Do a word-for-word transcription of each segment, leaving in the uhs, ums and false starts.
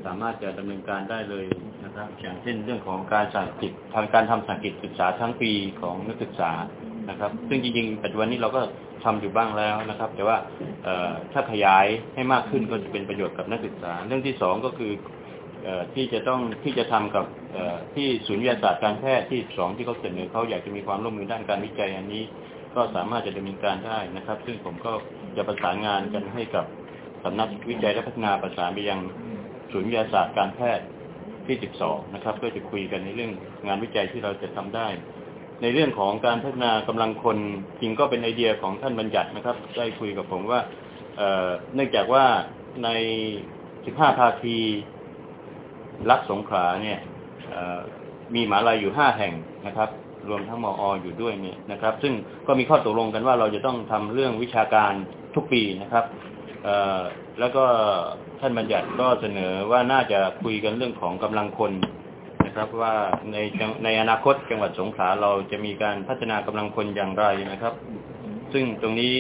สามารถจะดำเนินการได้เลยนะครับอย่างเช่นเรื่องของการสั่งกิจทางการทำสั่งกิจศึกษาทั้งปีของนักศึกษานะครับซึ่งจริงๆปัจจุบันนี้เราก็ทำอยู่บ้างแล้วนะครับแต่ว่าถ้าขยายให้มากขึ้นก็จะเป็นประโยชน์กับนักศึกษาเรื่องที่สองก็คือที่จะต้องที่จะทำกับที่ศูนย์วิทยาศาสตร์การแพทย์ที่สองที่เขาเสนอเขาอยากจะมีความร่วมมือด้านการวิจัยอันนี้ก็สามารถจะดำเนินการได้นะครับซึ่งผมก็จะประสานงานกันให้กับสำนักวิจัยและพัฒนาประสานไปยังศูนย์วิทยาศาสตร์การแพทย์ที่สิบสองนะครับเพื่อจะคุยกันในเรื่องงานวิจัยที่เราจะทำได้ในเรื่องของการพัฒนากำลังคนจริงก็เป็นไอเดียของท่านบัญญัตินะครับได้คุยกับผมว่าเอ่อเนื่องจากว่าในสิบห้าภาคีรักสงขลาเนี่ยมีมหาลัยอยู่ห้าแห่งนะครับรวมทั้งมอ.อยู่ด้วยเนี่ยนะครับซึ่งก็มีข้อตกลงกันว่าเราจะต้องทำเรื่องวิชาการทุกปีนะครับแล้วก็ท่านบัญญัติก็เสนอว่าน่าจะคุยกันเรื่องของกำลังคนนะครับว่าในในอนาคตจังหวัดสงขลาเราจะมีการพัฒนากำลังคนอย่างไรนะครับซึ่งตรงนี้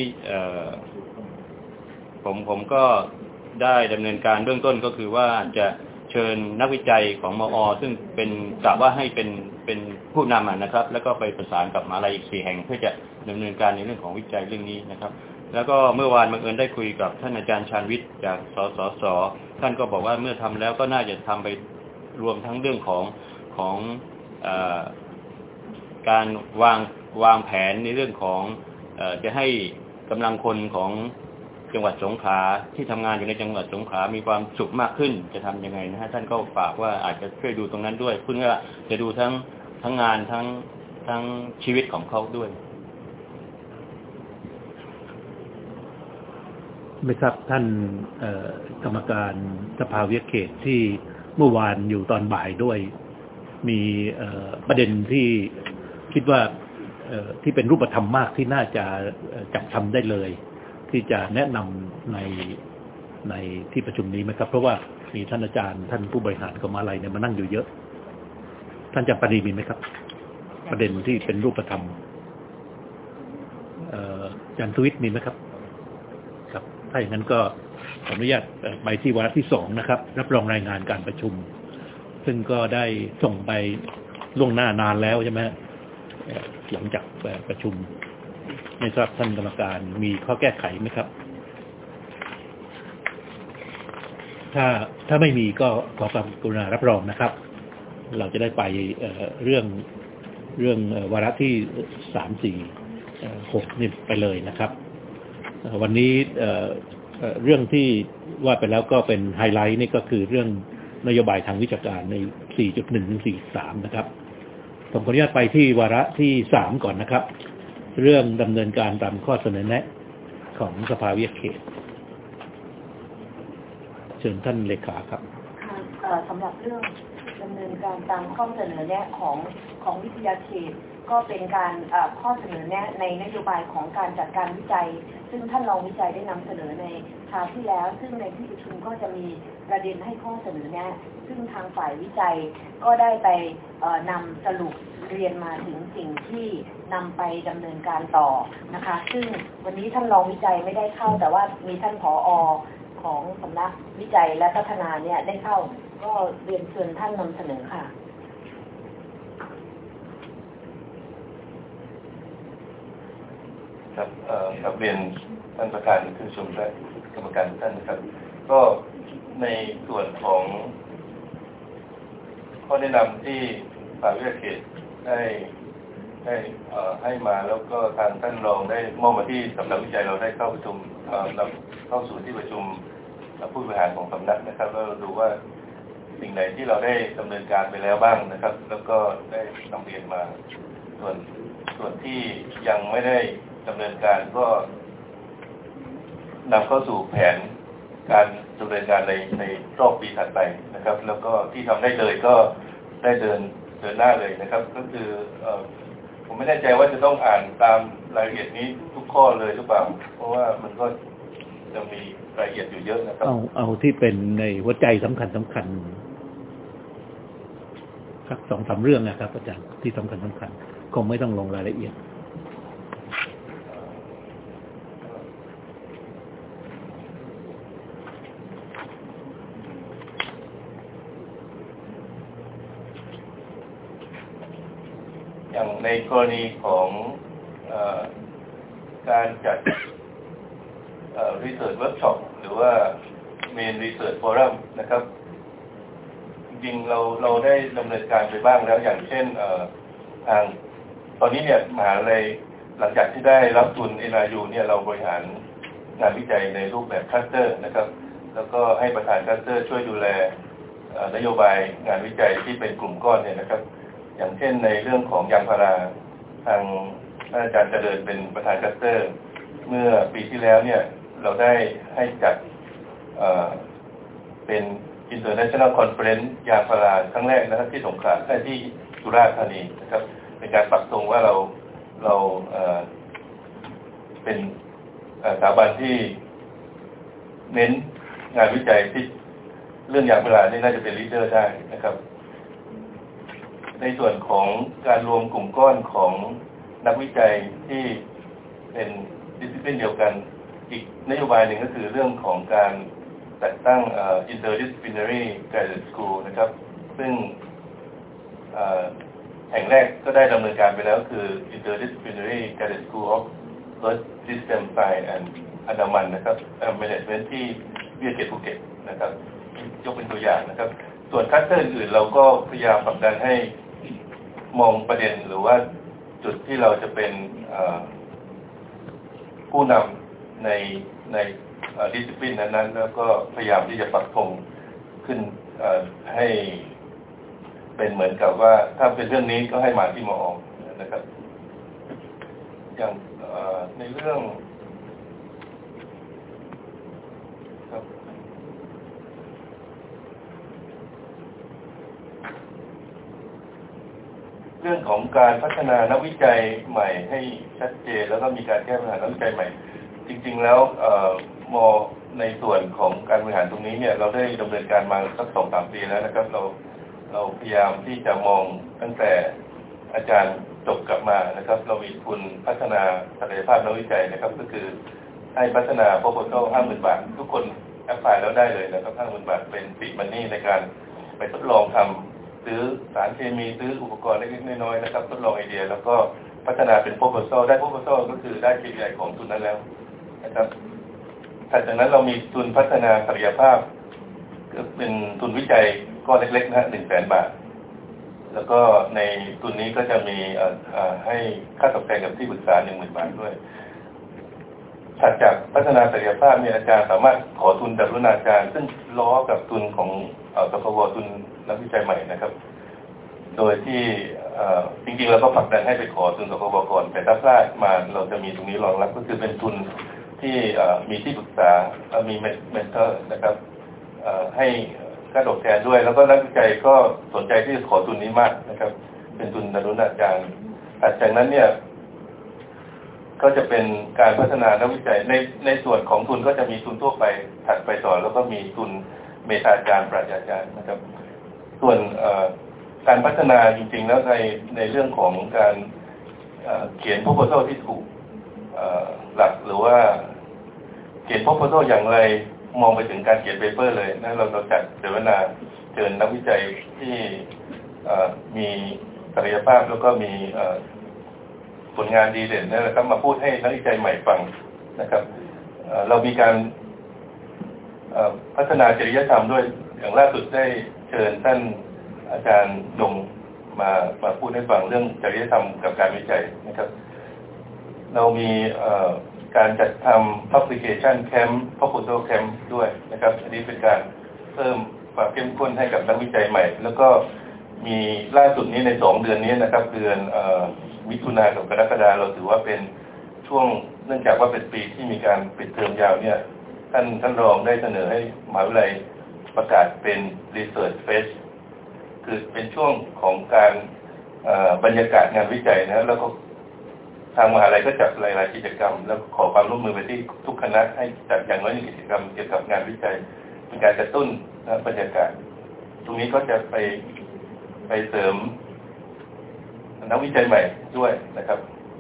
ผมผมก็ได้ดำเนินการเบื้องต้นก็คือว่าจะเชิญนักวิจัยของมอ.ซึ่งเป็นกะว่าให้เป็นเป็นผู้นำนะครับแล้วก็ไปประสานกับมหาลัยอีกสี่แห่งเพื่อจะดำเนินการในเรื่องของวิจัยเรื่องนี้นะครับแล้วก็เมื่อวานบังเอิญได้คุยกับท่านอาจารย์ชาญวิทย์จากสสส.ท่านก็บอกว่าเมื่อทำแล้วก็น่าจะทำไปรวมทั้งเรื่องของของเอ่อการวางวางแผนในเรื่องของเอ่อจะให้กำลังคนของจังหวัดสงขลาที่ทำงานอยู่ในจังหวัดสงขลามีความสุขมากขึ้นจะทำยังไงนะฮะท่านก็ฝากว่าอาจจะช่วยดูตรงนั้นด้วยเพื่อจะดูทั้งทั้งงานทั้งทั้งชีวิตของเขาด้วยไม่ทราบท่านกรรมการสภาวิทยาเขตที่เมื่อวานอยู่ตอนบ่ายด้วยมีประเด็นที่คิดว่าที่เป็นรูปธรรมมากที่น่าจะจับทำได้เลยที่จะแนะนำในในที่ประชุมนี้ไหมครับเพราะว่ามีท่านอาจารย์ท่านผู้บริหารของมหาลัยเนี่ยมานั่งอยู่เยอะท่านอาจารย์ปรีมีไหมครับประเด็นที่เป็นรูปธรรมอาจารย์ทวิตมีไหมครับครับถ้าอย่างนั้นก็ขออนุญาตไปที่วาระที่สองนะครับรับรองรายงานการประชุมซึ่งก็ได้ส่งไปล่วงหน้านานแล้วใช่ไหมหลังจากประชุมไม่ทราบท่านกรรมการมีข้อแก้ไขไหมครับถ้าถ้าไม่มีก็ขอความกรุณารับรองนะครับเราจะได้ไปเอ่อเรื่องเรื่องวาระที่สาม สี่ หกนี่ไปเลยนะครับวันนี้เอ่อเรื่องที่ว่าไปแล้วก็เป็นไฮไลท์นี่ก็คือเรื่องนโยบายทางวิชาการใน สี่จุดหนึ่ง ถึง สี่จุดสาม นะครับผมขออนุญาตไปที่วาระที่สามก่อนนะครับเรื่องดำเนินการตามข้อเสนอแนะของสภาวิทยาเขตเชิญท่านเลขาครับสำหรับเรื่องดำเนินการตามข้อเสนอแนะของของวิทยาเขตก็เป็นการข้อเสนอแนะในนโยบายของการจัดการวิจัยซึ่งท่านรองวิจัยได้นำเสนอในคราวที่แล้วซึ่งในที่ประชุมก็จะมีประเด็นให้ข้อเสนอแนะซึ่งทางฝ่ายวิจัยก็ได้ไปนำสรุปเรียนมาถึงสิ่งที่นำไปดำเนินการต่อนะคะซึ่งวันนี้ท่านรองวิจัยไม่ได้เข้าแต่ว่ามีท่านผอ.ของสำนักวิจัยและพัฒนาเนี่ยได้เข้าก็เรียนเชิญท่านนำเสนอค่ะครับเอ่อกับเรียนท่านประธานที่ประชุมและกรรมการทุกท่านนะครับก็ในส่วนของข้อแนะนำที่สภาวิทยาเขตได้ได้เอ่อให้มาแล้วก็ทางท่านรองได้มอบมาที่สำนักวิจัยเราได้เข้าประชุมเอ่อนำเข้าสู่ที่ประชุมผู้บริหารของสำนักนะครับแล้วดูว่าสิ่งไหนที่เราได้ดำเนินการไปแล้วบ้างนะครับแล้วก็ได้นำเรียนมาส่วนส่วนที่ยังไม่ได้ดำเนินการก็นำเข้าสู่แผนการดำเนินการในในรอบปีถัดไปนะครับแล้วก็ที่ทำได้เลยก็ได้เดินเดินหน้าเลยนะครับก็คือเอ่อผมไม่แน่ใจว่าจะต้องอ่านตามรายละเอียดนี้ทุกข้อเลยหรือเปล่าเพราะว่ามันก็จะมีรายละเอียดอยู่เยอะนะครับเอาเอาที่เป็นในหัวใจสำคัญสำคัญครับสองสามเรื่องนะครับอาจารย์ที่สำคัญสำคัญคงไม่ต้องลงรายละเอียดอย่างในกรณีของเอ่อการจัดเอ่อ research workshop หรือว่า main research forum นะครับจริงๆเราเราได้ดำเนินการไปบ้างแล้วอย่างเช่นเอ่อทางตอนนี้เนี่ยมหาวิทยาลัยหลังจากที่ได้รับทุน เอ็น อาร์ ยู เนี่ยเราบริหารงานวิจัยในรูปแบบคลัสเตอร์นะครับแล้วก็ให้ประธานคลัสเตอร์ช่วยดูแลนโยบายงานวิจัยที่เป็นกลุ่มก้อนเนี่ยนะครับอย่างเช่นในเรื่องของยางพาราทางอาจารย์เจริญเป็นประธานคลัสเตอร์เมื่อปีที่แล้วเนี่ยเราได้ให้จัดเอ่อเป็น International Conference ยางพาราครั้งแรกนะครับที่สงขลาที่สุราษฎร์ธานีนะครับเป็นการปักธงว่าเราเราเอ่อเป็นสถาบันที่เน้นงานวิจัยที่เรื่องยางพารานี่น่าจะเป็นลีดเดอร์ได้นะครับในส่วนของการรวมกลุ่มก้อนของนักวิจัยที่เป็นดิสซิปลินเดียวกันอีกนโยบายหนึ่งก็คือเรื่องของการจัดตั้ง interdisciplinary graduate school นะครับซึ่งแห่งแรกก็ได้ดำเนินการไปแล้วคือ interdisciplinary graduate school of Earth System Science and อันดามันนะครับ management ที่วิทยาเขตภูเก็ตนะครับยกเป็นตัวอย่างนะครับส่วนคลัสเตอร์อื่นเราก็พยายามผลักดันให้มองประเด็นหรือว่าจุดที่เราจะเป็นผู้นำในในดิสซิปลินนั้นๆแล้วก็พยายามที่จะปักธงขึ้นให้เป็นเหมือนกับว่าถ้าเป็นเรื่องนี้ก็ให้มาที่มอนะครับอย่างในเรื่องครับเรื่องของการพัฒนานักวิจัยใหม่ให้ชัดเจนแล้วก็มีการแก้ปัญหานักวิจัยใหม่จริงๆแล้วมอในส่วนของการบริหารตรงนี้เนี่ยเราได้ดำเนินการมาสักสองสามปีแล้วนะครับเราเราพยายามที่จะมองตั้งแต่อาจารย์จบกลับมานะครับเรามีทุนพัฒนาศักยภาพนักวิจัยนะครับก็คือให้พัฒนา proposal ห้าหมื่น บาททุกคนแอพพลายแล้วได้เลยนะครับ ห้าหมื่น บาทเป็นปิดมันนี่ในการไปทดลองทำซื้อสารเคมีซื้ออุปกรณ์เล็กๆน้อยๆนะครับทดลองไอเดียแล้วก็พัฒนาเป็น proposal ได้ proposal ก็คือได้ เค พี ไอ ของทุนนั้นแล้วนะครับถัดจากนั้นเรามีทุนพัฒนาศักยภาพก็เป็นทุนวิจัยก้อนเล็กๆนะฮะ หนึ่งแสน บาทแล้วก็ในทุนนี้ก็จะมีให้ค่าตอบแทนกับที่ปรึกษา หนึ่งหมื่น บาทด้วยถัดจากพัฒนาศักยภาพเนี่ยอาจารย์สามารถขอทุนจากรุ่นอาจารย์ซึ่งล้อกับทุนของสควทุนนักวิจัยใหม่นะครับโดยที่จริงๆเราก็ผลักดันให้ไปขอทุนสควก่อนแต่ถ้าพลาดมาเราจะมีตรงนี้รองรับก็คือเป็นทุนที่มีที่ปรึกษามีเมนเทอร์นะครับให้ค่าตอบแทนด้วยแล้วก็นักวิจัยก็สนใจที่จะขอทุนนี้มากนะครับเป็นทุนอนุอาจารย์ถัดจากนั้นเนี่ยก็จะเป็นการพัฒนานักวิจัยในในส่วนของทุนก็จะมีทุนทั่วไปถัดไปต่อแล้วก็มีทุนเมตาจารย์ปรัชญาจารย์นะครับส่วนการพัฒนาจริงๆแล้วในในเรื่องของการเขียน proposal ที่ถูกหลักหรือว่าเขียน proposal อย่างไรมองไปถึงการเขียนเปเปอร์เลยนะเราเราจัดเสวนาเชิญนักวิจัยที่มีศักยภาพแล้วก็มีผลงานดีเด่นนะครับมาพูดให้นักวิจัยใหม่ฟังนะครับเรามีการพัฒนาจริยธรรมด้วยอย่างล่าสุดได้เชิญท่านอาจารย์ดงมามาพูดให้ฟังเรื่องจริยธรรมกับการวิจัยนะครับเรามีการจัดทำ publication camp proposal camp ด้วยนะครับอันนี้เป็นการเพิ่มความเข้มข้นให้กับนักวิจัยใหม่แล้วก็มีล่าสุดนี้ในสองเดือนนี้นะครับเดือนมิถุนายนกับกรกฎาคมเราถือว่าเป็นช่วงเนื่องจากว่าเป็นปีที่มีการปิดเทอมยาวเนี่ยท่านท่านรองได้เสนอให้มหาวิทยาลัยประกาศเป็น research phase คือเป็นช่วงของการบรรยากาศงานวิจัยนะแล้วก็ทางมหาลัยก็จัดหลายๆกิจกรรมแล้วขอความร่วมมือไปที่ทุกคณะให้จัดอย่างน้อยหนึ่งกิจกรรมเกี่ยวกับงานวิจัยเป็นการกระตุ้นบรรยากาศตรงนี้ก็จะไปไปเสริมนักวิจัยใหม่ด้วยนะครับ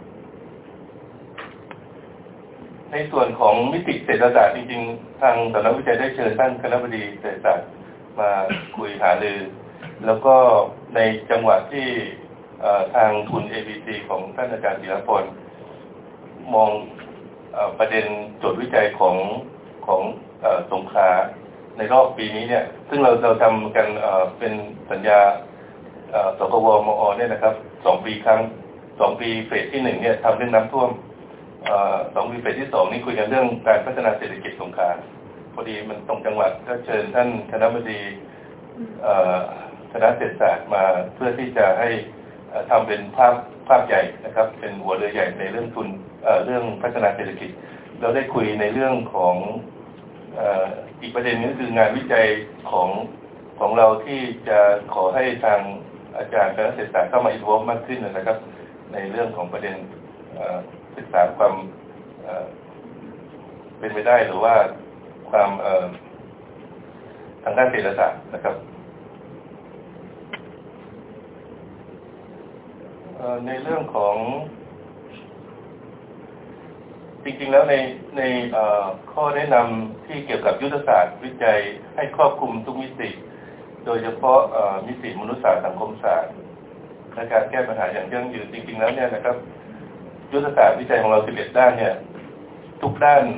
ในส่วนของมิติเศรษฐศาสตร์จริงๆทางสำนักวิจัยได้เชิญท่านคณบดีเศรษฐศาสตร์มาคุยหารือแล้วก็ในจังหวะที่ทางทุน เอ บี ซี ของท่านอาจารย์ศิรพลมองประเด็นโจทย์วิจัยของของสงขลาในรอบปีนี้เนี่ยซึ่งเราเราทำกันเป็นสัญญาสกวมอเนี่ยนะครับสองปีครั้งสองปีเฟสที่หนึ่งเนี่ยทำเรื่องน้ำท่วมสองปีเฟสที่สองนี่คุยกันเรื่องการพัฒนาเศรษฐกิจสงขลาพอดีมันตรงจังหวัดก็เชิญท่านคณบดีคณะเศรษฐศาสตร์มาเพื่อที่จะให้ทำเป็นภาพภาพใหญ่นะครับเป็นหัวเรือใหญ่ในเรื่องทุนเรื่องพัฒนาเศรษฐกิจเราได้คุยในเรื่องของอีกประเด็นนึงคืองานวิจัยของของเราที่จะขอให้ทางอาจารย์คณะเศรษฐศาสตร์เข้ามาอินโวล์ฟมากขึ้นนะครับในเรื่องของประเด็นศึกษาความเป็นไปได้หรือว่าความทางด้านเศรษฐศาสตร์นะครับในเรื่องของจริงๆแล้วในในข้อแนะนำที่เกี่ยวกับยุทธศาสตร์วิจัยให้ครอบคลุมทุกมิติโดยเฉพาะมิติมนุษยศาสตร์สังคมศาสตร์และการแก้ปัญหาอย่างยั่งยืนจริงๆแล้วเนี่ยนะครับยุทธศาสตร์วิจัยของเราสิบเอ็ดด้านเนี่ยทุกด้าน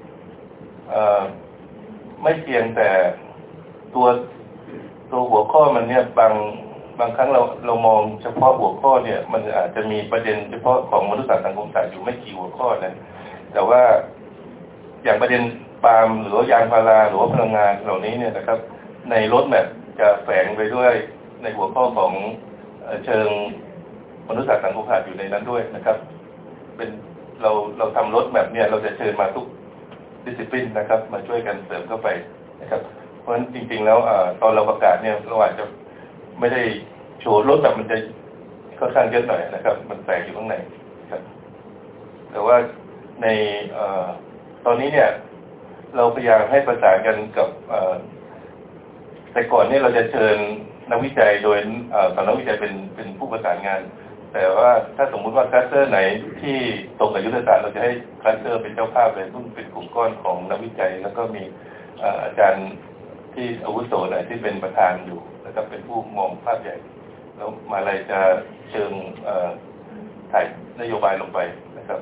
ไม่เพียงแต่ตัวตัวหัวข้อมันเนี่ยบางบางครั้งเราเรามองเฉพาะหัวข้อเนี่ยมันอาจจะมีประเด็นเฉพาะของมนุษยศาสตร์สังคมศาสตร์อยู่ไม่กี่หัวข้อนะแต่ว่าอย่างประเด็นปาล์มหรือว่ายางพาราหรือว่าพลังงานเหล่านี้เนี่ยนะครับในรถแมพจะแฝงไปด้วยในหัวข้อของเชิงมนุษยศาสตร์สังคมศาสตร์อยู่ในนั้นด้วยนะครับเป็นเราเราทำรถแมพเนี่ยเราจะเชิญมาทุกดิสซิปลินนะครับมาช่วยกันเสริมเข้าไปนะครับเพราะฉะนั้นจริงๆแล้วตอนเราประกาศเนี่ยเราอาจจะไม่ได้โชว์รถแบบมันจะค่อนข้างเยอะหน่อยนะครับมันแฝงอยู่ข้างในครับแต่ว่าในตอนนี้เนี่ยเราพยายามให้ประสานกันกับแต่ก่อนเนี่ยเราจะเชิญนักวิจัยโดยสำนักวิจัยเป็นเป็นผู้ประสานงานแต่ว่าถ้าสมมุติว่าคลัสเตอร์ไหนที่ตรงกับยุทธศาสตร์เราจะให้คลัสเตอร์เป็นเจ้าภาพเลยซึ่งเป็นกลุ่มก้อนของนักวิจัยแล้วก็มีอาจารย์ที่อาวุโสไหนที่เป็นประธานอยู่นะครับเป็นผู้มองภาพใหญ่แล้วมาอะไรจะเชิงถ่ายนโยบายลงไปนะครับ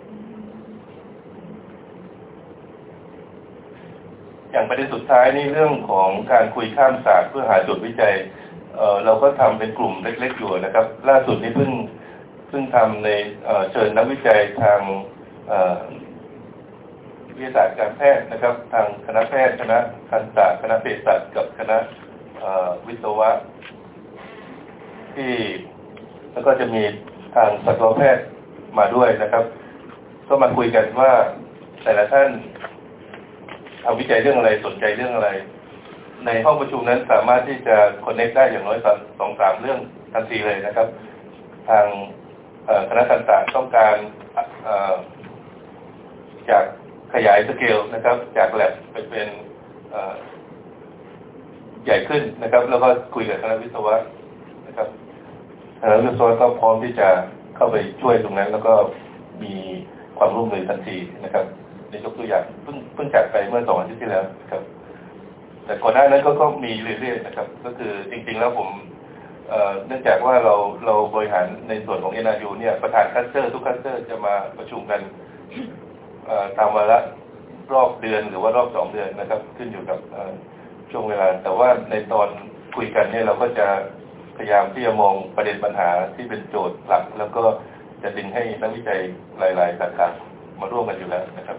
อย่างประเด็นสุดท้ายนี่เรื่องของการคุยข้ามศาสตร์เพื่อหาจุดวิจัย เ, เราก็ทำเป็นกลุ่มเล็กๆอยู่นะครับล่าสุดนี้เพิ่งเพิ่งทำในเชิญนักวิจัยทางวิทยาศาสตร์การแพทย์นะครับทางคณะแพทย์คณะทันตศาสตร์คณะเภสัชกับคณะวิศวะที่แล้วก็จะมีทางสัตวแพทย์มาด้วยนะครับก็มาคุยกันว่าแต่ละท่านทำวิจัยเรื่องอะไรสนใจเรื่องอะไรในห้องประชุมนั้นสามารถที่จะคอนเนคได้อย่างน้อยสองสามเรื่องทันทีเลยนะครับทางคณะทันตศาสตร์ต้องการจากขยายสเกลนะครับจากแลบไปเป็นใหญ่ขึ้นนะครับแล้วก็คุยกับคณะวิศวะนะครับคณะวิศวะก็พร้อมที่จะเข้าไปช่วยตรงนั้นแล้วก็มีความร่วมมือทันทีนะครับในยกตัวอย่างเพิ่งเพิ่งจัดไปเมื่อสองอาทิตย์ที่แล้วครับแต่ก่อนหน้านั้นก็ก็มีเรื่อยๆนะครับก็คือจริงๆแล้วผมเนื่องจากว่าเราเราบริหารในส่วนของ เอ็น อาร์ ยู เนี่ยประธานคลัสเตอร์ทุกคลัสเตอร์จะมาประชุมกันตามวาระรอบเดือนหรือว่ารอบสองเดือนนะครับขึ้นอยู่กับช่วงเวลาแต่ว่าในตอนคุยกันเนี่ยเราก็จะพยายามที่จะมองประเด็นปัญหาที่เป็นโจทย์หลักแล้วก็จะดึงให้นักวิจัยหลายๆสาขามาร่วมกันอยู่แล้วนะครับ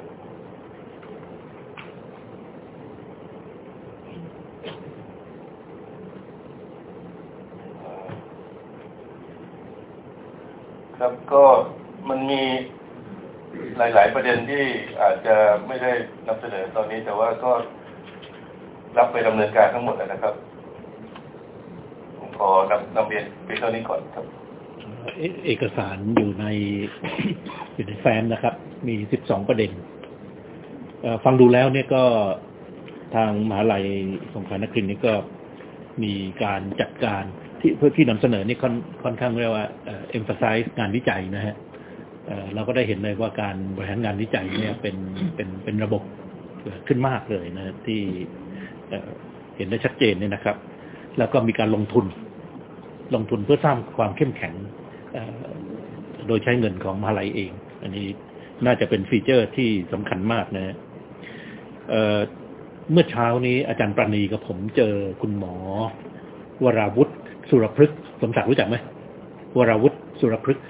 ครับก็มันมีหลายๆประเด็นที่อาจจะไม่ได้นำเสนอตอนนี้แต่ว่าก็รับไปดำเนินการทั้งหมดนะครับผมขอนำนำเรียนไปเท่านี้ก่อนครับเอกสารอยู่ใน อยู่ในแฟ้มนะครับมีสิบสองประเด็นฟังดูแล้วเนี่ยก็ทางมหาวิทยาลัยสงขลานครินทร์นี่ก็มีการจัดการที่เพื่อที่นำเสนอนี่ค่อนค่อนข้างเรียกว่าเอ่อ emphasize งานวิจัยนะฮะเอ่อเราก็ได้เห็นเลยว่าการบริหารงานวิจัยเนี่ยเป็นเป็นเป็นระบบขึ้นมากเลยนะที่เอ่อเห็นได้ชัดเจนเนี่ยนะครับแล้วก็มีการลงทุนลงทุนเพื่อสร้างความเข้มแข็งโดยใช้เงินของมหาลัยเองอันนี้น่าจะเป็นฟีเจอร์ที่สำคัญมากนะเอ่อเมื่อเช้านี้อาจารย์ปราณีกับผมเจอคุณหมอวราวุฒิสุรพฤกษ์สมศักดิ์รู้จักไหมวราวุฒิสุรพฤกษ์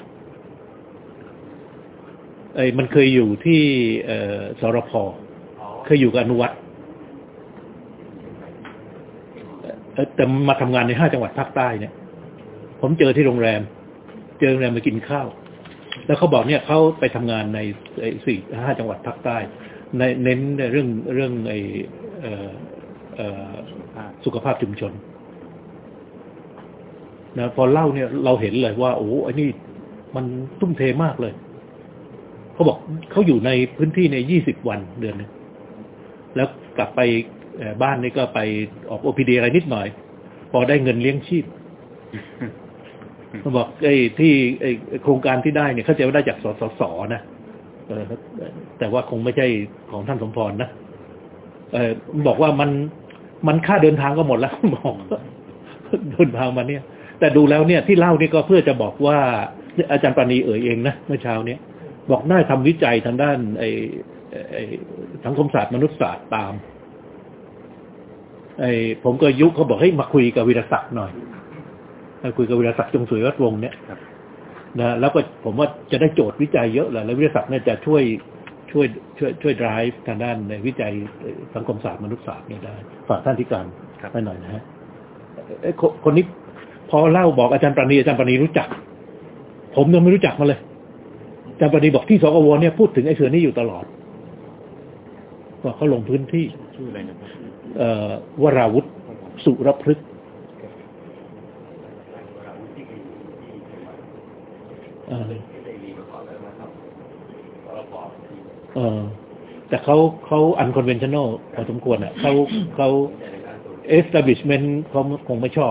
ไอ้มันเคยอยู่ที่เอ่อสรพเคยอยู่กับอนุวัฒน์แต่มาทำงานในห้าจังหวัดภาคใต้เนี่ยผมเจอที่โรงแรมเจอโรงแรมมากินข้าวแล้วเขาบอกเนี่ยเขาไปทำงานในสี่ห้าจังหวัดภาคใต้ในเน้นเรื่องเรื่องไอ้สุขภาพชุมชนนะพอเล่าเนี่ยเราเห็นเลยว่าโอ้ไอ้นี่มันทุ่มเทมากเลยเขาบอกเขาอยู่ในพื้นที่ในยี่สิบวันเดือนนึงแล้วกลับไปบ้านนี่ก็ไปออก โอ พี ดี อะไรนิดหน่อยพอได้เงินเลี้ยงชีพเขาบอกไอ้ที่ไอ้โครงการที่ได้เนี่ยเขาจะได้จากสสสนะเออแต่ว่าคงไม่ใช่ของท่านสมพรนะเออบอกว่ามันมันค่าเดินทางก็หมดแล้วบอกเดินทางมาเนี่ยแต่ดูแล้วเนี่ยที่เล่านี่ก็เพื่อจะบอกว่าอาจารย์ปราณีเอ่ยเองนะเมื่อเช้านี้บอกได้ทำวิจัยทางด้านไอ้ไอ้สังคมศาสตร์มนุษยศาสตร์ตามไอ้ผมก็ยุเขาบอกให้มาคุยกับวีรศักดิ์หน่อยมาคุยกับวีรศักดิ์จงสวยวัดวงศ์เนี่ยนะแล้วก็ผมว่าจะได้โจทย์วิจัยเยอะแหละแล้ววีรศักดิ์เนี่ยจะช่วยช่วยช่วยช่วย drive ทางด้านในวิจัยสังคมศาสตร์มนุษยศาสตร์เนี่ยได้ฝากท่านที่การไปหน่อยนะฮะไอ้คนนี้พอเล่าบอกอาจารย์ปราณีอาจารย์ปราณีรู้จักผมยังไม่รู้จักมาเลยอาจารย์ปราณีบอกที่สกวเนี่ยพูดถึงไอ้เสือนี่อยู่ตลอดว่าเขาลงพื้นที่ชื่ออะไรนะครับเอ่อวราวุฒิสุรพฤกษ์เออเออแต่เขาเขาอันคอนเวนชั่นแนลพอสมควรอ่ะเขาเขา establishment เขาคงไม่ชอบ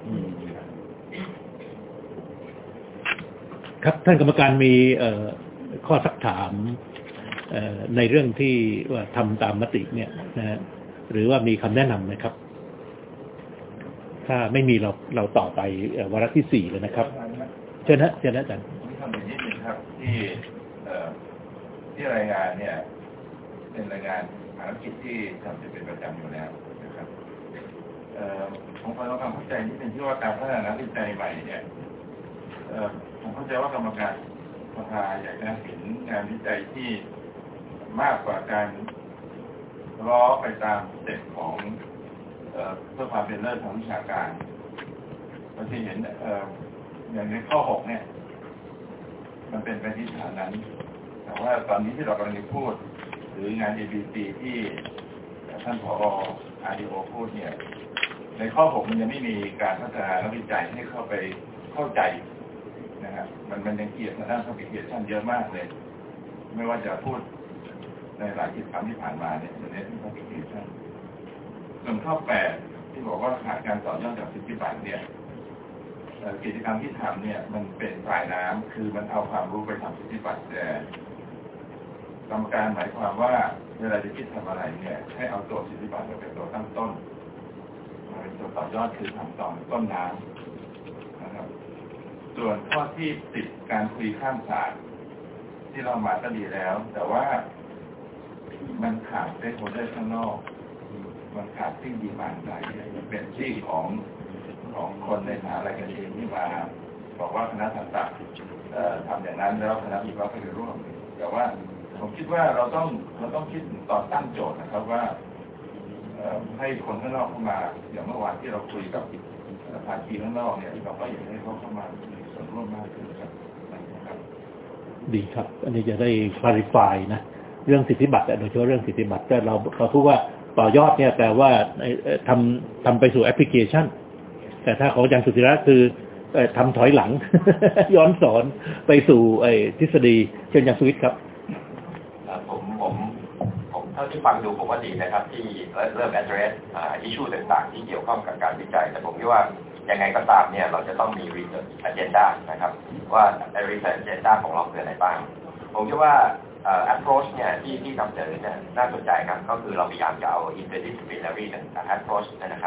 ครับท่านกรรมการมีเอ่อข้อสักถามเอ่อในเรื่องที่ว่าทำตามมติเนี่ยนะฮะหรือว่ามีคำแนะนำไหมครับถ้าไม่มีเราเราต่อไปวาระที่สี่เลยนะครับเชิญนะเชิญนะอาจารย์ผมทำอย่างนี้นึงครับที่ที่รายงานเนี่ยเป็นรายงานภารกิจที่ทำจะเป็นประจำอยู่แล้วนะครับผมขอความเข้าใจนิดนึงที่ว่าการพัฒนาวิจัยใหม่เนี่ยผมเข้าใจว่ากรรมการสภาอยากจะเห็นงานวิจัยที่มากกว่าการล้อไปตามสเต็ปของเพื่อความเป็นเลิศทางวิชาการเราจะเห็นอย่างในข้อหกเนี่ยมันเป็นไปที่ฐานนั้นแต่ว่าตอนนี้ที่เรากำลังพูดหรืองาน เอ บี ซี ที่ท่านผอ อาร์ ดี โอ พูดเนี่ยในข้อหกมันยังไม่มีการพัฒนาและวิจัยให้เข้าไปเข้าใจนะครับมันมันยังเกี่ยวกับด้านคอมพิวเตชันเยอะมากเลยไม่ว่าจะพูดในหลายกิจกรรมที่ผ่านมาเนี่ยมันเน้นที่คอมพิวเตชันส่วนข้อแปดที่บอกว่าขาดการต่อยอดจากสิทธิบัตรเนี่ยกิจกรรมที่ทำเนี่ยมันเป็นปลายน้ำคือมันเอาความรู้ไปทำสิทธิบัตรแต่กรรมการหมายความว่าเวลาจะคิดทำอะไรเนี่ยให้เอาตัวสิทธิบัตรมาเป็นตัวตั้งต้นมาเป็นตัวต่อยอดคือทำตอนต้นน้ำนะครับส่วนข้อที่ติดการคุยข้ามศาสตร์ที่เรามาก็ดีแล้วแต่ว่ามันขาดเซ็ตโฮเดอร์ข้างนอกมันขาดสิ่งดีมากใจเป็นที่ของของคนในมหาลัยกันเองที่มาบอกว่าคณะทันตะทำอย่างนั้นแล้วคณะวิศวะก็จะร่วมแต่ว่าผมคิดว่าเราต้องเราต้องคิดตอนตั้งโจทย์นะครับว่าให้คนข้างนอกเข้ามาอย่างเมื่อวานที่เราคุยกับภาคีข้างนอกเนี่ยเราก็อยากให้เขาเข้ามามีส่วนร่วมมากขึ้นครับดีครับอันนี้จะได้ clarify นะเรื่องสิทธิบัตรโดยเฉพาะเรื่องสิทธิบัตรแต่เราเราพูดว่าต่อยอดเนี่ยแต่ว่าทำทำไปสู่แอปพลิเคชันแต่ถ้าของอาจารย์สุธิรัตน์คือทำถอยหลัง ย้อนสอนไปสู่ทฤษฎีเชิญอย่างสวิตครับผมผมผมเท่าที่ฟังดูผมว่าดีนะครับที่เริ่ม address issue ต่างๆที่เกี่ยวข้องกับการวิจัยแต่ผมคิดว่ายังไงก็ตามเนี่ยเราจะต้องมี research agenda นะครับว่า research agenda ของเราคืออะไรบ้างผมคิดว่าapproach เนี่ยที่ที่นำเสนอเนี่ยน่าสนใจครับก็คือเราพยายามจะเอา interdisciplinary approach นะครับ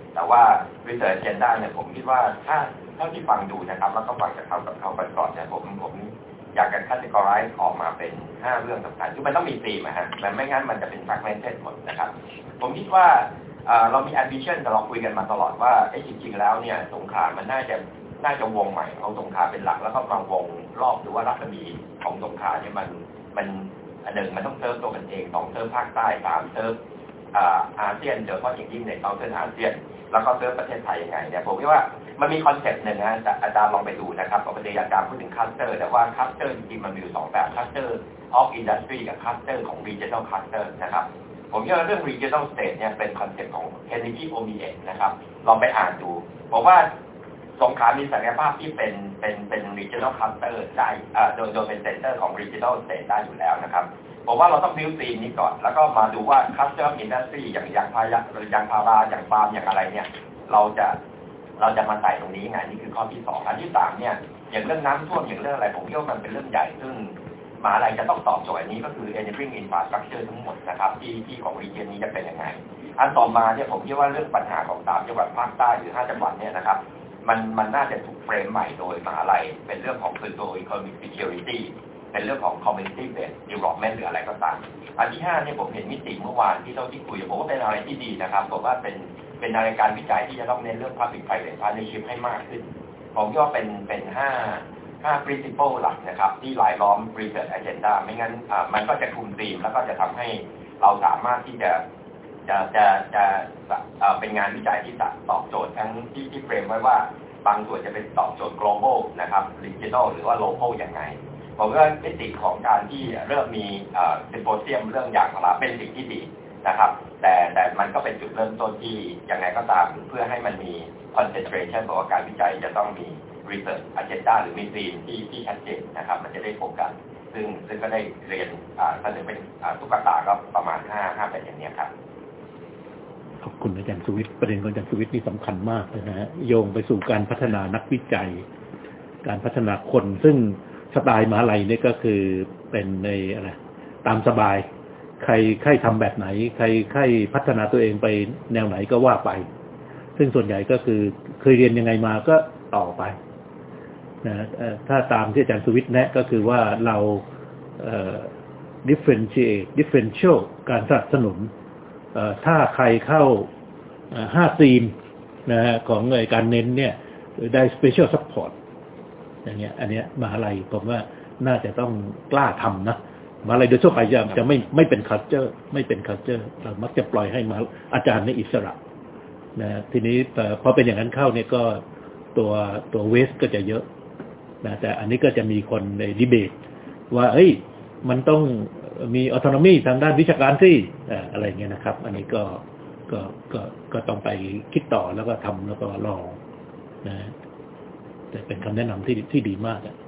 แต่ว่า research agenda เนี่ยผมคิดว่าถ้าเท่าที่ฟังดูนะครับแล้วก็ฟังจากเขากับเขาก่อนเนี่ยผมผมอยากจะ categorize ออกมาเป็นห้าเรื่องสำคัญคือมันต้องมีธีมนะฮะมันไม่งั้นมันจะเป็น fragmented หมดนะครับผมคิดว่าเรามี ambition แต่เราคุยกันมาตลอดว่าไอ้จริงๆแล้วเนี่ยสงขลามันน่าจะน่าจะวงใหม่เอาสงขลาเป็นหลักแล้วก็มาวงรอบหรือว่ารัศมีของสงขลาเนี่ยมันมันอันหนึ่งมันต้องเซิร์ฟตัวกันเองสองเซิร์ฟภาคใต้สามเซิร์ฟอาเซียนโดยเฉพาะอย่างยิ่งในเซาเทิร์นอาเซียนแล้วก็เซิร์ฟประเทศไทยยังไงเนี่ยผมคิดว่ามันมีคอนเซ็ปต์หนึ่งนะอาจารย์ลองไปดูนะครับปกติอาจารย์พูดถึงคลัสเตอร์แต่ว่าคลัสเตอร์จริงๆมันมีอยู่สองแบบคลัสเตอร์ออฟอินดัสทรีกับคลัสเตอร์ของ regional cluster นะครับผมคิดว่าเรื่อง regional state เนี่ยเป็นคอนเซ็ปต์ของ Kennedy Omiek นะครับลองไปอ่านดูผมว่าสงขลามีศักยภาพที่เป็นเป็นเป็น regional cluster ได้โดยโดยเป็น center ของ regional state ได้อยู่แล้วนะครับผมว่าเราต้องบิวธีมนี้ก่อนแล้วก็มาดูว่า cluster of industry อย่างยางพาราหรือยางพาราอย่างฟาร์มอย่างอะไรเนี่ยเราจะเราจะมาใส่ตรงนี้ไงนี่คือข้อที่สองอันที่สามเนี่ยอย่างเรื่องน้ำท่วมอย่างเรื่องอะไรผมคิดว่ามันเป็นเรื่องใหญ่ซึ่งมหาลัยจะต้องตอบโจทย์อันนี้ก็คือ enabling infrastructure ทั้งหมดนะครับที่ที่ของ region นี้จะเป็นยังไงอันต่อมาเนี่ยผมคิดว่าเรื่องปัญหาของสามจังหวัดภาคใต้หรือห้าจังหวัดเนี่ยนะครับมันมันน่าจะถูกเฟรมใหม่โดยมหาลัยเป็นเรื่องของ socio-economic security เป็นเรื่องของ community based development หรืออะไรก็ตามอันที่ห้าเนี่ยผมเห็นมิติเมื่อวานที่เราที่คุยผมว่าเป็นอะไรที่ดีนะครับผมว่าเป็นเป็นรายการวิจัยที่จะต้องเน้นเรื่อง public private partnership ให้มากขึ้นผมคิดว่าเป็นเป็นห้าห้า principle หลักนะครับที่รายล้อม research agenda ไม่งั้นอ่ามันก็จะคุมธีมแล้วก็จะทำให้เราสามารถที่จะจะจะจะเป็นงานวิจัยที่ตอบโจทย์ทั้งที่ที่เฟรมไว้ว่าบางส่วนจะเป็นตอบโจทย์ global นะครับ regional หรือว่า local อย่างไรผมว่ามิติของการที่เริ่มมีซิมโพเซียมเรื่องอย่างของเราเป็นสิ่งที่ดีนะครับแต่แต่มันก็เป็นจุดเริ่มต้นที่ยังไงก็ตามเพื่อให้มันมี concentration ของการวิจัยจะต้องมี research agenda หรือมีธีมที่ที่ชัดเจนนะครับมันจะได้โฟกัสซึ่งซึ่งก็ได้เรียนถ้าจะเป็นตุ๊กตาก็ประมาณห้า ห้าเป็นอย่างนี้ครับขอบคุณอาจารย์สุวิทย์ประเด็นของอาจารย์สุวิทย์นี่สำคัญมากเลยนะฮะโยงไปสู่การพัฒนานักวิจัยการพัฒนาคนซึ่งสไตล์มหาลัยนี่ก็คือเป็นในอะไรตามสบายใครใครทำแบบไหนใครใครพัฒนาตัวเองไปแนวไหนก็ว่าไปซึ่งส่วนใหญ่ก็คือเคยเรียนยังไงมาก็ต่อไปนะถ้าตามที่อาจารย์สุวิทย์แนะก็คือว่าเราเอ่อ differentiate differential การสนับสนุนถ้าใครเข้าห้าธีมนะฮะของการเน้นเนี่ยได้ special support อย่างเงี้ยอันเนี้ยมหาลัยผมว่าน่าจะต้องกล้าทำนะมหาลัยโดยทั่วไปจะจะไม่ไม่เป็น culture ไม่เป็น culture เรามักจะปล่อยให้มาอาจารย์ในอิสระนะทีนี้พอเป็นอย่างนั้นเข้าเนี่ยก็ตัวตัวเวสก็จะเยอะนะแต่อันนี้ก็จะมีคนในดีเบตว่าเฮ้ยมันต้องมีออโตโนมีทางด้านวิชาการสิอะไรเงี้ยนะครับอันนี้ก็ก็ก็ก็ต้องไปคิดต่อแล้วก็ทำแล้วก็ลองนะแต่เป็นคำแนะนำที่ที่ดีมากอ่ะ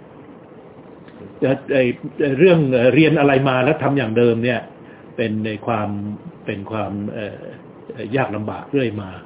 เรื่องเรียนอะไรมาแล้วทำอย่างเดิมเนี่ยเป็นในความเป็นความยากลำบากเรื่อยมา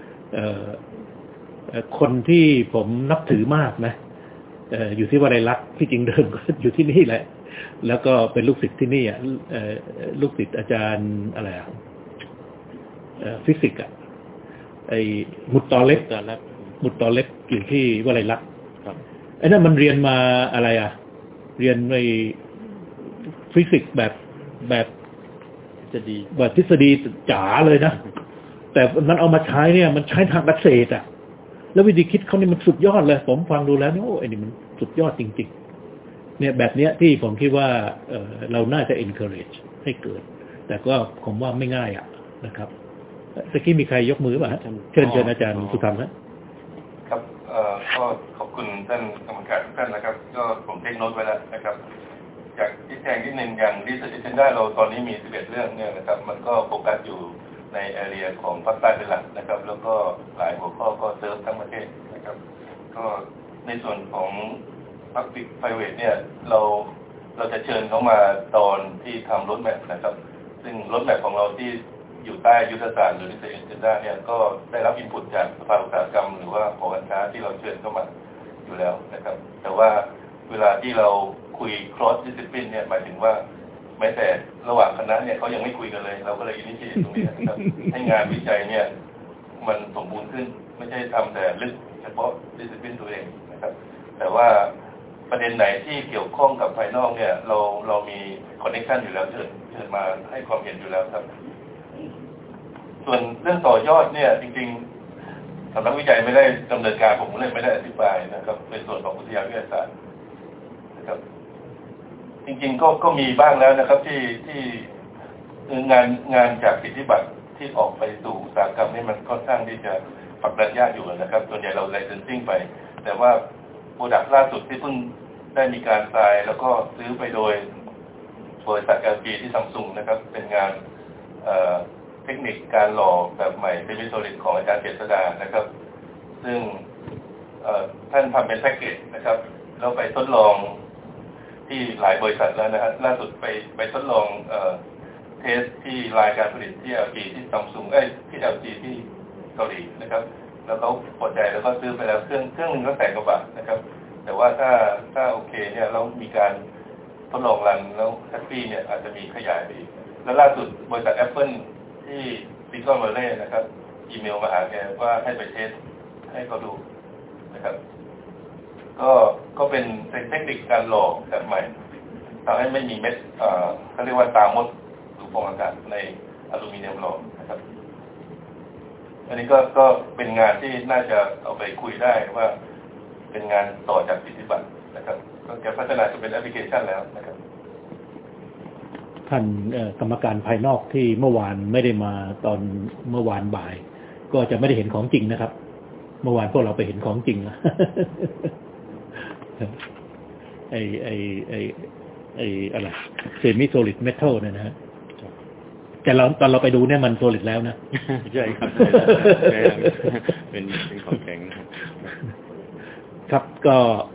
คนที่ผมนับถือมากนะอยู่ที่วลัยลักษณ์ที่จริงเดิมก็อยู่ที่นี่แหละแล้วก็เป็นลูกศิษย์ที่นี่อ่ะลูกศิษย์อาจารย์อะไรอ่ะฟิสิกส์อ่ะไอ้มุตตอเล็กมุตตอเล็กอยู่ที่วลัยลักษณ์ไอ้นั่นมันเรียนมาอะไรอ่ะเรียนในฟิสิกส์แบบแบบจะดีแบบทฤษฎีจ๋าเลยนะแต่มันเอามาใช้เนี่ยมันใช้ทางเกษตรอ่ะแล้ววิธีคิดเขานี่มันสุดยอดเลยผมฟังดูแล้วเนี่ยโอ้ไอ้นี่มันสุดยอดจริงๆเนี่ยแบบเนี้ยที่ผมคิดว่าเอ่อเราน่าจะ encourage ให้เกิดแต่ก็ผมว่าไม่ง่ายอ่ะนะครับตะกี้มีใครยกมือป่ะฮะเชิญเชิญอาจารย์สุธรรมนะครับเอ่อก็ขอบคุณท่านกรรมการทุกท่านนะครับก็ผมเทคโน้ตไว้แล้วนะครับจากที่แจ้งนิดนึงอย่าง Research Agenda เราตอนนี้มีสิบเอ็ดเรื่องเนี่ยนะครับมันก็โฟกัสอยู่ในแอเรียของภาคใต้เป็นหลักนะครับแล้วก็หลายหัวข้อก็เซิร์ฟทั้งประเทศนะครับก็ในส่วนของ Public Private เนี่ยเราเราจะเชิญเขามาตอนที่ทำรถแมพนะครับซึ่งรถแมพของเราที่อยู่ใต้ยุทธศาสตร์หรือ Research Agenda เนี่ยก็ได้รับอินพุตจากสภาอุตสาหกรรมหรือว่าหอการค้าที่เราเชิญเข้ามาอยู่แล้วนะครับแต่ว่าเวลาที่เราคุย cross discipline เนี่ยหมายถึงว่าแม้แต่ระหว่างคณะเนี่ยเขายังไม่คุยกันเลยเราก็เลยอินิชิเอตตรงนี้นะครับให้งานวิจัยเนี่ยมันสมบูรณ์ขึ้นไม่ใช่ทำแต่ลึกเฉพาะดิสซิปลินตัวเองนะครับแต่ว่าประเด็นไหนที่เกี่ยวข้องกับภายนอกเนี่ยเราเรามีคอนเนคชั่นอยู่แล้วเชิญเชิญมาให้ความเห็นอยู่แล้วครับส่วนเรื่องต่อยอดเนี่ยจริงๆสำนักวิจัยไม่ได้ดำเนินการผมเลยไม่ได้อธิบายนะครับเป็นส่วนของวิทยาวิทยาศาสตร์นะครับจริงๆก็ก็มีบ้างแล้วนะครับที่ที่งานงานจากสิทธิบัตรที่ออกไปสู่อุตสาหกรรมนี่มันค่อนข้างที่จะผลักดันยากอยู่นะครับส่วนใหญ่เราไลเซนซิ่งไปแต่ว่าโปรดักต์ล่าสุดที่เพิ่งได้มีการทรายแล้วก็ซื้อไปโดยบริษัท แอล จี ที่ซัมซุงนะครับเป็นงานเทคนิคการหล่อแบบใหม่เซมิโซลิดของอาจารย์เจษฎานะครับซึ่งท่านทำเป็นแพ็กเกจนะครับแล้วไปทดลองที่หลายบริษัทแล้วนะครับล่าสุดไปไปทดลองเทสที่รายการผลิตที่ แอล จี ที่ซัมซุงเอ้ยที่ แอล จี ที่เกาหลีนะครับแล้วเขาพอใจแล้วก็ซื้อไปแล้วเครื่องเครื่องนึงก็แสนกว่าบาทนะครับแต่ว่าถ้าถ้าโอเคเนี่ยเรามีการทดลองรันแล้วแฮปปี้เนี่ยอาจจะมีขยายไปอีกแล้วล่าสุดบริษัท Apple ที่ซิลิคอนวัลเลย์นะครับอีเมลมาหาแกว่าให้ไปเทสให้เขาดูนะครับก็ก็เป็นเทคนิคการหล่อแบบใหม่ทำให้ไม่มีเม็ดเอ่อเขาเรียกว่าตามดหรือฟองอากาศในอลูมิเนียมหล่อนะครับอันนี้ก็ก็เป็นงานที่น่าจะเอาไปคุยได้ว่าเป็นงานต่อจากสิทธิบัตรนะครับก็จะพัฒนาจะเป็นแอปพลิเคชันแล้วนะครับท่านกรรมการภายนอกที่เมื่อวานไม่ได้มาตอนเมื่อวานบ่ายก็จะไม่ได้เห็นของจริงนะครับเมื่อวานพวกเราไปเห็นของจริงนะ ไอไอไอไออะไรเซมิโซลิดเมทัลเนี่ยนะฮะแต่เราตอนเราไปดูเนี่ยมันโซลิดแล้วนะใช่ครับเป็นเป็นของแข็งครับก็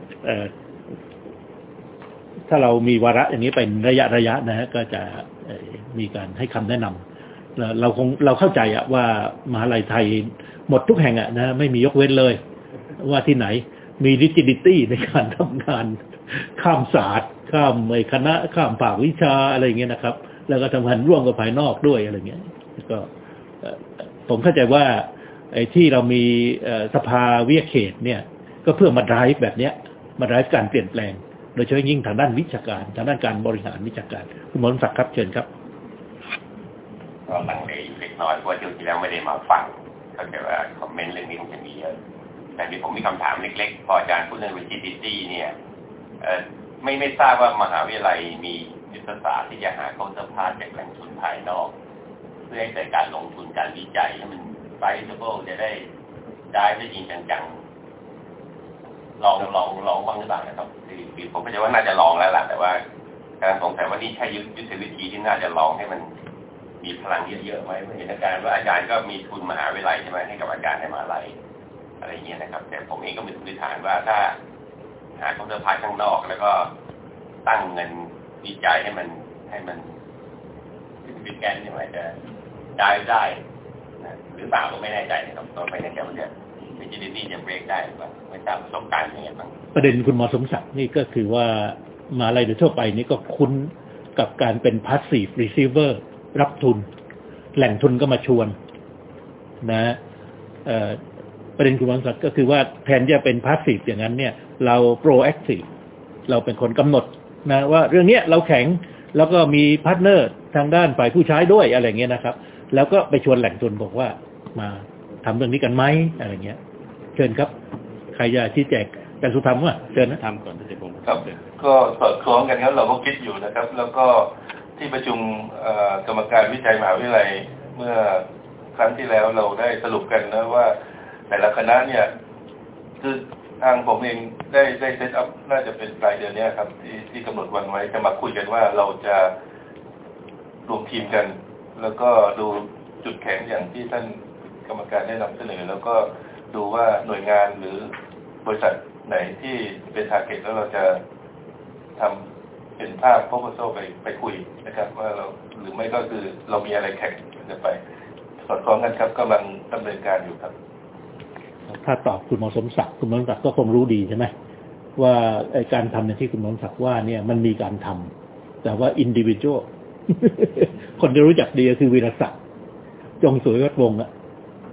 ถ้าเรามีวาระอย่างนี้เป็นระยะระยะนะฮะก็จะมีการให้คำแนะนำเราคงเราเข้าใจอะว่ามหาลัยไทยหมดทุกแห่งอะนะไม่มียกเว้นเลยว่าที่ไหนมี rigidity ในการทำงานข้ามศาสตร์ข้ามไอ้คณะข้ามภาควิชาอะไรอย่างเงี้ยนะครับแล้วก็ทำงานร่วมกับภายนอกด้วยอะไรเงี้ยก็ผมเข้าใจว่าไอ้ที่เรามีสภาวิทยาเขตเนี่ยก็เพื่อมา drive แบบเนี้ยมา drive การเปลี่ยนแปลงโดยเฉพาะยิ่งทางด้านวิชาการทางด้านการบริหารวิชาการคุณหมอศักดิ์ครับเชิญครับก็ลังเลอยู่เล็กน้อยเพราะว่าที่ที่แล้วไม่ได้มาฟังเข้าใจว่าคอมเมนต์เรื่องนี้คงจะมีเยอะแต่ที่ผมมีคำถามเล็กๆพออาจารย์พูดเรื่อง rigidity เนี่ยไม่ไม่ทราบว่ามหาวิทยาลัยมียุทธศาสตร์ที่จะหาข้อสัมพันธ์จากแหล่งทุนภายนอกเพื่อให้เกิดการลงทุนการวิจัยให้มัน viable จะได้ได้ได้จริงจังๆลองลองลองบ้างหรือเปล่านะครับคือผมเข้าใจว่าน่าจะลองแล้วล่ะแต่ว่าการสงสัยว่านี่ใช่ยุทธวิธีที่น่าจะลองให้มันมีพลังเยอะๆไหมเห็นอาจารย์ว่าอาจารย์ก็มีทุนมหาวิทยาลัยใช่ไหมให้กับอาจารย์ในมหาวิทยาลัยอะไรอย่างเงี้ยนะครับแต่ผมเองก็มีสันนิษฐานว่าถ้าหาข้อสัมพันธ์ข้างนอกแล้วก็ตั้งเงินวิจัยให้มันให้มันเป็นแกนใช่ไหมจะได้ได้นะหรือเปล่าก็ไม่แน่ใจนะครับก็ไม่แน่ใจว่าจะวิจิตรนี่จะเบรกได้หรือเปล่าไม่ทราบประสบการณ์ยังไงบ้างประเด็นคุณหมอสมศักดิ์นี่ก็คือว่ามหาวิทยาลัยโดยทั่วไปนี่ก็คุ้นกับการเป็น passive receiver รับทุนแหล่งทุนก็มาชวนนะเอ่อประเด็นคุณหมอสมศักดิ์ก็คือว่าแทนจะเป็น passive อย่างนั้นเนี่ยเรา proactive เราเป็นคนกำหนดนะว่าเรื่องนี้เราแข็งแล้วก็มีพาร์ทเนอร์ทางด้านฝ่ายผู้ใช้ด้วยอะไรเงี้ยนะครับแล้วก็ไปชวนแหล่งทุนบอกว่ามาทำเรื่องนี้กันไหมอะไรเงี้ยเชิญครับใครจะชี้แจงแต่สุธรรมว่าเชิญนะทำก่อนที่จะผมครับก็สอดคล้องกันครับเราก็คิดอยู่นะครับแล้วก็ที่ประชุมกรรมการวิจัยมหาวิทยาลัยเมื่อครั้งที่แล้วเราได้สรุปกันนะว่าแต่ละคณะเนี่ยคือทางผมเองได้ได้เซตอัพน่าจะเป็นปลายเดือนนี้ครับที่ที่กำหนดวันไว้จะมาคุยกันว่าเราจะรวมทีมกันแล้วก็ดูจุดแข็งอย่างที่ท่านกรรมการได้นำเสนอแล้วก็ดูว่าหน่วยงานหรือบริษัทไหนที่เป็นทาร์เก็ตแล้วเราจะทำเป็นภาพ proposal ไปไปคุยนะครับว่าเราหรือไม่ก็คือเรามีอะไรแข่งจะไปสอดคล้องกันครับกำลังดำเนินการอยู่ครับถ้าตอบคุณหมอสมศักดิ์คุณหมอสมศักดิ์ก็คงรู้ดีใช่ไหมว่าไอ้การทำในที่คุณหมอสมศักดิ์ว่าเนี่ยมันมีการทำแต่ว่า individual คนที่รู้จักดีก็คือวีรศักดิ์จงสวยวัดวงศ์อะ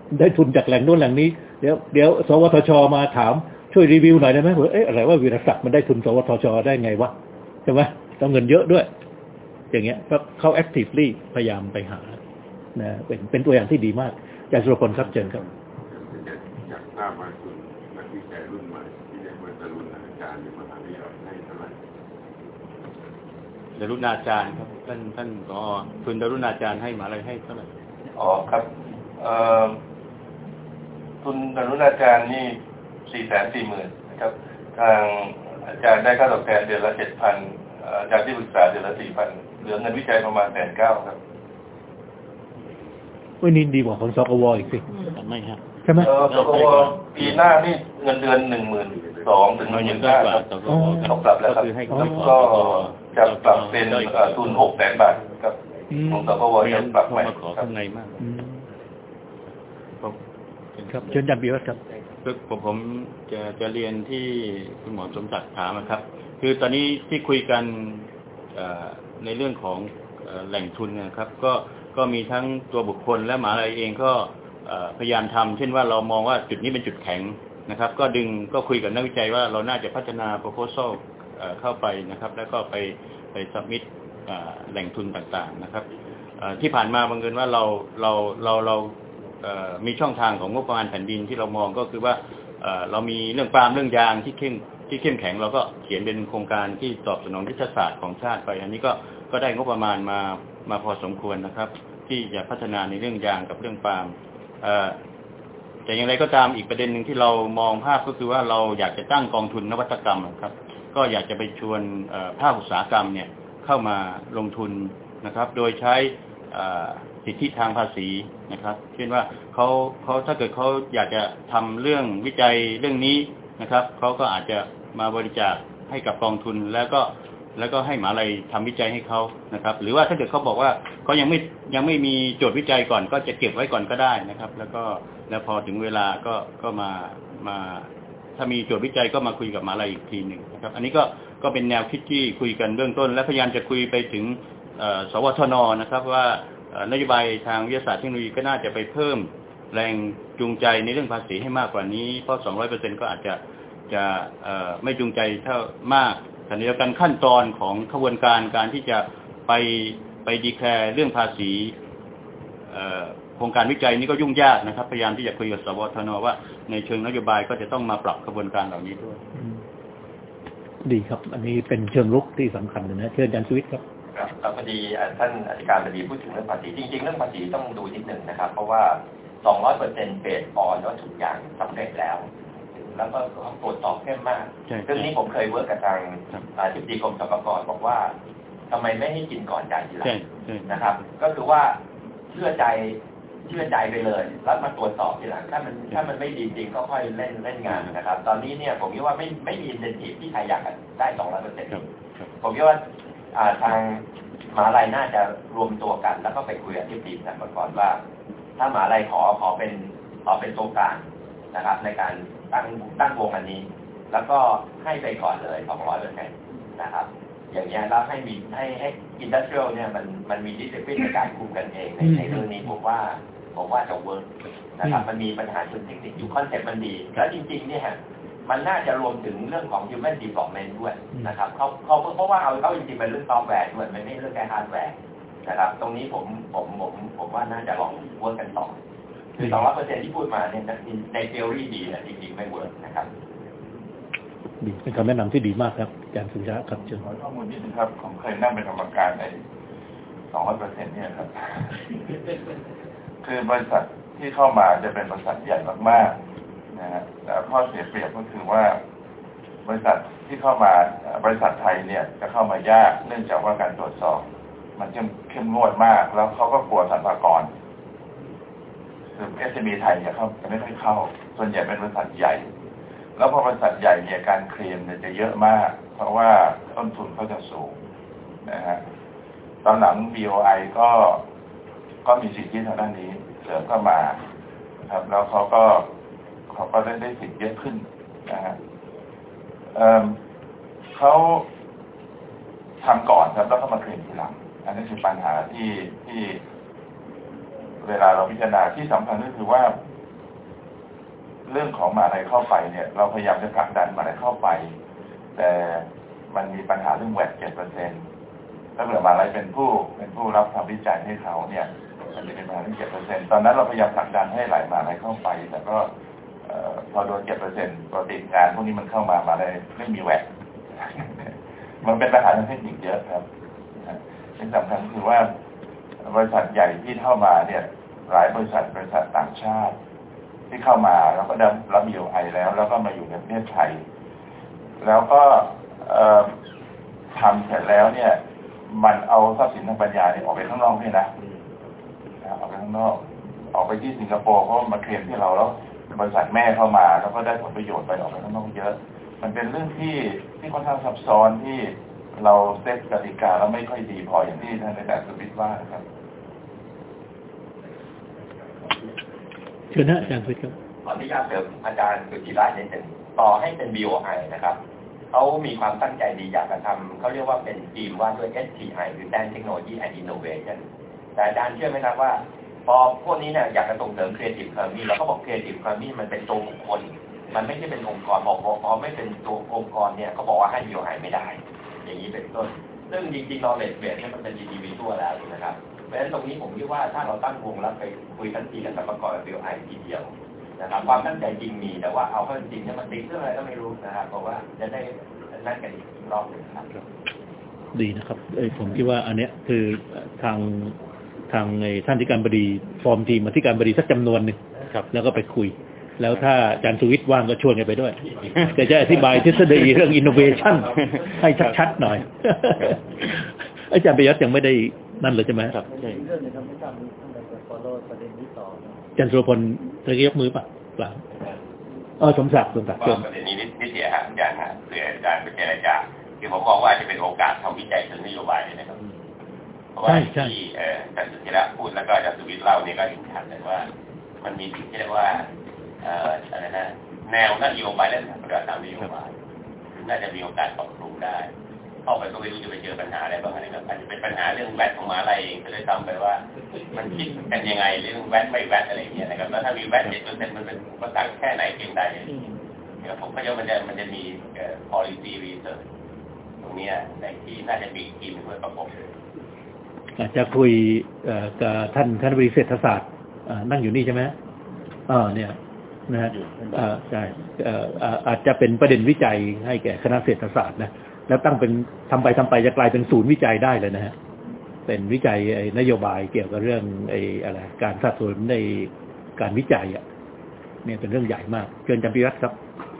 ได้ทุนจากแหล่งโน้นแหล่งนี้เดี๋ยวเดี๋ยวสวทชมาถามช่วยรีวิวหน่อยได้ไหมเอ๊ะอะไรว่าวีรศักดิ์มันได้ทุนสวทชได้ไงวะใช่ไหมต้องเงินเยอะด้วยอย่างเงี้ยก็เขา actively พยายามไปหานะเป็นเป็นตัวอย่างที่ดีมากอาจารย์สุรพลครับเชิญครับอยากทราบว่าคุณนักวิจัยรุ่นใหม่ที่เรียกว่าดารุณาจารย์ในมหาวิทยาลัยให้เท่าไหร่ดารุณาจารย์ครับท่านท่านก็ทุนดารุณาจารย์ให้มาอะไรให้เท่าไหร่อ๋อครับเอ่อทุนดารุณาจารย์นี่สี่แสนสี่หมื่นนะครับทางอาจารย์ได้ค่าตอบแทนเดือนละเจ็ดพันอาจารย์ที่ปรึกษาเดือนละสี่พันเหลือเงินวิจัยประมาณแสนเก้าครับวันนี้ดีกว่าของสกวอีกสิไม่ครับใช่ไหมเออสกวปีหน้านี่เงินเดือนหนึ่งหมื่นสองถึงหนึ่งหมื่นห้าครับต้องปรับแล้วครับแล้วก็จะปรับเป็นทุนหกแสนบาทครับของสกวจะปรับใหม่ขอข้างในมากครับเชิญอาจารย์ปิยวัฒน์ครับคือผมผมจะจะเรียนที่คุณหมอสมศักดิ์ถามนะครับคือตอนนี้ที่คุยกันในเรื่องของแหล่งทุนนะครับก็ก็มีทั้งตัวบุคคลและมหาวิทยาลัยเองก็พยายามทำเช่นว่าเรามองว่าจุดนี้เป็นจุดแข็งนะครับก็ดึงก็คุยกับนักวิจัยว่าเราน่าจะพัฒนา proposal เข้าไปนะครับแล้วก็ไปไป submit แหล่งทุนต่างๆนะครับที่ผ่านมาบังเอิญว่าเราเราเราเรามีช่องทางของงบประมาณแผ่นดินที่เรามองก็คือว่าเรามีเรื่องปาล์มเรื่องยางที่เข้มที่เข้มแข็งเราก็เขียนเป็นโครงการที่ตอบสนองยุทธศาสตร์ของชาติไปอันนี้ก็ก็ได้งบประมาณมามาพอสมควรนะครับที่จะพัฒนาในเรื่องยางกับเรื่องปาล์มแต่อย่างไรก็ตามอีกประเด็นหนึ่งที่เรามองภาพก็คือว่าเราอยากจะตั้งกองทุนนวัตกรรมครับก็อยากจะไปชวนภาคอุตสาหกรรมเนี่ยเข้ามาลงทุนนะครับโดยใช้สิทธิทางภาษีนะครับเช่นว่าเขาเขาถ้าเกิดเขาอยากจะทำเรื่องวิจัยเรื่องนี้นะครับเขาก็อาจจะมาบริจาคให้กับกองทุนแล้วก็แล้วก็ให้มหาวิทยาลัยทำวิจัยให้เขานะครับหรือว่าถ้าเกิดเขาบอกว่าเขายังไม่ยังไม่มีโจทย์วิจัยก่อนก็จะเก็บไว้ก่อนก็ได้นะครับแล้วก็แล้วพอถึงเวลาก็ก็มามาถ้ามีโจทย์วิจัยก็มาคุยกับมหาวิทยาลัยอีกทีหนึ่งนะครับอันนี้ก็ก็เป็นแนวคิดที่คุยกันเบื้องต้นและพยายามจะคุยไปถึงสวทน.นะครับว่านโยบายทางวิทยาศาสตร์เทคโนโลยีก็น่าจะไปเพิ่มแรงจูงใจในเรื่องภาษีให้มากกว่านี้เพราะ สองร้อยเปอร์เซ็นต์ ก็อาจจะจะไม่จูงใจเท่ามากแต่ในเดียวกันขั้นตอนของกระบวนการการที่จะไปไปดีแคร์เรื่องภาษีโครงการวิจัยนี้ก็ยุ่งยากนะครับพยายามที่จะคุยกับสวทน.ว่าในเชิงนโยบายก็จะต้องมาปรับกระบวนการเหล่านี้ด้วยดีครับอันนี้เป็นเชิงรุกที่สำคัญเลยนะเชิญอาจารย์สุวิทย์ครับครับพอดีท่านอธิการบดีพูดถึงเรื่องภาษีจริงๆเรื่องภาษีต้องดูนิดหนึ่งนะครับเพราะว่า สองร้อยเปอร์เซ็นต์ เบสออนว่าทุกอย่างสำเร็จแล้วแล้วก็เขาตรวจสอบเข้มมากเรื่องนี้ผมเคยเวิร์กกับทางอธิบดีกรมสรรพากรบอกว่าทำไมไม่ให้กินก่อนจ่ายทีหลังนะครับก็คือว่าเชื่อใจเชื่อใจไปเลยแล้วมาตรวจสอบทีหลังถ้ามันถ้ามันไม่ดีจริงก็ค่อยเล่นเล่นงานนะครับตอนนี้เนี่ยผมคิดว่าไม่ไม่มีอินเซนทีฟที่ใครอยากได้ สองร้อยเปอร์เซ็นต์ ผมคิดว่าทางมหาลัยน่าจะรวมตัวกันแล้วก็ไปคุยกับที่ทีมกันก่อนว่าถ้ามหาลัยขอขอเป็นขอเป็นตัวกลางนะครับในการตั้งตั้งวงอันนี้แล้วก็ให้ไปก่อนเลย สองร้อยเปอร์เซ็นต์ นะครับอย่างนี้แล้วให้มีให้ให้อินดัสเทรียลเนี่ยมันมันมีดิสซิปลินในการคุมกันเองในในเรื่องนี้ผมว่าผมว่าจะเวิร์กนะครับมันมีปัญหาเชิงเทคนิคอยู่คอนเซ็ปต์มันดีแล้วจริงๆเนี่ยมันน่าจะรวมถึงเรื่องของ human development ด้วยนะครับเขาเขาเพราะว่าเอาเขาจริงๆเป็นเรื่องซอฟต์แวร์ด้วยมันไม่ใช่เรื่องแค่ฮาร์ดแวร์นะครับตรงนี้ผมผมผมผมว่าน่าจะลองเวิร์กกันต่อคือ สองร้อยเปอร์เซ็นต์ ที่พูดมาเนี่ยในทีโอรีดีแต่จริงๆไม่เวิร์กนะครับดีเป็นคำแนะนำที่ดีมากครับอาจารย์สุชาติครับเชิญขอข้อมูลนิดนึงครับผมเคยนั่งเป็นกรรมการใน สองร้อยเปอร์เซ็นต์ เนี่ยครับคือบริษัทที่เข้ามาจะเป็นบริษัทใหญ่มากๆนะฮะแต่ข้อเสียเปรียบก็คือว่าบริษัทที่เข้ามาบริษัทไทยเนี่ยจะเข้ามายากเนื่องจากว่าการตรวจสอบมันเข้มเข้มงวดมากแล้วเขาก็กลัวสรรพากรคือ เอส เอ็ม อี ไทยเนี่ยเขาจะไม่ค่อยเข้าส่วนใหญ่เป็นบริษัทใหญ่แล้วพอบริษัทใหญ่เนี่ยการเคลมเนี่ยจะเยอะมากเพราะว่าต้นทุนเขาจะสูงนะฮะตอนหลัง บี โอ ไอ ก็ก็มีสิทธิทางด้านนี้เสริมเข้ามาครับแล้วเขาก็เขาก็ได้ได้สิทธิเยอะขึ้นนะฮะเอ่อเขาทำก่อนครับแล้วก็มาเคลมทีหลังอันนี้คือปัญหาที่ที่เวลาเราพิจารณาที่สำคัญก็คือว่าเรื่องของมหาลัยเข้าไปเนี่ยเราพยายามจะผลักดันมหาลัยเข้าไปแต่มันมีปัญหาเรื่องแวดเจ็ดเปอร์เซ็นต์ถ้าเกิดมหาลัยเป็นผู้เป็นผู้รับทำวิจัยให้เขาเนี่ยมันจะเป็นปัญหาเรื่องเจ็ดเปอร์เซ็นต์ตอนนั้นเราพยายามผลักดันให้หลายมหาลัยเข้าไปแต่ก็พอโดนเจ็ดเปอร์เซ็นต์ปกติงานพวกนี้มันเข้ามามหาลัยไม่มีแวดมันเป็นปัญหาทางเทคนิคเยอะครับที่สำคัญคือว่าบริษัทใหญ่ที่เข้ามาเนี่ยหลายบริษัทบริษัทต่างชาติที่เข้ามาแล้วก็ได้รับ บี โอ ไอ แล้วแล้วก็มาอยู่ในประเทศไทยแล้วก็ทำเสร็จแล้วเนี่ยมันเอาทรัพย์สินทางปัญญาเนี่ยออกไปข้างนอกด้วยนะออกไปข้างนอกออกไปที่สิงคโปร์เพราะมาเคลมที่เราแล้วบริษัทแม่เข้ามาแล้วก็ได้ผลประโยชน์ไปออกไปข้างนอกเยอะมันเป็นเรื่องที่ที่ค่อนข้างซับซ้อนที่เราเซตกติกาแล้วไม่ค่อยดีพออย่างที่ท่านอาจารย์สุวิทย์ว่าครับเชิญนะอาจารย์สุวิทย์ครับขออนุญาตเสริมอาจารย์สุจิราชนิดหนึ่งต่อให้เป็น บี โอ ไอ นะครับเขามีความตั้งใจดีอยากจะทำเขาเรียกว่าเป็นทีมว่าด้วย เอส ที ไอ คือ Stand Technology and Innovation แต่อาจารย์เชื่อไหมครับว่าพอพวกนี้เนี่ยอยากจะส่งเสริม Creative Economy เราก็บอก Creative Economy มันเป็นตัวบุคคลมันไม่ใช่เป็นองค์กรบอกพอไม่เป็นตัวองค์กรเนี่ยเขาบอกว่าให้ บี โอ ไอ ไม่ได้อย่างนี้เป็นต้นซึ่งจริงๆ knowledge base เนี่ยมันเป็น individual แล้วนะครับเพราะฉะนั้นตรงนี้ผมคิดว่าถ้าเราตั้งวงแล้วไปคุยทันทีกับสรรพากร บี โอ ไอ ทีเดียวนะครับความตั้งใจจริงมีแต่ว่าเอาเข้าจริงเนี่ยมันติดเรื่องอะไรก็ไม่รู้นะครับเพราะว่าจะได้นั่นกันอีกรอบหนึ่งครับดีนะครับเอ้ยผมคิดว่าอันเนี้ยคือทางทางในท่านที่การบดีฟอร์มทีมมาที่การบดีสักจำนวนหนึ่งครับแล้วก็ไปคุยแล้วถ้าอาจารย์สุวิทย์ว่างก็ชวนกันไปด้วยก็จะอธิบายทฤษฎีเรื่อง innovation ให้ชัดๆหน่อยอาจารย์ประยัติยังไม่ได้นั่นเลยใช่ไหมครับใช่เรื่องนึงครับไม่ทราบมีท่านใดจะ follow ประเด็นนี้ต่ออาจารย์สุรพลจะยกมือป่ะเปล่าเออสมศักดิ์สมศักดิ์ประเด็นนี้นิดเดียวครับอาจารย์ฮะเผื่ออาจารย์ไปเจรจาคือผมมองว่าจะเป็นโอกาสทำวิจัยเชิงนโยบายเลยนะครับเพราะว่าที่อาจารย์สุธีระพูดแล้วก็อาจารย์สุวิทย์เล่าเนี่ยก็เห็นชัดเลยว่ามันมีสิ่งที่เรียกว่าอะไรนะแนวนโยบายและปฏิบัติตามนโยบายน่าจะมีโอกาสปรับปรุงได้เข้าไปก็ไม่รู้จะไปเจอปัญหาอะไรบ้างอะไรแบบอาจจะเป็นปัญหาเรื่องแวดของมหาลัยเองก็เลยทำไปว่ามันคิดกันยังไงเรื่องแวดไม่แวดอะไรอย่างเงี้ยนะครับแล้วถ้ามีแวดเจ็ดเปอร์เซ็นต์มันเป็นภาษาแค่ไหนเพียงใดเนี่ยผมก็จะมันจะมันจะมี policy research ตรงนี้ในที่น่าจะมีทีมเพื่อประกอบอาจจะคุยกับท่านท่านบริเศรษฐศาสตร์นั่งอยู่นี่ใช่ไหมอ่าเนี่ยนะฮะอ่าใช่อาจจะเป็นประเด็นวิจัยให้แก่คณะเศรษฐศาสตร์นะแล้วตั้งเป็นทำไปทำไปจะกลายเป็นศูนย์วิจัยได้เลยนะฮะเป็นวิจัยนโยบายเกี่ยวกับเรื่องไอ้อะไรการสนับสนุนในการวิจัยอ่ะเนี่ยเป็นเรื่องใหญ่มากเชิญจำปีรัตน์ครับ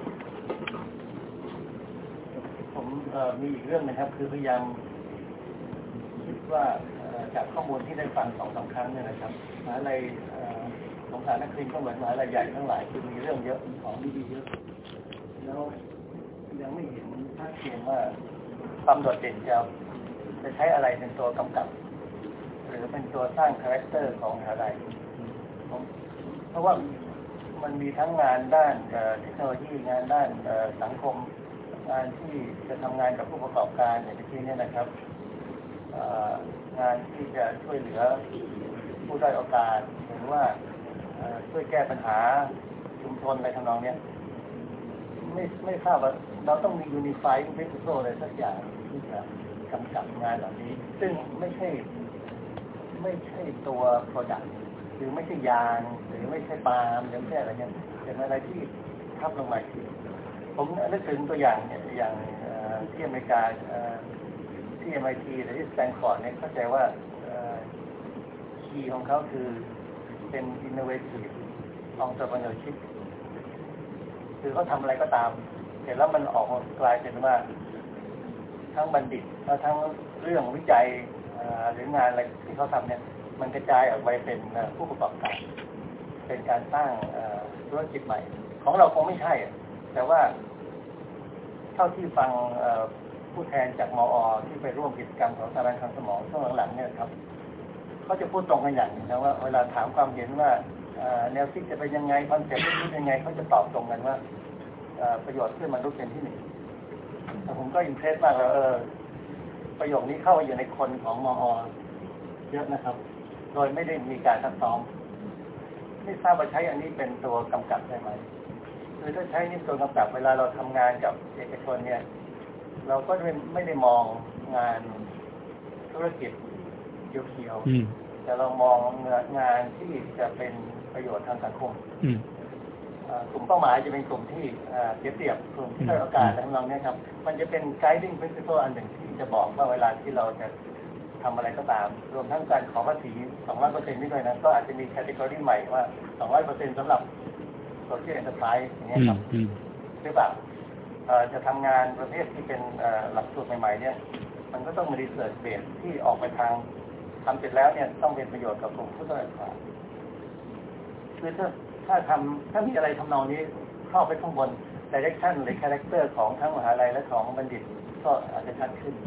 ผมมีอีกเรื่องนึงครับคือพยายามคิดว่าจากข้อมูลที่ได้ฟังสองสามครั้งเนี่ยนะครับมหาลัยสงขลานครินทร์ก็เหมือนมหาลัยใหญ่ทั้งหลายคือมีเรื่องเยอะของดีๆเยอะแล้วยังไม่เห็นชัดเจนว่าความโดดเด่นจะจะใช้อะไรเป็นตัวกำกับหรือเป็นตัวสร้างคาแรคเตอร์ของมหาลัยเพราะว่ามันมีทั้งงานด้านเทคโนโลยีงานด้านสังคมงานที่จะทำงานกับผู้ประกอบการอย่างที่นี้นะครับงานที่จะช่วยเหลือผู้ด้อยโอกาสหรือว่าช่วยแก้ปัญหาชุมชนอะไรทำนองนี้ไม่ไม่ทราบว่าเราต้องมี Unifying Principle อะไรสักอย่างที่จะกำกับงานเหล่านี้ซึ่งไม่ใช่ไม่ใช่ตัว Product หรือไม่ใช่ยางหรือไม่ใช่ปาล์มหรือไม่ใช่อะไรเงี้ยเป็นอะไรที่ทับลงมาทีผมนึกถึงตัวอย่างเนี่ยอย่างที่อเมริกาที่ เอ็ม ไอ ที หรือที่สแตนฟอร์ดเนี่ยเข้าใจว่าคีย์ของเขาคือเป็น innovative entrepreneurship คือเขาทำอะไรก็ตามเสร็จแล้วมันออกมากลายเป็นว่าทั้งบัณฑิตและทั้งเรื่องวิจัยหรืองานอะไรที่เขาทำเนี่ยมันกระจายออกไปเป็นผู้ประกอบการเป็นการสร้างธุรกิจใหม่ของเราคงไม่ใช่แต่ว่าเท่าที่ฟังผู้แทนจากมอ.ที่ไปร่วมกิจกรรมของสถาบันทางสมองช่วงหลังๆเนี่ยครับเขาจะพูดตรงกันอย่างนี้นะว่าเวลาถามความเห็นว่าแนวคิดจะเป็นยังไงคอนเซ็ปต์เป็นยังไงเขาจะตอบตรงกันว่าประโยชน์เพื่อมนุษย์เป็นที่หนึ่งแต่ผมก็อินเพรสมากแล้วเออประโยคนี้เข้าไปอยู่ในคนของมอ.เยอะนะครับโดยไม่ได้มีการซักซ้อมไม่ทราบว่าใช้อันนี้เป็นตัวกำกับได้ไหมคือถ้าใช้ในตัวกำกับเวลาเราทำงานกับเอกชนเนี่ยเราก็ไม่ได้มองงานธุรกิจเขียวๆแต่เรามองงานที่จะเป็นประโยชน์ทางสังคมกลุ่มเป้าหมายจะเป็นกลุ่มที่เสียเปรียบกลุ่มที่ได้โอกาสของเราเนี่ยครับมันจะเป็น guiding principle อันหนึ่งที่จะบอกว่าเวลาที่เราจะทำอะไรก็ตามรวมทั้งการขอภาษี สองร้อยเปอร์เซ็นต์ นี่ด้วยนะก็อาจจะมีแคตตากรีใหม่ว่า สองร้อยเปอร์เซ็นต์ สำหรับ social enterprise อย่างเงี้ยครับหรือเปล่าจะทำงานประเภทที่เป็นหลักสูตรใหม่ๆเนี่ยมันก็ต้องมี research base ที่ออกไปทางทำเสร็จแล้วเนี่ยต้องเป็นประโยชน์กับกลุ่มผู้ได้รับคือถ้าถ้าทำถ้ามีอะไรทำนองนี้เข้าไปข้างบน direction หรือ character ของทั้งมหาลัยและของบัณฑิตก็อาจจะชัดขึ้น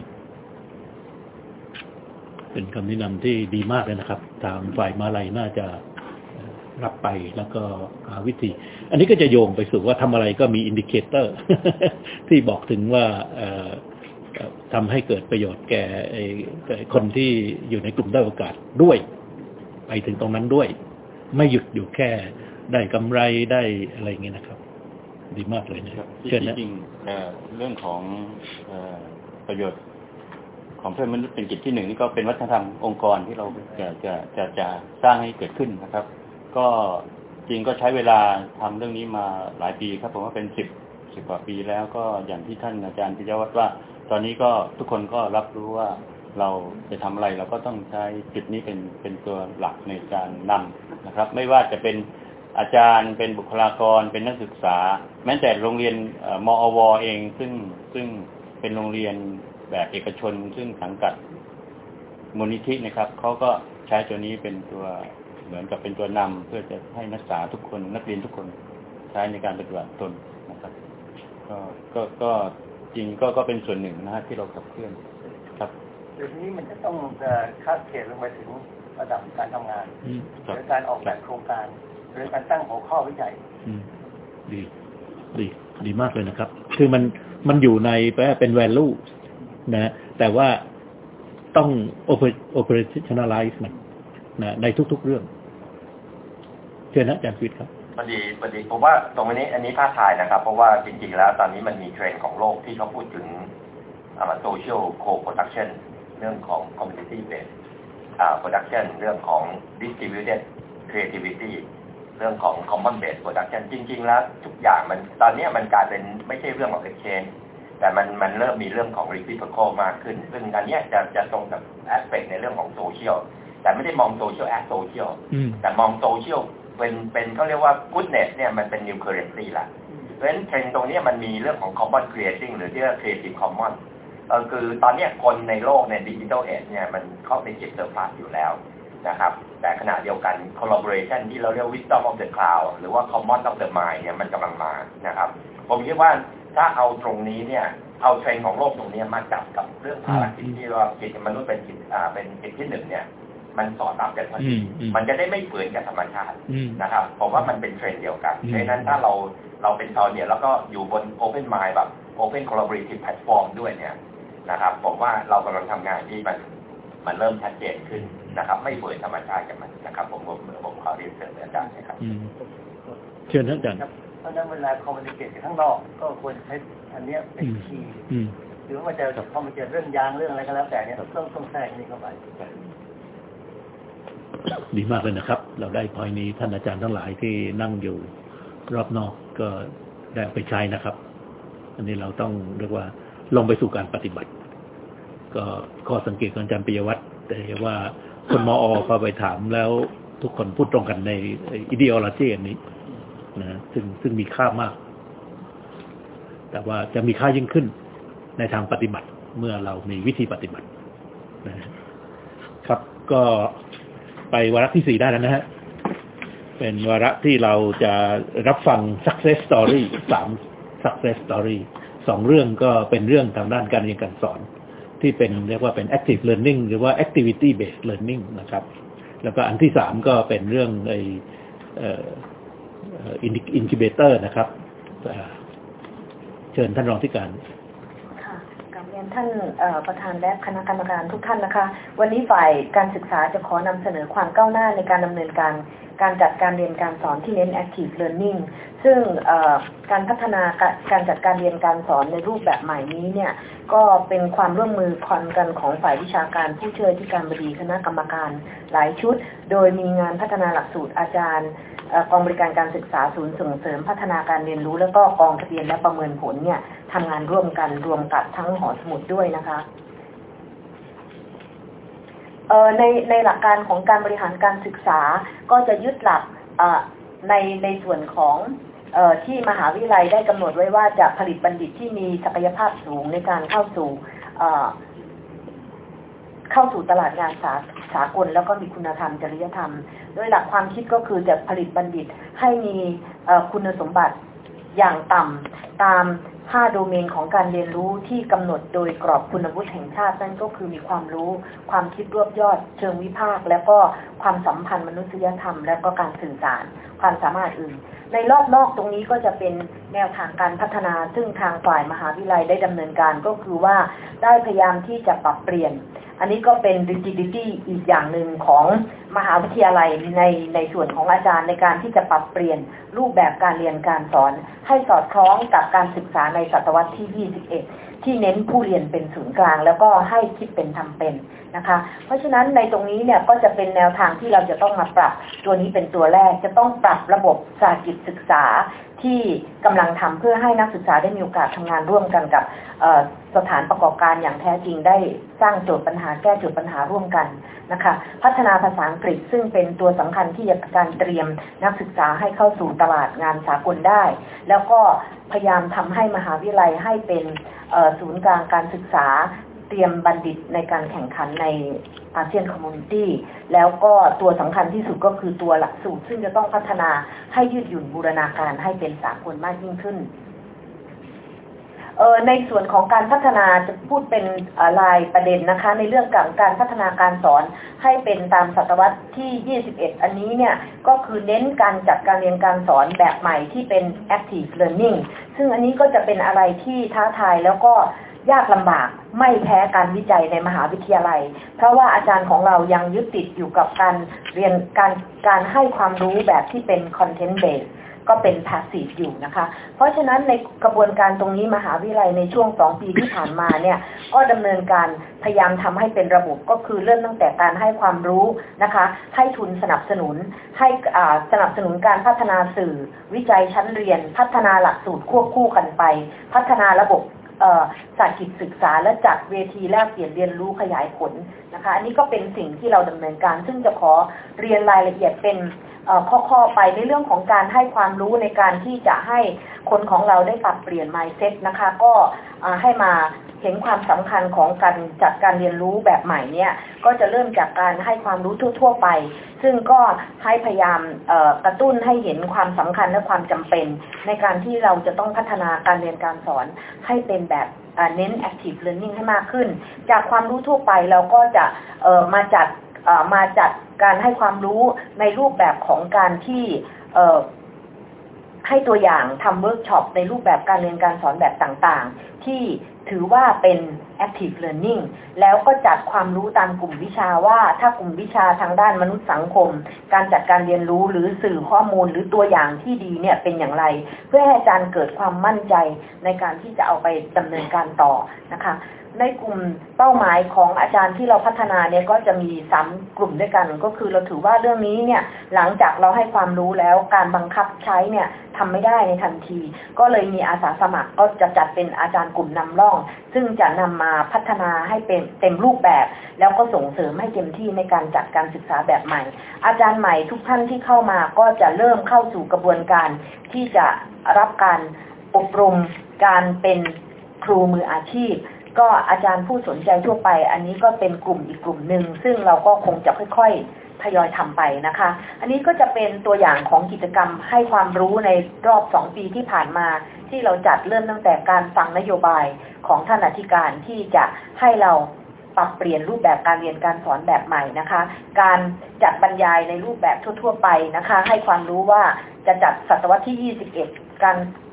เป็นคำแนะนำที่ดีมากเลยนะครับทางฝ่ายมหาลัยน่าจะรับไปแล้วก็หาวิธีอันนี้ก็จะโยงไปสู่ว่าทำอะไรก็มีอินดิเคเตอร์ ที่บอกถึงว่าทำให้เกิดประโยชน์แก่คนที่อยู่ในกลุ่มได้โอกาสด้วยไปถึงตรงนั้นด้วยไม่หยุดอยู่แค่ได้กำไรได้อะไรอย่างเงี้ยนะครับดีมากเลยนะครับเชิญนะจริงเรื่องของประโยชน์ของเพื่อนมนุษย์เป็นกิจที่หนึ่งนี่ก็เป็นวัฒนธรรมองค์กรที่เราจะจะจะจะสร้างให้เกิดขึ้นนะครับก็จริงก็ใช้เวลาทำเรื่องนี้มาหลายปีครับผมว่าเป็นสิบสิบกว่าปีแล้วก็อย่างที่ท่านอาจารย์ปิยวัฒน์ว่าตอนนี้ก็ทุกคนก็รับรู้ว่าเราจะทำอะไรเราก็ต้องใช้จุดนี้เป็นเป็นตัวหลักในการนำนะครับไม่ว่าจะเป็นอาจารย์เป็นบุคลากรเป็นนักศึกษาแม้แต่โรงเรียนมอวเองซึ่งซึ่งเป็นโรงเรียนแบบเอกชนซึ่งสังกัดมูลนิธินะครับเขาก็ใช้ตัวนี้เป็นตัวเหมือนกับเป็นตัวนำเพื่อจะให้นักศึกษาทุกคนนักเรียนทุกคนใช้ในการปฏิบัติตนนะครับก็ก็ก็จริงก็ก็เป็นส่วนหนึ่งนะฮะที่เราขับเคลื่อนครับเดี๋ยวนี้มันจะต้องคาดเกณฑ์ลงไปถึงระดับการทำงานหรือการออกแบบโครงการหรือการตั้งหัวข้อวิจัยดีดีดีมากเลยนะครับคือมันมันอยู่ในแปลเป็น value นะแต่ว่าต้อง operationalize มันนะในทุกๆเรื่องเชิญนะอาจารย์ฟิตครับพอดีพอดีผมว่าตรงนี้อันนี้ท้าทายนะครับเพราะว่าจริงๆแล้วตอนนี้มันมีเทรนด์ของโลกที่เขาพูดถึงอ่า social co-production เรื่องของ community based อ่า production เรื่องของ distributed creativity เรื่องของ common based production จริงๆแล้วทุกอย่างมันตอนนี้มันกลายเป็นไม่ใช่เรื่องของ exchange แต่มันมันเริ่มมีเรื่องของ reciprocal มากขึ้นซึ่งอันนี้จะจะตรงกับ aspect ในเรื่องของ social แต่ไม่ได้มอง social as social แต่มอง social เป็นเป็นเขาเรียกว่า goodness เนี่ยมันเป็น new currency ละเพราะฉะนั้นเทรนด์ตรงนี้มันมีเรื่องของ common creating หรือที่เรียก creative common เออคือตอนนี้คนในโลกใน digital age เนี่ยมันเข้าไปเก็บ surplus อยู่แล้วนะครับแต่ขณะเดียวกัน collaboration ที่เราเรียก wisdom of the cloud หรือว่า common of the mind เนี่ยมันกำลังมานะครับผมคิดว่าถ้าเอาตรงนี้เนี่ยเอาเทรนด์ของโลกตรงนี้มาจับกับเรื่องภารกิจที่เรากิจมนุษย์เป็นกิจอ่าเป็นกิจที่หนึ่งเนี่ยมันสอดรับกันพอดีมันจะได้ไม่ฝืนกับธรรมชาตินะครับผมว่ามันเป็นเทรนด์เดียวกันเพราะฉะนั้นถ้าเราเราเป็นตอนเนี่ยแล้วก็อยู่บน open mind แบบ open collaborative platform ด้วยเนี่ยนะครับผมว่าเรากำลังทำงานที่มันมันเริ่มชัดเจนขึ้นนะครับไม่ฝืนธรรมชาติกันมันนะครับผมผมผมขอเรียนเชิญอาจารย์นะครับเชิญท่านอาจารย์เพราะนั้นเวลาคอมมูนิเคชข้างนอกก็ควรใช้อันนี้เป็นคีย์หรือว่ามันจะพอมันจะเรื่องยางเรื่องอะไรก็แล้วแต่เนี่ยต้องต้องแทรกนี่เข้าไปดีมากเลยนะครับเราได้พอยนี้ท่านอาจารย์ทั้งหลายที่นั่งอยู่รอบนอกก็ได้ไปใช้นะครับอันนี้เราต้องเรียกว่าลงไปสู่การปฏิบัติก็ข้อสังเกตของอาจารย์ปิยวัฒน์แต่ว่าคนมอพอไปถามแล้วทุกคนพูดตรงกันใน ideology อันนี้นะซึ่งซึ่งมีค่ามากแต่ว่าจะมีค่ายิ่งขึ้นในทางปฏิบัติเมื่อเรามีวิธีปฏิบัตินะครับก็ไปวาระที่สี่ได้แล้วนะฮะเป็นวาระที่เราจะรับฟัง success story สาม success story สองเรื่องก็เป็นเรื่องทางด้านการเรียนการสอนที่เป็นเรียกว่าเป็น active learning หรือว่า activity based learning นะครับแล้วก็อันที่สามก็เป็นเรื่องไอ้เอ่อ incubator นะครับเชิญท่านรองที่การค่ะกราบเรียนท่านประธานและคณะกรรมการทุกท่านนะคะวันนี้ฝ่ายการศึกษาจะขอนำเสนอความก้าวหน้าในการดำเนินการการจัดการเรียนการสอนที่เน้น active learning ซึ่งการพัฒนาการจัดการเรียนการสอนในรูปแบบใหม่นี้เนี่ยก็เป็นความร่วมมือกันของฝ่ายวิชาการผู้ช่วยที่การบดีคณะกรรมการหลายชุดโดยมีงานพัฒนาหลักสูตรอาจารย์กองบริการการศึกษาศูนย์ส่งเสริมพัฒนาการเรียนรู้แล้วก็กองทะเบียนและประเมินผลเนี่ยทำงานร่วมกันรวมกับทั้งหอสมุดด้วยนะคะในในหลักการของการบริหารการศึกษาก็จะยึดหลักในในส่วนของที่มหาวิทยาลัยได้กำหนดไว้ว่าจะผลิตบัณฑิตที่มีศักยภาพสูงในการเข้าสู่เข้าสู่ตลาดงานสาสากลแล้วก็มีคุณธรรมจริยธรรมโดยหลักความคิดก็คือจะผลิตบัณฑิตให้มีคุณสมบัติอย่างต่ำตามห้าโดเมนของการเรียนรู้ที่กำหนดโดยกรอบคุณวุฒิแห่งชาตินั่นก็คือมีความรู้ความคิดรวบยอดเชิงวิพากษ์แล้วก็ความสัมพันธ์มนุษยธรรมแล้วก็การสื่อสารความสามารถอื่นในรอบนอกตรงนี้ก็จะเป็นแนวทางการพัฒนาซึ่งทางฝ่ายมหาวิทยาลัยได้ดำเนินการก็คือว่าได้พยายามที่จะปรับเปลี่ยนอันนี้ก็เป็น rigidity อีกอย่างหนึ่งของมหาวิทยาลัยในในส่วนของอาจารย์ในการที่จะปรับเปลี่ยนรูปแบบการเรียนการสอนให้สอดคล้องกับการศึกษาในศตวรรษที่ยี่สิบเอ็ดที่เน้นผู้เรียนเป็นศูนย์กลางแล้วก็ให้คิดเป็นทำเป็นนะคะเพราะฉะนั้นในตรงนี้เนี่ยก็จะเป็นแนวทางที่เราจะต้องมาปรับตัวนี้เป็นตัวแรกจะต้องปรับระบบสาหกิจศึกษาที่กำลังทำเพื่อให้นักศึกษาได้มีโอกาสทำงานร่วมกันกับสถานประกอบการอย่างแท้จริงได้สร้างโจทย์ปัญหาแก้โจทย์ปัญหาร่วมกันนะคะพัฒนาภาษาอังกฤษซึ่งเป็นตัวสำคัญที่จะการเตรียมนักศึกษาให้เข้าสู่ตลาดงานสากลได้แล้วก็พยายามทำให้มหาวิทยาลัยให้เป็นศูนย์กลางการศึกษาเตรียมบัณฑิตในการแข่งขันในอาเซียนคอมมูนิตี้แล้วก็ตัวสำคัญที่สุดก็คือตัวหลักสูตรซึ่งจะต้องพัฒนาให้ยืดหยุ่นบูรณาการให้เป็นสากลมากยิ่งขึ้นในส่วนของการพัฒนาจะพูดเป็นรายประเด็นนะคะในเรื่องของการพัฒนาการสอนให้เป็นตามศตวรรษที่ยี่สิบเอ็ดอันนี้เนี่ยก็คือเน้นการจัดการเรียนการสอนแบบใหม่ที่เป็น active learning ซึ่งอันนี้ก็จะเป็นอะไรที่ท้าทายแล้วก็ยากลำบากไม่แพ้การวิจัยในมหาวิทยาลัยเพราะว่าอาจารย์ของเรายังยึดติดอยู่กับการเรียนการการให้ความรู้แบบที่เป็น content basedก็เป็น passive อยู่นะคะเพราะฉะนั้นในกระบวนการตรงนี้มหาวิทยาลัยในช่วงสองปีที่ผ่านมาเนี่ยก็ดำเนินการพยายามทำให้เป็นระบบก็คือเริ่มตั้งแต่การให้ความรู้นะคะให้ทุนสนับสนุนให้สนับสนุนการพัฒนาสื่อวิจัยชั้นเรียนพัฒนาหลักสูตรควบคู่กันไปพัฒนาระบบสาหกิจศึกษาและจัดเวทีแลกเปลี่ยนเรียนรู้ขยายผลนะคะอันนี้ก็เป็นสิ่งที่เราดำเนินการซึ่งจะขอเรียนรายละเอียดเป็นข้อๆไปในเรื่องของการให้ความรู้ในการที่จะให้คนของเราได้ปรับเปลี่ยน mindset นะคะก็ให้มาเห็นความสำคัญของการจัดการเรียนรู้แบบใหม่เนี่ยก็จะเริ่มจากการให้ความรู้ทั่วๆไปซึ่งก็ให้พยายามกระตุ้นให้เห็นความสำคัญและความจำเป็นในการที่เราจะต้องพัฒนาการเรียนการสอนให้เป็นแบบเน้น active learning ให้มากขึ้นจากความรู้ทั่วไปเราก็จะมาจัดมาจัดการให้ความรู้ในรูปแบบของการที่ให้ตัวอย่างทำเวิร์กช็อปในรูปแบบการเรียนการสอนแบบต่างๆที่ถือว่าเป็น active learning แล้วก็จัดความรู้ตามกลุ่มวิชาว่าถ้ากลุ่มวิชาทางด้านมนุษยสังคมการจัดการเรียนรู้หรือสื่อข้อมูลหรือตัวอย่างที่ดีเนี่ยเป็นอย่างไรเพื่อให้อาจารย์เกิดความมั่นใจในการที่จะเอาไปดำเนินการต่อนะคะในกลุ่มเป้าหมายของอาจารย์ที่เราพัฒนาเนี่ยก็จะมีสามกลุ่มด้วยกันก็คือเราถือว่าเรื่องนี้เนี่ยหลังจากเราให้ความรู้แล้วการบังคับใช้เนี่ยทำไม่ได้ในทันทีก็เลยมีอาสาสมัครก็จะจัดเป็นอาจารย์กลุ่มนำร่องซึ่งจะนำมาพัฒนาให้เป็นเต็มรูปแบบแล้วก็ส่งเสริมให้เต็มที่ในการจัดการศึกษาแบบใหม่อาจารย์ใหม่ทุกท่านที่เข้ามาก็จะเริ่มเข้าสู่กระบวนการที่จะรับการอบรมการเป็นครูมืออาชีพก็อาจารย์ผู้สนใจทั่วไปอันนี้ก็เป็นกลุ่มอีกกลุ่มหนึ่งซึ่งเราก็คงจะค่อยๆทยอยทำไปนะคะอันนี้ก็จะเป็นตัวอย่างของกิจกรรมให้ความรู้ในรอบสองปีที่ผ่านมาที่เราจัดเริ่มตั้งแต่การฟังนโยบายของท่านอธิการที่จะให้เราปรับเปลี่ยนรูปแบบการเรียนการสอนแบบใหม่นะคะการจัดบรรยายในรูปแบบทั่วๆไปนะคะให้ความรู้ว่าจะจัดศตวรรษที่ยี่สิบเอ็ดการ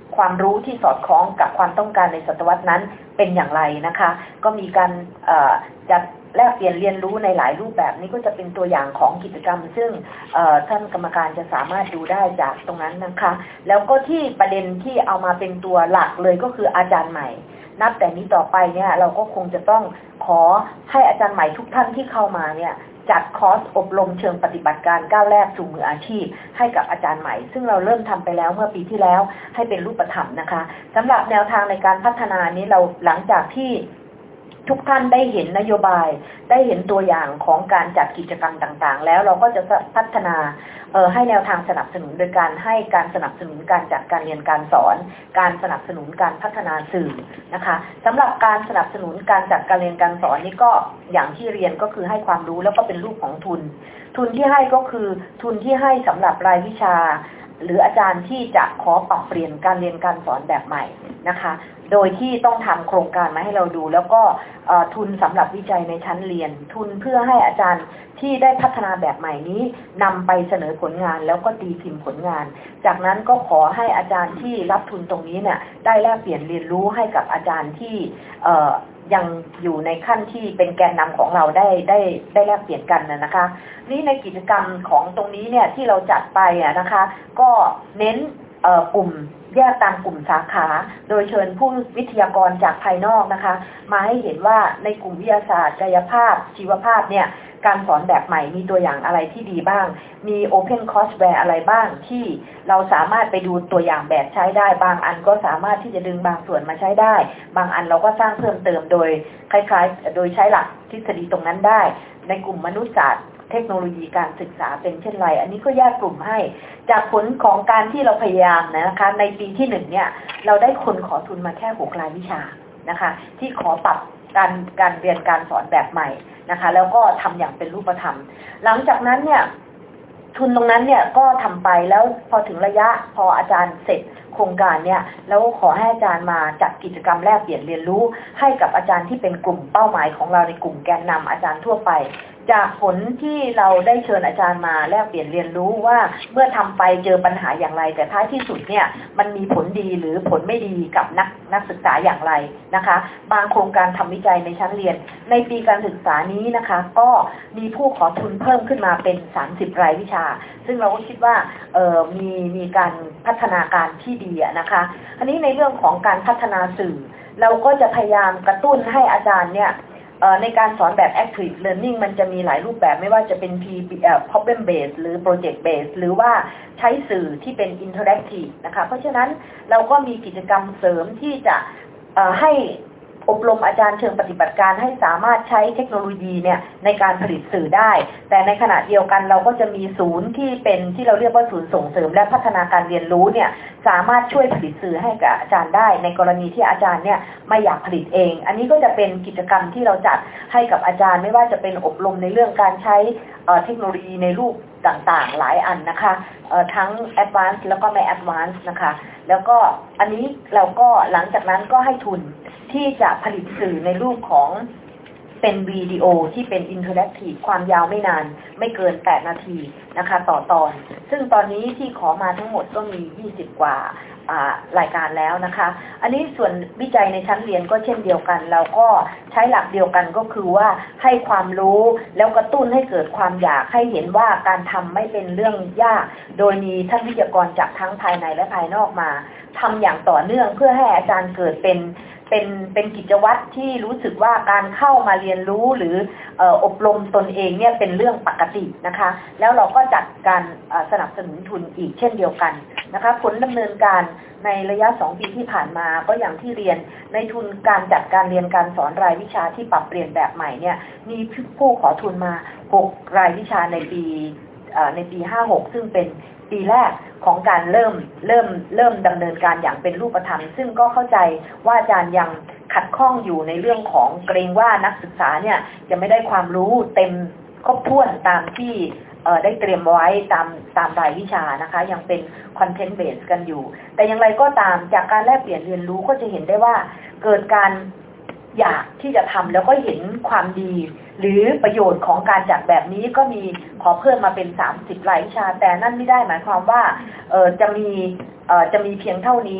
ความรู้ที่สอดคล้องกับความต้องการในศตวรรษนั้นเป็นอย่างไรนะคะก็มีการจัดแลกเปลี่ยนเรียนรู้ในหลายรูปแบบนี้ก็จะเป็นตัวอย่างของกิจกรรมซึ่งท่านกรรมการจะสามารถดูได้จากตรงนั้นนะคะแล้วก็ที่ประเด็นที่เอามาเป็นตัวหลักเลยก็คืออาจารย์ใหม่นับแต่นี้ต่อไปเนี่ยเราก็คงจะต้องขอให้อาจารย์ใหม่ทุกท่านที่เข้ามาเนี่ยจัดคอร์สอบรมเชิงปฏิบัติการก้าวแรกสู่มืออาชีพให้กับอาจารย์ใหม่ซึ่งเราเริ่มทำไปแล้วเมื่อปีที่แล้วให้เป็นรูปธรรมนะคะสำหรับแนวทางในการพัฒนานี้เราหลังจากที่ทุกท่านได้เห็นนโยบายได้เห็นตัวอย่างของการจัดกิจกรรมต่างๆแล้วเราก็จะพัฒนาเอ่อให้แนวทางสนับสนุนโดยการให้การสนับสนุนการจัดการเรียนการสอนการสนับสนุนการพัฒนาสื่อนะคะสำหรับการสนับสนุนการจัดการเรียนการสอนนี่ก็อย่างที่เรียนก็คือให้ความรู้แล้วก็เป็นรูปของทุนทุนที่ให้ก็คือทุนที่ให้สำหรับรายวิชาหรืออาจารย์ที่จะขอปรับเปลี่ยนการเรียนการสอนแบบใหม่นะคะโดยที่ต้องทำโครงการมาให้เราดูแล้วก็ทุนสำหรับวิจัยในชั้นเรียนทุนเพื่อให้อาจารย์ที่ได้พัฒนาแบบใหม่นี้นำไปเสนอผลงานแล้วก็ตีพิมพ์ผลงานจากนั้นก็ขอให้อาจารย์ที่รับทุนตรงนี้เนี่ยได้แลกเปลี่ยนเรียนรู้ให้กับอาจารย์ที่ยังอยู่ในขั้นที่เป็นแกนนำของเราได้ได้ได้แลกเปลี่ยนกันนะคะนี่ในกิจกรรมของตรงนี้เนี่ยที่เราจัดไปนะคะก็เน้นกลุ่มแยกตามกลุ่มสาขาโดยเชิญผู้วิทยากรจากภายนอกนะคะมาให้เห็นว่าในกลุ่มวิทยาศาสตร์กายภาพชีวภาพเนี่ยการสอนแบบใหม่มีตัวอย่างอะไรที่ดีบ้างมี Open Courseware อะไรบ้างที่เราสามารถไปดูตัวอย่างแบบใช้ได้บางอันก็สามารถที่จะดึงบางส่วนมาใช้ได้บางอันเราก็สร้างเพิ่มเติมโดยคล้ายๆโดยใช้หลักทฤษฎีตรงนั้นได้ในกลุ่มมนุษยศาสตร์เทคโนโลยีการศึกษาเป็นเช่นไรอันนี้ก็แยกกลุ่มให้จากผลของการที่เราพยายามนะคะในปีที่หนึ่งเนี่ยเราได้คนขอทุนมาแค่หกรายวิชานะคะที่ขอปรับการการเรียนการสอนแบบใหม่นะคะแล้วก็ทำอย่างเป็นรูปธรรมหลังจากนั้นเนี่ยทุนตรงนั้นเนี่ยก็ทำไปแล้วพอถึงระยะพออาจารย์เสร็จโครงการเนี่ยแล้วขอให้อาจารย์มาจัดกิจกรรมแลกเปลี่ยนเรียนรู้ให้กับอาจารย์ที่เป็นกลุ่มเป้าหมายของเราในกลุ่มแกนนำอาจารย์ทั่วไปจากผลที่เราได้เชิญอาจารย์มาแลกเปลี่ยนเรียนรู้ว่าเมื่อทำไปเจอปัญหาอย่างไรแต่ท้ายที่สุดเนี่ยมันมีผลดีหรือผลไม่ดีกับนักนักศึกษาอย่างไรนะคะบางโครงการทำวิจัยในชั้นเรียนในปีการศึกษานี้นะคะก็มีผู้ขอทุนเพิ่มขึ้นมาเป็นสามสิบรายวิชาซึ่งเราก็คิดว่าเอ่อมีมีการพัฒนาการที่ดีนะคะอันนี้ในเรื่องของการพัฒนาสื่อเราก็จะพยายามกระตุ้นให้อาจารย์เนี่ยในการสอนแบบ active learning มันจะมีหลายรูปแบบไม่ว่าจะเป็น problem based หรือ project based หรือว่าใช้สื่อที่เป็น interactive นะคะเพราะฉะนั้นเราก็มีกิจกรรมเสริมที่จะให้อบรมอาจารย์เชิงปฏิบัติการให้สามารถใช้เทคโนโลยีเนี่ยในการผลิตสื่อได้แต่ในขณะเดียวกันเราก็จะมีศูนย์ที่เป็นที่เราเรียกว่าศูนย์ส่งเสริมและพัฒนาการเรียนรู้เนี่ยสามารถช่วยผลิตสื่อให้กับอาจารย์ได้ในกรณีที่อาจารย์เนี่ยไม่อยากผลิตเองอันนี้ก็จะเป็นกิจกรรมที่เราจัดให้กับอาจารย์ไม่ว่าจะเป็นอบรมในเรื่องการใช้เทคโนโลยีในรูปต่างๆหลายอันนะคะทั้ง advanced แล้วก็ไม่ advanced นะคะแล้วก็อันนี้เราก็หลังจากนั้นก็ให้ทุนที่จะผลิตสื่อในรูปของเป็นวิดีโอที่เป็นอินเทอร์แอคทีฟความยาวไม่นานไม่เกินแปดนาทีนะคะต่อตอนซึ่งตอนนี้ที่ขอมาทั้งหมดก็มียี่สิบกว่ารายการแล้วนะคะอันนี้ส่วนวิจัยในชั้นเรียนก็เช่นเดียวกันเราก็ใช้หลักเดียวกันก็คือว่าให้ความรู้แล้วกระตุ้นให้เกิดความอยากให้เห็นว่าการทำไม่เป็นเรื่องยากโดยมีท่านวิทยากรจากทั้งภายในและภายนอกมาทำอย่างต่อเนื่องเพื่อให้อาจารย์เกิดเป็นเป็นเป็นกิจวัตรที่รู้สึกว่าการเข้ามาเรียนรู้หรือเอ่ออบรมตนเองเนี่ยเป็นเรื่องปกตินะคะแล้วเราก็จัดการสนับสนุนทุนอีกเช่นเดียวกันนะคะผลดำเนินการในระยะสองปีที่ผ่านมาก็อย่างที่เรียนในทุนการจัดการเรียนการสอนรายวิชาที่ปรับเปลี่ยนแบบใหม่เนี่ยมีผู้ขอทุนมาหกรายวิชาในปีในปีห้าหกซึ่งเป็นปีแรกของการเริ่มเริ่มเริ่มดำเนินการอย่างเป็นรูปธรรมซึ่งก็เข้าใจว่าอาจารย์ยังขัดข้องอยู่ในเรื่องของเกรงว่านักศึกษาเนี่ยจะไม่ได้ความรู้เต็มครบถ้วนตามที่ได้เตรียมไว้ตามตามรายวิชานะคะยังเป็นคอนเทนต์เบสกันอยู่แต่อย่างไรก็ตามจากการแลกเปลี่ยนเรียนรู้ก็จะเห็นได้ว่าเกิดการอยากที่จะทำแล้วก็เห็นความดีหรือประโยชน์ของการจัดแบบนี้ก็มีขอเพิ่มมาเป็นสามสิบรายวิชาแต่นั่นไม่ได้หมายความว่าเอ่อจะมีเอ่อจะมีเพียงเท่านี้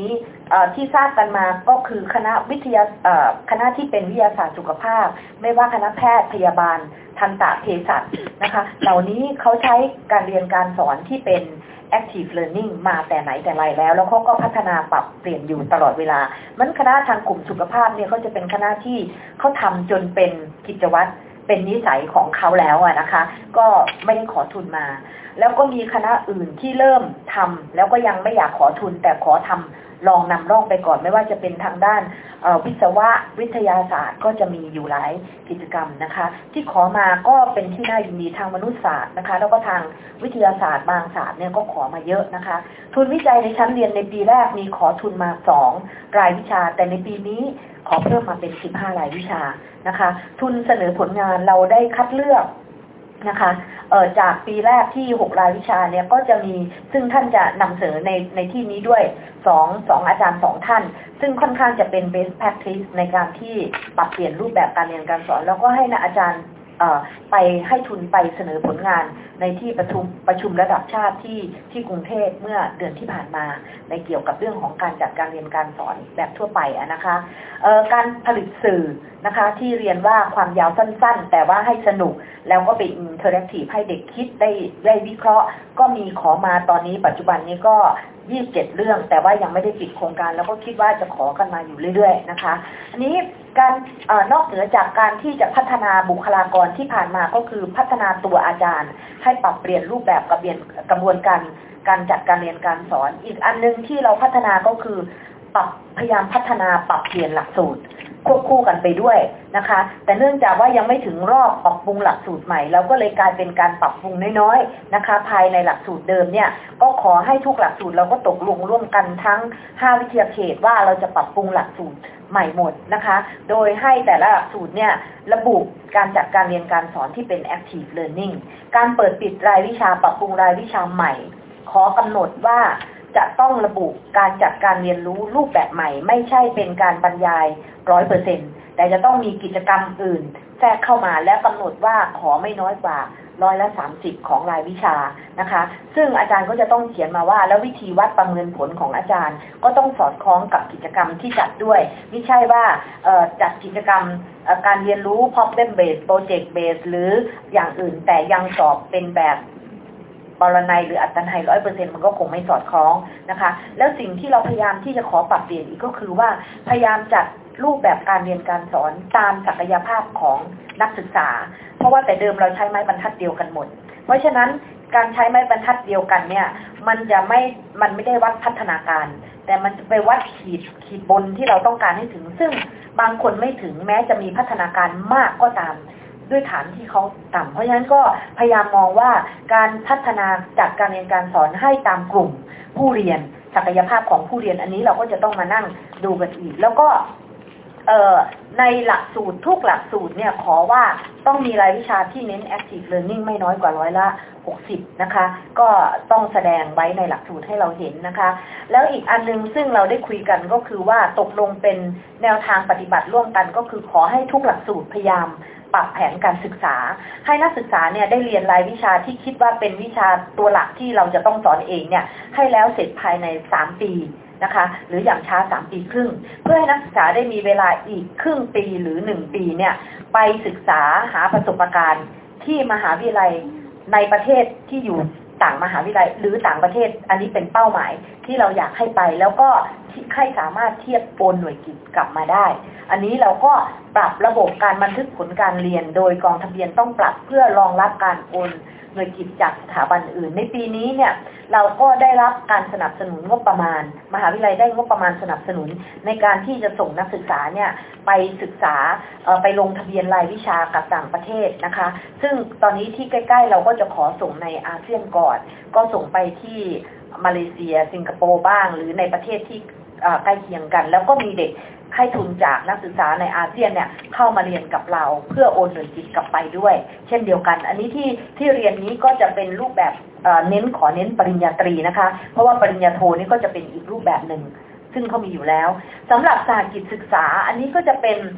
ที่ทราบกันมาก็คือคณะวิทยาคณะที่เป็นวิทยาศาสตร์สุขภาพไม่ว่าคณะแพทย์พยาบาลทันตเภสัชนะคะเหล่านี้เขาใช้การเรียนการสอนที่เป็น active learning มาแต่ไหนแต่ไรแล้วแล้วเขาก็พัฒนาปรับเปลี่ยนอยู่ตลอดเวลามันคณะทางกลุ่มสุขภาพเนี่ยเขาจะเป็นคณะที่เขาทำจนเป็นกิจวัตรเป็นนิสัยของเขาแล้วอะนะคะก็ไม่ได้ขอทุนมาแล้วก็มีคณะอื่นที่เริ่มทำแล้วก็ยังไม่อยากขอทุนแต่ขอทำลองนำร่องไปก่อนไม่ว่าจะเป็นทางด้านวิศวะวิทยาศาสตร์ก็จะมีอยู่หลายกิจกรรมนะคะที่ขอมาก็เป็นที่น่ายินดีทางมนุษยศาสตร์นะคะแล้วก็ทางวิทยาศาสตร์บางศาสตร์เนี่ยก็ขอมาเยอะนะคะทุนวิจัยในชั้นเรียนในปีแรกมีขอทุนมาสองรายวิชาแต่ในปีนี้ขอเพิ่มมาเป็นสิบห้ารายวิชานะคะทุนเสนอผลงานเราได้คัดเลือกนะคะเอ่อจากปีแรกที่หกรายวิชาเนี่ยก็จะมีซึ่งท่านจะนำเสนอในในที่นี้ด้วยสอง สองอาจารย์สองท่านซึ่งค่อนข้างจะเป็น best practice ในการที่ปรับเปลี่ยนรูปแบบการเรียนการสอนแล้วก็ให้อาจารย์ไปให้ทุนไปเสนอผลงานในที่ประชุมประชุมระดับชาติที่ที่กรุงเทพเมื่อเดือนที่ผ่านมาในเกี่ยวกับเรื่องของการจัดการเรียนการสอนแบบทั่วไปนะคะการผลิตสื่อนะคะที่เรียนว่าความยาวสั้นๆแต่ว่าให้สนุกแล้วก็เป็นอินเทอร์แอคทีฟให้เด็กคิดได้ได้วิเคราะห์ก็มีขอมาตอนนี้ปัจจุบันนี้ก็ยี่สิบเจ็ดเรื่องแต่ว่ายังไม่ได้ปิดโครงการแล้วก็คิดว่าจะขอกันมาอยู่เรื่อยๆนะคะอันนี้การเอ่อนอกเหนือจากการที่จะพัฒนาบุคลากรที่ผ่านมาก็คือพัฒนาตัวอาจารย์ให้ปรับเปลี่ยนรูปแบบกระเบียนกระบวนการการจัดการเรียนการสอนอีกอันนึงที่เราพัฒนาก็คือปรับพยายามพัฒนาปรับเปลี่ยนหลักสูตรควบคู่กันไปด้วยนะคะแต่เนื่องจากว่ายังไม่ถึงรอบปรับปรุงหลักสูตรใหม่เราก็เลยกลายเป็นการปรับปรุงน้อยๆนะคะภายในหลักสูตรเดิมเนี่ยก็ขอให้ทุกหลักสูตรเราก็ตกลงร่วมกันทั้งห้าวิทยาเขตว่าเราจะปรับปรุงหลักสูตรใหม่หมดนะคะโดยให้แต่ละหลักสูตรเนี่ยระบุการจัดการเรียนการสอนที่เป็น active learning การเปิดปิดรายวิชาปรับปรุงรายวิชาใหม่ขอกำหนดว่าจะต้องระบุการจัดการเรียนรู้รูปแบบใหม่ไม่ใช่เป็นการบรรยาย ร้อยเปอร์เซ็นต์ แต่จะต้องมีกิจกรรมอื่นแทรกเข้ามาและกำหนดว่าขอไม่น้อยกว่าร้อยละสามสิบของรายวิชานะคะซึ่งอาจารย์ก็จะต้องเขียนมาว่าแล้ววิธีวัดประเมินผลของอาจารย์ก็ต้องสอดคล้องกับกิจกรรมที่จัดด้วยไม่ใช่ว่าจัดกิจกรรมการเรียนรู้ problem based project based หรืออย่างอื่นแต่ยังสอบเป็นแบบปรนัยหรืออัตนัย ร้อยเปอร์เซ็นต์ มันก็คงไม่สอดคล้องนะคะแล้วสิ่งที่เราพยายามที่จะขอปรับเปลี่ยนอีกก็คือว่าพยายามจัดรูปแบบการเรียนการสอนตามศักยภาพของนักศึกษาเพราะว่าแต่เดิมเราใช้ไม้บรรทัดเดียวกันหมดเพราะฉะนั้นการใช้ไม้บรรทัดเดียวกันเนี่ยมันจะไม่มันไม่ได้วัดพัฒนาการแต่มันจะไปวัดขีดขีดบนที่เราต้องการให้ถึงซึ่งบางคนไม่ถึงแม้จะมีพัฒนาการมากก็ตามด้วยฐานที่เขาต่ำเพราะฉะนั้นก็พยายามมองว่าการพัฒนาจัดการเรียนการสอนให้ตามกลุ่มผู้เรียนศักยภาพของผู้เรียนอันนี้เราก็จะต้องมานั่งดูกันอีกแล้วก็เอ่อในหลักสูตรทุกหลักสูตรเนี่ยขอว่าต้องมีรายวิชาที่เน้น active learning ไม่น้อยกว่าร้อยละหกสิบนะคะก็ต้องแสดงไว้ในหลักสูตรให้เราเห็นนะคะแล้วอีกอันนึงซึ่งเราได้คุยกันก็คือว่าตกลงเป็นแนวทางปฏิบัติร่วมกันก็คือขอให้ทุกหลักสูตรพยายามปรับแผนการศึกษาให้นักศึกษาเนี่ยได้เรียนรายวิชาที่คิดว่าเป็นวิชาตัวหลักที่เราจะต้องสอนเองเนี่ยให้แล้วเสร็จภายในสามปีนะคะหรืออย่างช้าสามปีครึ่งเพื่อให้นักศึกษาได้มีเวลาอีกครึ่งปีหรือหนึ่งปีเนี่ยไปศึกษาหาประสบการณ์ที่มหาวิทยาลัยในประเทศที่อยู่ต่างมหาวิทยาลัยหรือต่างประเทศอันนี้เป็นเป้าหมายที่เราอยากให้ไปแล้วก็ให้สามารถเทียบโอนหน่วยกิจกลับมาได้อันนี้เราก็ปรับระบบการบันทึกผลการเรียนโดยกองทะเบียนต้องปรับเพื่อรองรับการโอนหน่วยกิจจากสถาบันอื่นในปีนี้เนี่ยเราก็ได้รับการสนับสนุนงบประมาณมหาวิทยาลัยได้งบประมาณสนับสนุนในการที่จะส่งนักศึกษาเนี่ยไปศึกษาไปลงทะเบียนรายวิชากับต่างประเทศนะคะซึ่งตอนนี้ที่ใกล้ๆเราก็จะขอส่งในอาเซียนก่อนก็ส่งไปที่มาเลเซียสิงคโปร์บ้างหรือในประเทศที่ใกล้เคียงกันแล้วก็มีเด็กให้ทุนจากนักศึกษาในอาเซียนเนี่ยเข้ามาเรียนกับเราเพื่อโอนหน่วยกิจกลับไปด้วยเช่นเดียวกันอันนี้ที่ที่เรียนนี้ก็จะเป็นรูปแบบเน้นขอเน้นปริญญาตรีนะคะเพราะว่าปริญญาโทนี่ก็จะเป็นอีกรูปแบบหนึ่งซึ่งเขามีอยู่แล้วสำหรับสหกิจศึกษาอันนี้ก็จะเป็น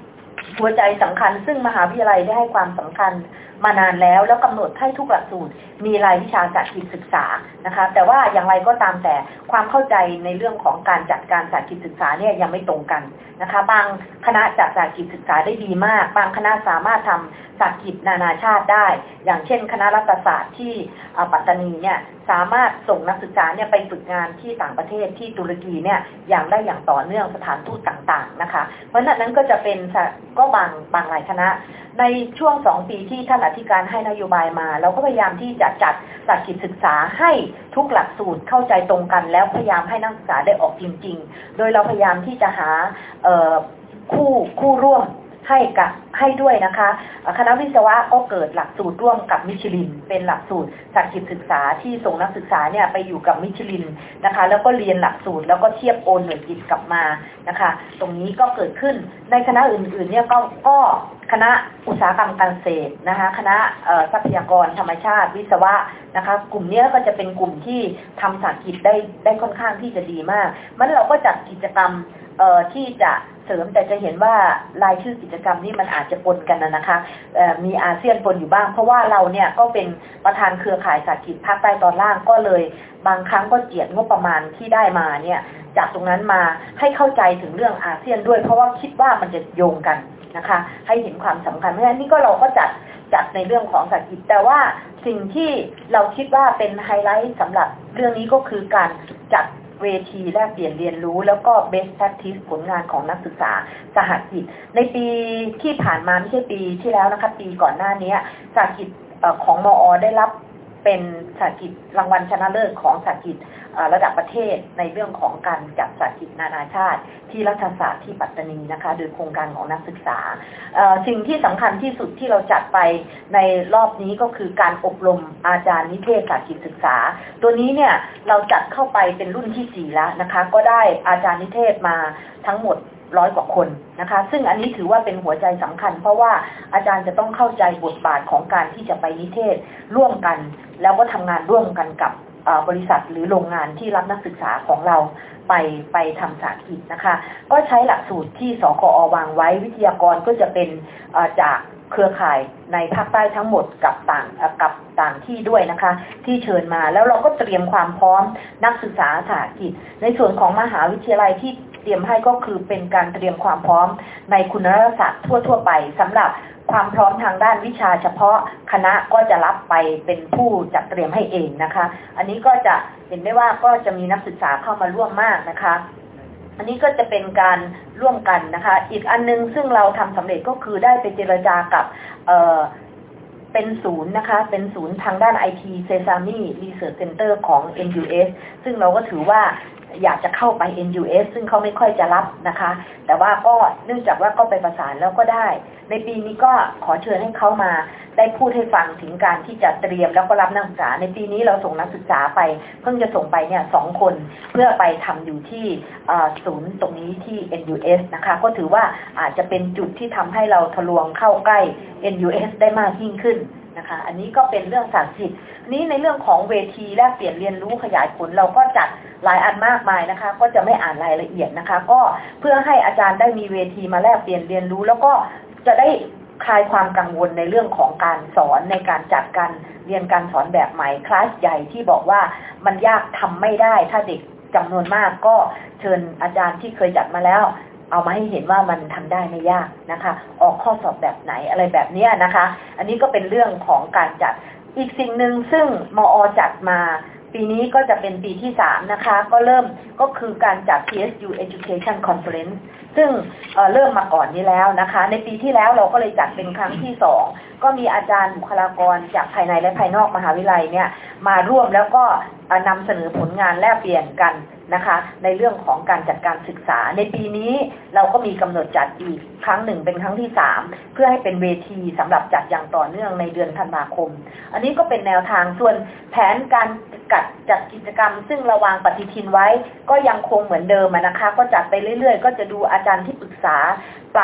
หัวใจสำคัญซึ่งมหาวิทยาลัยได้ให้ความสำคัญมานานแล้วแล้วกำหนดให้ทุกหลักสูตรมีรายวิชาจากกิจศึกษานะคะแต่ว่าอย่างไรก็ตามแต่ความเข้าใจในเรื่องของการจัดการศาสตร์กิจศึกษาเนี่ยยังไม่ตรงกันนะคะบางคณะจัดศาสตร์กิจศึกษาได้ดีมากบางคณะสามารถทำศาสตร์กิจนานาชาติได้อย่างเช่นคณะรัฐศาสตร์ที่ปัตตานีเนี่ยสามารถส่งนักศึกษาเนี่ยไปฝึกงานที่ต่างประเทศที่ตุรกีเนี่ยอย่างได้อย่างต่อเนื่องสถานทูตต่างๆนะคะเพราะฉะนั้นก็จะเป็นก็บางบางหลายคณะในช่วงสองปีที่ท่านอธิการให้นโยบายมาเราก็พยายามที่จะจัดศาสตร์กิจศึกษาให้ทุกหลักสูตรเข้าใจตรงกันแล้วพยายามให้นักศึกษาได้ออกจริงๆโดยเราพยายามที่จะหาคู่คู่ร่วมให้กับให้ด้วยนะคะคณะวิศวะก็เกิดหลักสูตรร่วมกับมิชลินเป็นหลักสูตรศาสตร์กิจศึกษาที่ส่งนักศึกษาเนี่ยไปอยู่กับมิชลินนะคะแล้วก็เรียนหลักสูตรแล้วก็เทียบโอนหน่วยกิจกลับมานะคะตรงนี้ก็เกิดขึ้นในคณะอื่นๆเนี่ยก็ก็คณะอุตสาหกรรมการเกษตรนะคะคณะทรัพยากรธรรมชาติวิศวะนะคะกลุ่มนี้ก็จะเป็นกลุ่มที่ทำศาสตร์กิจได้ได้ค่อนข้างที่จะดีมากมันเราก็จัดกิจกรรมที่จะเสริมแต่จะเห็นว่ารายชื่อกิจกรรมนี้มันอาจจะปนกันนะคะมีอาเซียนปนอยู่บ้างเพราะว่าเราเนี่ยก็เป็นประธานเครือข่ายศาสตร์กิจภาคใต้ตอนล่างก็เลยบางครั้งก็เจียดงบประมาณที่ได้มาเนี่ยจากตรงนั้นมาให้เข้าใจถึงเรื่องอาเซียนด้วยเพราะว่าคิดว่ามันจะโยงกันนะคะให้เห็นความสำคัญเพราะฉะนั้นนี่ก็เราก็จัดจัดในเรื่องของศาสตร์กิจแต่ว่าสิ่งที่เราคิดว่าเป็นไฮไลท์สำหรับเรื่องนี้ก็คือการจัดเวทีแลกเปลี่ยนเรียนรู้แล้วก็ best practice ผลงานของนักศึกษาสหกิจในปีที่ผ่านมาไม่ใช่ปีที่แล้วนะคะปีก่อนหน้านี้สหกิจของมอ.ได้รับเป็นสหกิจรางวัลชนะเลิศของสหกิจระดับประเทศในเรื่องของการจัดสหกิจนานาชาติที่รัฐศาสตร์ที่ปัตตานีนะคะโดยโครงการของนักศึกษาสิ่งที่สำคัญที่สุดที่เราจัดไปในรอบนี้ก็คือการอบรมอาจารย์นิเทศศาสตร์กิจศึกษาตัวนี้เนี่ยเราจัดเข้าไปเป็นรุ่นที่สี่แล้วนะคะก็ได้อาจารย์นิเทศมาทั้งหมดร้อยกว่าคนนะคะซึ่งอันนี้ถือว่าเป็นหัวใจสำคัญเพราะว่าอาจารย์จะต้องเข้าใจบทบาทของการที่จะไปนิเทศร่วมกันแล้วก็ทำงานร่วมกันกับบริษัทหรือโรงงานที่รับนักศึกษาของเราไปไปทำศาสตร์กิจนะคะก็ใช้หลักสูตรที่สกอ.วางไว้วิทยากรก็จะเป็นจากเครือข่ายในภาคใต้ทั้งหมดกับต่างกับต่างที่ด้วยนะคะที่เชิญมาแล้วเราก็เตรียมความพร้อมนักศึกษาศาสตร์กิจในส่วนของมหาวิทยาลัยที่เตรียมให้ก็คือเป็นการเตรียมความพร้อมในคุณรัฐศาสตร์ทั่วๆไปสำหรับความพร้อมทางด้านวิชาเฉพาะคณะก็จะรับไปเป็นผู้จัดเตรียมให้เองนะคะอันนี้ก็จะเห็นได้ว่าก็จะมีนักศึกษาเข้ามาร่วมมากนะคะอันนี้ก็จะเป็นการร่วมกันนะคะอีกอันนึงซึ่งเราทำสำเร็จก็คือได้ไปเจรจากับเอ่อเป็นศูนย์นะคะเป็นศูนย์ทางด้าน ไอ ที Sesame Research Center ของ เอ็น ยู เอส ซึ่งเราก็ถือว่าอยากจะเข้าไป เอ็น ยู เอส ซึ่งเขาไม่ค่อยจะรับนะคะแต่ว่าก็เนื่องจากว่าก็ไปประสานแล้วก็ได้ในปีนี้ก็ขอเชิญให้เขามาได้พูดให้ฟังถึงการที่จะเตรียมแล้วก็รับนักศึกษาในปีนี้เราส่งนักศึกษาไปเพิ่งจะส่งไปเนี่ยสองคนเพื่อไปทำอยู่ที่ศูนย์ตรงนี้ที่ เอ็น ยู เอส นะคะก็ถือว่าอาจจะเป็นจุดที่ทำให้เราทะลวงเข้าใกล้ เอ็น ยู เอส ได้มากยิ่งขึ้นนะคะอันนี้ก็เป็นเรื่องศาสตร์กิจนี้ในเรื่องของเวทีแลกเปลี่ยนเรียนรู้ขยายผลเราก็จัดหลายอันมากมายนะคะก็จะไม่อ่านรายละเอียดนะคะก็เพื่อให้อาจารย์ได้มีเวทีมาแลกเปลี่ยนเรียนรู้แล้วก็จะได้คลายความกังวลในเรื่องของการสอนในการจัดการเรียนการสอนแบบใหม่คลาสใหญ่ที่บอกว่ามันยากทำไม่ได้ถ้าเด็กจำนวนมากก็เชิญอาจารย์ที่เคยจัดมาแล้วเอามาให้เห็นว่ามันทำได้ไม่ยากนะคะออกข้อสอบแบบไหนอะไรแบบนี้นะคะอันนี้ก็เป็นเรื่องของการจัดอีกสิ่งหนึ่งซึ่งมอ.จัดมาปีนี้ก็จะเป็นปีที่สามนะคะก็เริ่มก็คือการจัด พี เอส ยู Education Conference ซึ่ง เอ่อ เริ่มมาก่อนนี้แล้วนะคะในปีที่แล้วเราก็เลยจัดเป็นครั้งที่สองก็มีอาจารย์บุคลากรจากภายในและภายนอกมหาวิทยาลัยเนี่ยมาร่วมแล้วก็นำเสนอผลงานแลกเปลี่ยนกันนะคะในเรื่องของการจัดการศึกษาในปีนี้เราก็มีกำหนดจัดอีกครั้งหนึ่งเป็นครั้งที่สามเพื่อให้เป็นเวทีสำหรับจัดอย่างต่อเนื่องในเดือนธันวาคมอันนี้ก็เป็นแนวทางส่วนแผนการจัดจัดกิจกรรมซึ่งเราวางปฏิทินไว้ก็ยังคงเหมือนเดิมนะคะก็จัดไปเรื่อยๆก็จะดูอาจารย์ที่ปรึกษาปรับ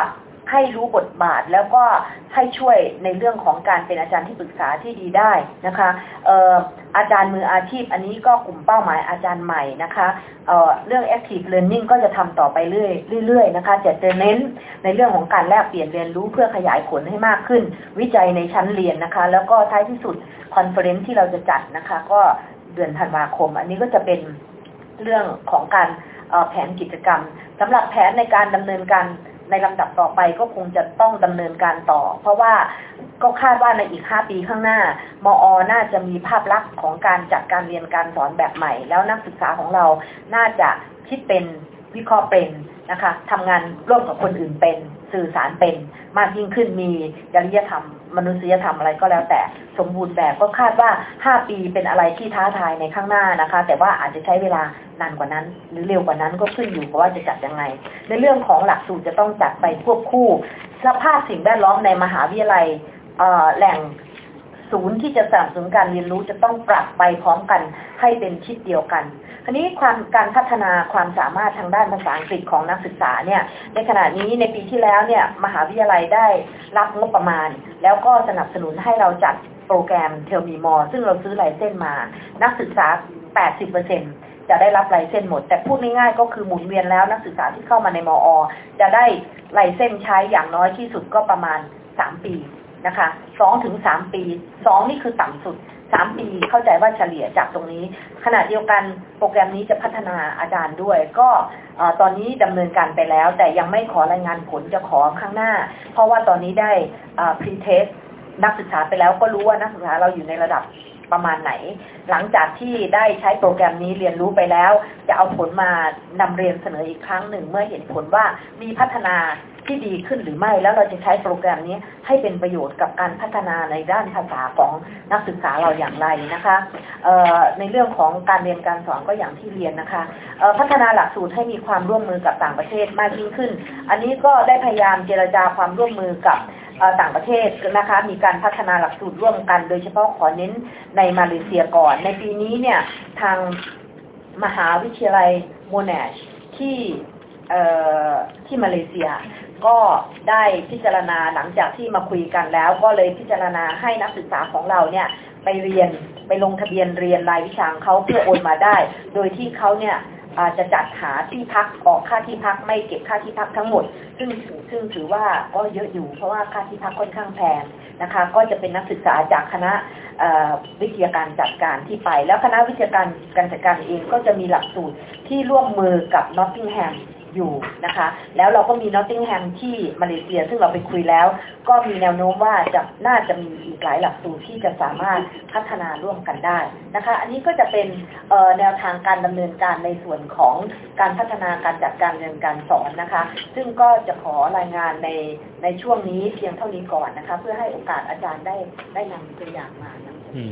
ให้รู้บทบาทแล้วก็ให้ช่วยในเรื่องของการเป็นอาจารย์ที่ปรึกษาที่ดีได้นะคะเอ่ออาจารย์มืออาชีพอันนี้ก็กลุ่มเป้าหมายอาจารย์ใหม่นะคะเอ่อเรื่อง active learning ก็จะทำต่อไปเรื่อยๆนะคะจะจะเน้นในเรื่องของการแลกเปลี่ยนเรียนรู้เพื่อขยายผลให้มากขึ้นวิจัยในชั้นเรียนนะคะแล้วก็ท้ายที่สุดคอนเฟอเรนซ์ที่เราจะจัดนะคะก็เดือนธันวาคมอันนี้ก็จะเป็นเรื่องของการแผนกิจกรรมสำหรับแผนในการดำเนินการในลำดับต่อไปก็คงจะต้องดำเนินการต่อเพราะว่าก็คาดว่าในอีกห้าปีข้างหน้ามอ.น่าจะมีภาพลักษณ์ของการจัดการเรียนการสอนแบบใหม่แล้วนักศึกษาของเราน่าจะคิดเป็นวิเคราะห์เป็นนะคะทำงานร่วมกับคนอื่นเป็นสื่อสารเป็นมากยิ่งขึ้นมีจริยธรรมมนุษยธรรมอะไรก็แล้วแต่สมบูรณ์แบบก็คาดว่าห้าปีเป็นอะไรที่ท้าทายในข้างหน้านะคะแต่ว่าอาจจะใช้เวลานานกว่านั้นหรือเร็วกว่านั้นก็ขึ้นอยู่กับว่าจะจัดยังไงในเรื่องของหลักสูตรจะต้องจัดไปควบคู่สภาพสิ่งแวดล้อมในมหาวิทยาลัยแหล่งศูนย์ที่จะสนับสนุนการเรียนรู้จะต้องปรับไปพร้อมกันให้เป็นทิศเดียวกันทีนี้ความการพัฒนาความสามารถทางด้านภาษาอังกฤษของนักศึกษาเนี่ยในขณะนี้ในปีที่แล้วเนี่ยมหาวิทยาลัยได้รับงบประมาณแล้วก็สนับสนุนให้เราจัดโปรแกรมเทลมีมอซึ่งเราซื้อไลเซนส์มานักศึกษา แปดสิบเปอร์เซ็นต์ จะได้รับไลเซนส์หมดแต่พูดง่ายๆก็คือหมุนเวียนแล้วนักศึกษาที่เข้ามาในมอจะได้ไลเซนส์ใช้อย่างน้อยที่สุดก็ประมาณสามปีนะคะสองถึงสามปีสองนี่คือต่ำสุดสามปีเข้าใจว่าเฉลี่ยจากตรงนี้ขณะเดียวกันโปรแกรมนี้จะพัฒนาอาจารย์ด้วยก็ตอนนี้ดำเนินการไปแล้วแต่ยังไม่ขอรายงานผลจะขอข้างหน้าเพราะว่าตอนนี้ได้ pre-test นักศึกษาไปแล้วก็รู้ว่านักศึกษาเราอยู่ในระดับประมาณไหนหลังจากที่ได้ใช้โปรแกรมนี้เรียนรู้ไปแล้วจะเอาผลมานำเรียนเสนออีกครั้งหนึ่งเมื่อเห็นผลว่ามีพัฒนาที่ดีขึ้นหรือไม่แล้วเราจะใช้โปรแกรมนี้ให้เป็นประโยชน์กับการพัฒนาในด้านภาษาของนักศึกษาเราอย่างไรนะคะในเรื่องของการเรียนการสอนก็อย่างที่เรียนนะคะพัฒนาหลักสูตรให้มีความร่วมมือกับต่างประเทศมากยิ่งขึ้นอันนี้ก็ได้พยายามเจรจาความร่วมมือกับต่างประเทศนะคะมีการพัฒนาหลักสูตรร่วมกันโดยเฉพาะขอเน้นในมาเลเซียก่อนในปีนี้เนี่ยทางมหาวิทยาลัยโมนาชที่ที่มาเลเซียก็ได้พิจารณาหลังจากที่มาคุยกันแล้วก็เลยพิจารณาให้นักศึกษาของเราเนี่ยไปเรียนไปลงทะเบียนเรียนรายวิชาเขาเพื่อโอนมาได้โดยที่เขาเนี่ยจะจัดหาที่พักออกค่าที่พักไม่เก็บค่าที่พักทั้งหมดซึ่งซึ่งถือว่าก็เยอะอยู่เพราะว่าค่าที่พักค่อนข้างแพงนะคะก็จะเป็นนักศึกษาจากคณะวิทยาการจัดการที่ไปแล้วคณะวิทยาการการจัดการเองก็จะมีหลักสูตรที่ร่วมมือกับนอตติงแฮมอยู่นะคะแล้วเราก็มีนอตติงแฮมที่มาเลเซียซึ่งเราไปคุยแล้วก็มีแนวโน้มว่าจะน่าจะมีอีกหลายหลักสูตรที่จะสามารถพัฒนาร่วมกันได้นะคะอันนี้ก็จะเป็นแนวทางการดำเนินการในส่วนของการพัฒนาการจัดการเรียนการสอนนะคะซึ่งก็จะขอรายงานในในช่วงนี้เพียงเท่านี้ก่อนนะคะเพื่อให้โอกาสอาจารย์ได้ได้นำตัวอย่างมา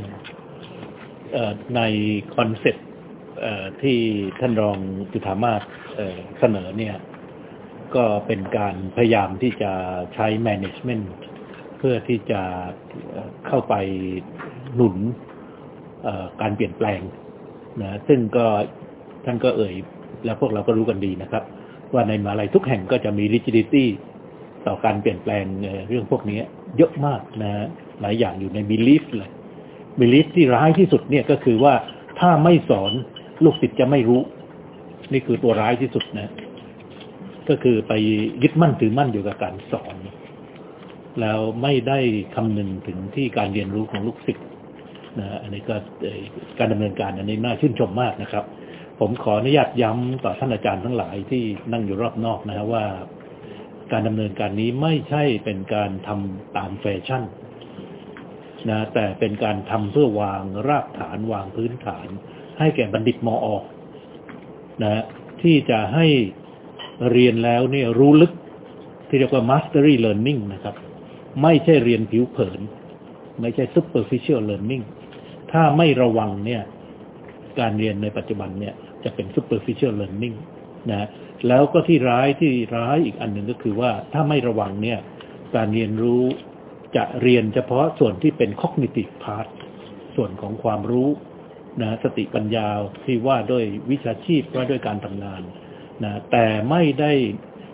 ในคอนเซ็ปต์ที่ท่านรองจุฑามาศเสนอเนี่ยก็เป็นการพยายามที่จะใช้ management เพื่อที่จะเข้าไปหนุนการเปลี่ยนแปลงนะซึ่งก็ท่านก็เอ่ยแล้วพวกเราก็รู้กันดีนะครับว่าในมหาวิทยาลัยทุกแห่งก็จะมี rigidity ต่อการเปลี่ยนแปลงเรื่องพวกนี้เยอะมากนะหลายอย่างอยู่ใน belief เลย belief ที่ร้ายที่สุดเนี่ยก็คือว่าถ้าไม่สอนลูกศิษย์จะไม่รู้นี่คือตัวร้ายที่สุดนะก็คือไปยึดมั่นถือมั่นอยู่กับการสอนแล้วไม่ได้คำนึงถึงที่การเรียนรู้ของลูกศิษย์นะอันนี้ก็การดำเนินการอันนี้น่าชื่นชมมากนะครับผมขออนุญาตย้ำต่อท่านอาจารย์ทั้งหลายที่นั่งอยู่รอบนอกนะครับว่าการดำเนินการนี้ไม่ใช่เป็นการทำตามแฟชั่นนะแต่เป็นการทำเพื่อวางรากฐานวางพื้นฐานให้แก่บัณฑิตมอ.นะที่จะให้เรียนแล้วเนี่ยรู้ลึกที่เรียกว่า mastery learning นะครับไม่ใช่เรียนผิวเผินไม่ใช่ superficial learning ถ้าไม่ระวังเนี่ยการเรียนในปัจจุบันเนี่ยจะเป็น superficial learning นะแล้วก็ที่ร้ายที่ร้ายอีกอันหนึ่งก็คือว่าถ้าไม่ระวังเนี่ยการเรียนรู้จะเรียนเฉพาะส่วนที่เป็น cognitive part ส่วนของความรู้นะสติปัญญาที่ว่าด้วยวิชาชีพว่าด้วยการทำงานนะแต่ไม่ได้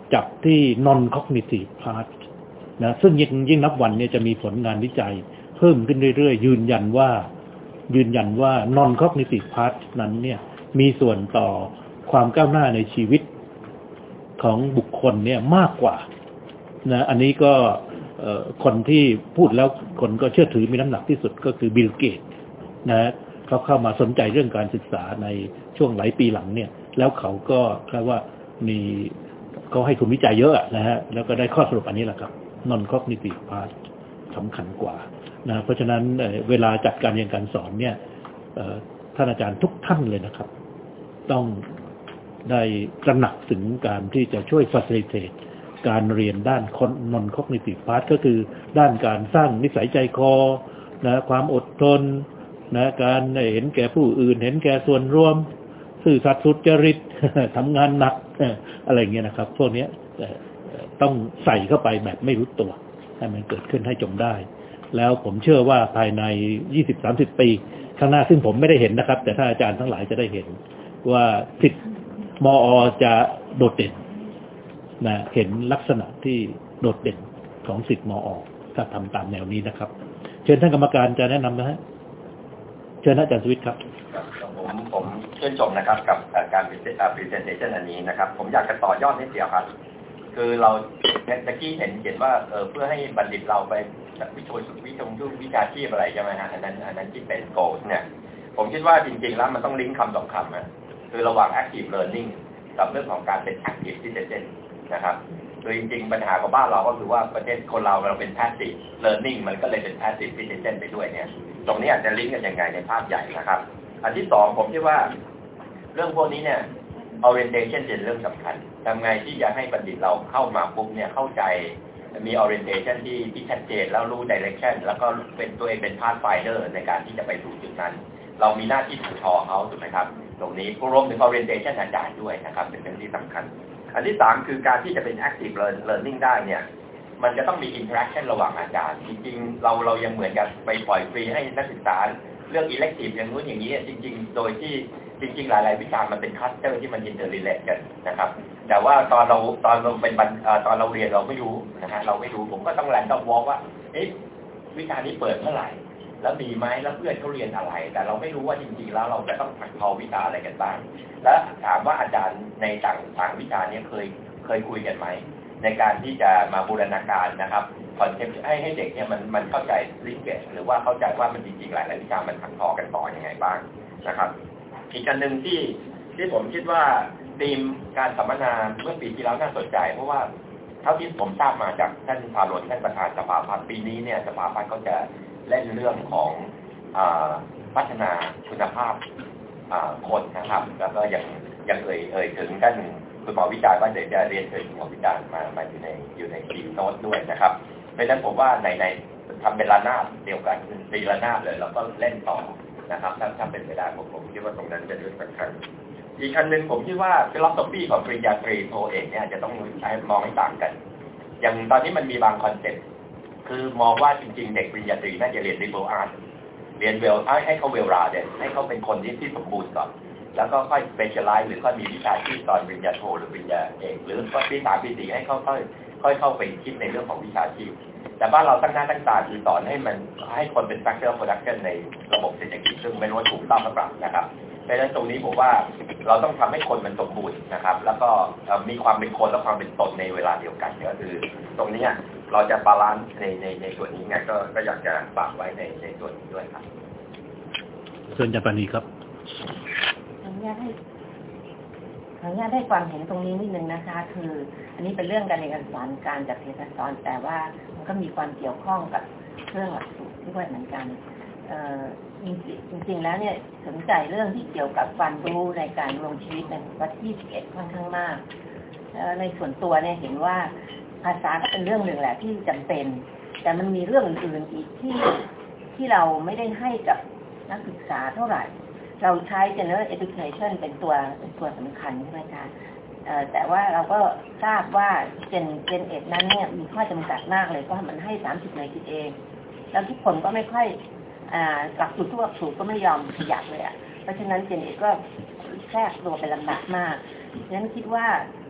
จับที่ non cognitive part นะซึ่งยิ่งยิ่งนับวันเนี่ยจะมีผลงานวิจัยเพิ่มขึ้นเรื่อยๆยืนยันว่ายืนยันว่า non cognitive part นั้นเนี่ยมีส่วนต่อความก้าวหน้าในชีวิตของบุคคลเนี่ยมากกว่านะอันนี้ก็คนที่พูดแล้วคนก็เชื่อถือมีน้ำหนักที่สุดก็คือบิลเกตส์นะเขาเข้ามาสนใจเรื่องการศึกษาในช่วงหลายปีหลังเนี่ยแล้วเขาก็เรียกว่ามีเขาให้ทุนวิจัยเยอะนะฮะแล้วก็ได้ข้อสรุปอันนี้แหละครับ non cognitive part สำคัญกว่านะเพราะฉะนั้นเวลาจัดการเรียนการสอนเนี่ยท่านอาจารย์ทุกท่านเลยนะครับต้องได้ตระหนักถึงการที่จะช่วย facilitate การเรียนด้าน non cognitive part ก็คือด้านการสร้างนิสัยใจคอนะความอดทนนะการเห็นแก่ผู้อื่นเห็นแก่ส่วนรวมซื่อสัตย์สุจริต ทำงานหนักอะไรเงี้ยนะครับพวกนี้ต้องใส่เข้าไปแบบไม่รู้ตัวให้มันเกิดขึ้นให้จงได้แล้วผมเชื่อว่าภายใน ยี่สิบถึงสามสิบ ปีข้างหน้าซึ่งผมไม่ได้เห็นนะครับแต่ถ้าอาจารย์ทั้งหลายจะได้เห็นว่าศิษย์มอ.จะโดดเด่นนะเห็นลักษณะที่โดดเด่นของศิษย์มอ.ถ้าทำตามแนวนี้นะครับเชิญท่านกรรมการจะแนะนำนะฮะเชิญอาจารย์สวิทย์ครับผมผมชื่นชมนะครับกับการ presentation อันนี้นะครับผมอยากจะต่อยอดนิดเดียวครับคือเราเมื่อกี้เห็นเขียนว่าเออเพื่อให้บัณฑิตเราไปวิชาวิชาวิชาชีพอะไรใช่ไหมฮะอันนั้นอันนั้นที่เป็น goal เนี่ยผมคิดว่าจริงๆแล้วมันต้องลิงก์คำสองคำนะคือระหว่าง active learning กับเรื่องของการเป็น active citizen นะครับคือจริงๆปัญหาของบ้านเราก็คือว่าประเทศคนเราเราเป็น passive learning มันก็เลยเป็น passive citizen ไปด้วยเนี่ยตรงนี้อาจจะลิงก์กันยังไงในภาพใหญ่นะครับอันที่สองผมคิดว่าเรื่องพวกนี้เนี่ย orientation เป็นเรื่องสำคัญทำไงที่จะให้บัณฑิตเราเข้ามาปุ๊บเนี่ยเข้าใจมี orientation ที่ที่ชัดเจนแล้วรู้ direction แล้วก็เป็นตัวเองเป็น pathfinder ในการที่จะไปสู่จุดนั้นเรามีหน้าที่ถือทอเขาถูกไหมครับตรงนี้รวมถึง orientation อาจารย์ด้วยนะครับเป็นเรื่องที่สำคัญอันที่สามคือการที่จะเป็น active learning ได้เนี่ยมันจะต้องมี interaction ระหว่างอาจารย์จริงๆเราเรายังเหมือนกับไปปล่อยฟรีให้นักศึกษาเรื่อง elective อย่างนู้นอย่างนี้จริงๆโดยที่จริงๆหลายๆวิชามันเป็นคลัสเตอร์ที่มัน interrelate กันนะครับแต่ว่าตอนเราตอนเราเป็นตอนเราเรียนเราไม่รู้นะฮะเราไม่รู้ผมก็ต้องแรนดอมวอล์กว่าเอ๊ะวิชานี้เปิดเมื่อไหร่แล้วมีไหมแล้วเพื่อนเขาเรียนอะไรแต่เราไม่รู้ว่าจริงๆแล้วเราจะต้องถักทอวิชาอะไรกันบ้างแล้วถามว่าอาจารย์ในต่างต่างวิชานี้เคยเคยคุยกันไหมในการที่จะมาบูรณาการนะครับคอนเซ็ปต์ให้ให้เด็กเนี่ยมันมันเข้าใจลิงเกจหรือว่าเข้าใจว่ามันจริงๆหลายๆวิชามันถักทอกันต่อยังไงบ้างนะครับอีกอันหนึ่งที่ที่ผมคิดว่าธีมการสัมมนาเมื่อปีที่แล้วน่าสนใจเพราะว่าเท่าที่ผมทราบมาจากท่านพาลนท่านประธานสภาพัฒน์ปีนี้เนี่ยสภาพัฒน์เขาจะเล่นเรื่องของพัฒนาคุณภาพคนนะครับแล้วก็ยังยังเอ่ยเอ่ยถึงท่านคุณหมอวิจารณ์ว่าเดี๋ยวจะเรียนเชิญคุณหมอวิจารณ์มามาอยู่ในอยู่ในทีมโน้ตด้วยนะครับเพราะฉะนั้นผมว่าในในทำเป็นระนาบเดียวกันตีระนาบเลยแล้วก็เล่นต่อนะครับถ้าถ้าเป็นไปได้ผมผมคิดว่าตรงนั้นเป็นเรื่องสำคัญอีกอันหนึ่งผมคิดว่าฟิโลโซฟีของปริญญาตรีโทเอกเนี่ยจะต้องใช้มองให้ต่างกันอย่างตอนนี้มันมีบางคอนเซ็ปต์คือมองว่าจริงๆเด็กปริญญาตรีน่าจะเรียน liberal arts เรียนเวลให้เขาเวลราเด่นให้เขาเป็นคนที่ที่สมบูรณ์ก่อนแล้วก็ค่อย specialize หรือค่อยมีวิชาชีพตอนปริญญาโทหรือปริญญาเอกหรือก็ปีสามปีสี่ให้เขาค่อยค่อยเข้าไปคิดในเรื่องของวิชาชีพแต่บ้านเราตั้งหน้าตั้งตาคือสอนให้มันให้คนเป็น factor of production ในระบบเศรษฐกิจซึ่งไม่รู้ว่าถูกต้องหรือเปล่านะครับเพราะฉะนั้นตรงนี้ผมว่าเราต้องทำให้คนมันสมบูรณ์นะครับแล้วก็มีความเป็นคนและความเป็นตนในเวลาเดียวกันก็คือตรงนี้เราจะบาลานซ์ในในในส่วนนี้ไงก็ก็อยากจะฝากไว้ในในส่วนนี้ด้วยครับเชิญอาจารย์ปานีครับขออนุญาตให้ขออนุญาตให้ความเห็นตรงนี้นิดนึงนะคะคืออันนี้เป็นเรื่องการเรียนการสอนการจัดเรียนการสอนแต่ว่ามันก็มีความเกี่ยวข้องกับเรื่องหลักสูตรด้วยเหมือนกันจริงๆแล้วเนี่ยสนใจเรื่องที่เกี่ยวกับความรู้ในการลงชีวิตในวัดที่สิบเอ็ดค่อนข้างมากในส่วนตัวเนี่ยเห็นว่าภาษาก็เป็นเรื่องหนึ่งแหละที่จำเป็นแต่มันมีเรื่องอื่นอีกที่ที่เราไม่ได้ให้กับนักศึกษาเท่าไหร่เราใช้ general education เป็นตัวเป็นตัวสำคัญใช่ไหมคะแต่ว่าเราก็ทราบว่า Gen Gen เอ็ดนั้นเนี่ยมีข้อจำกัดมากเลยเพราะมันให้สามสิบหน่วยกิตเองแล้วทุกคนก็ไม่ค่อยหลักสูตรทุกหลักสูตรก็ไม่ยอมขยับเลยอ่ะเพราะฉะนั้น Gen เอ็ดก็แทรกตัวเป็นลำดับมากฉะนั้นคิดว่า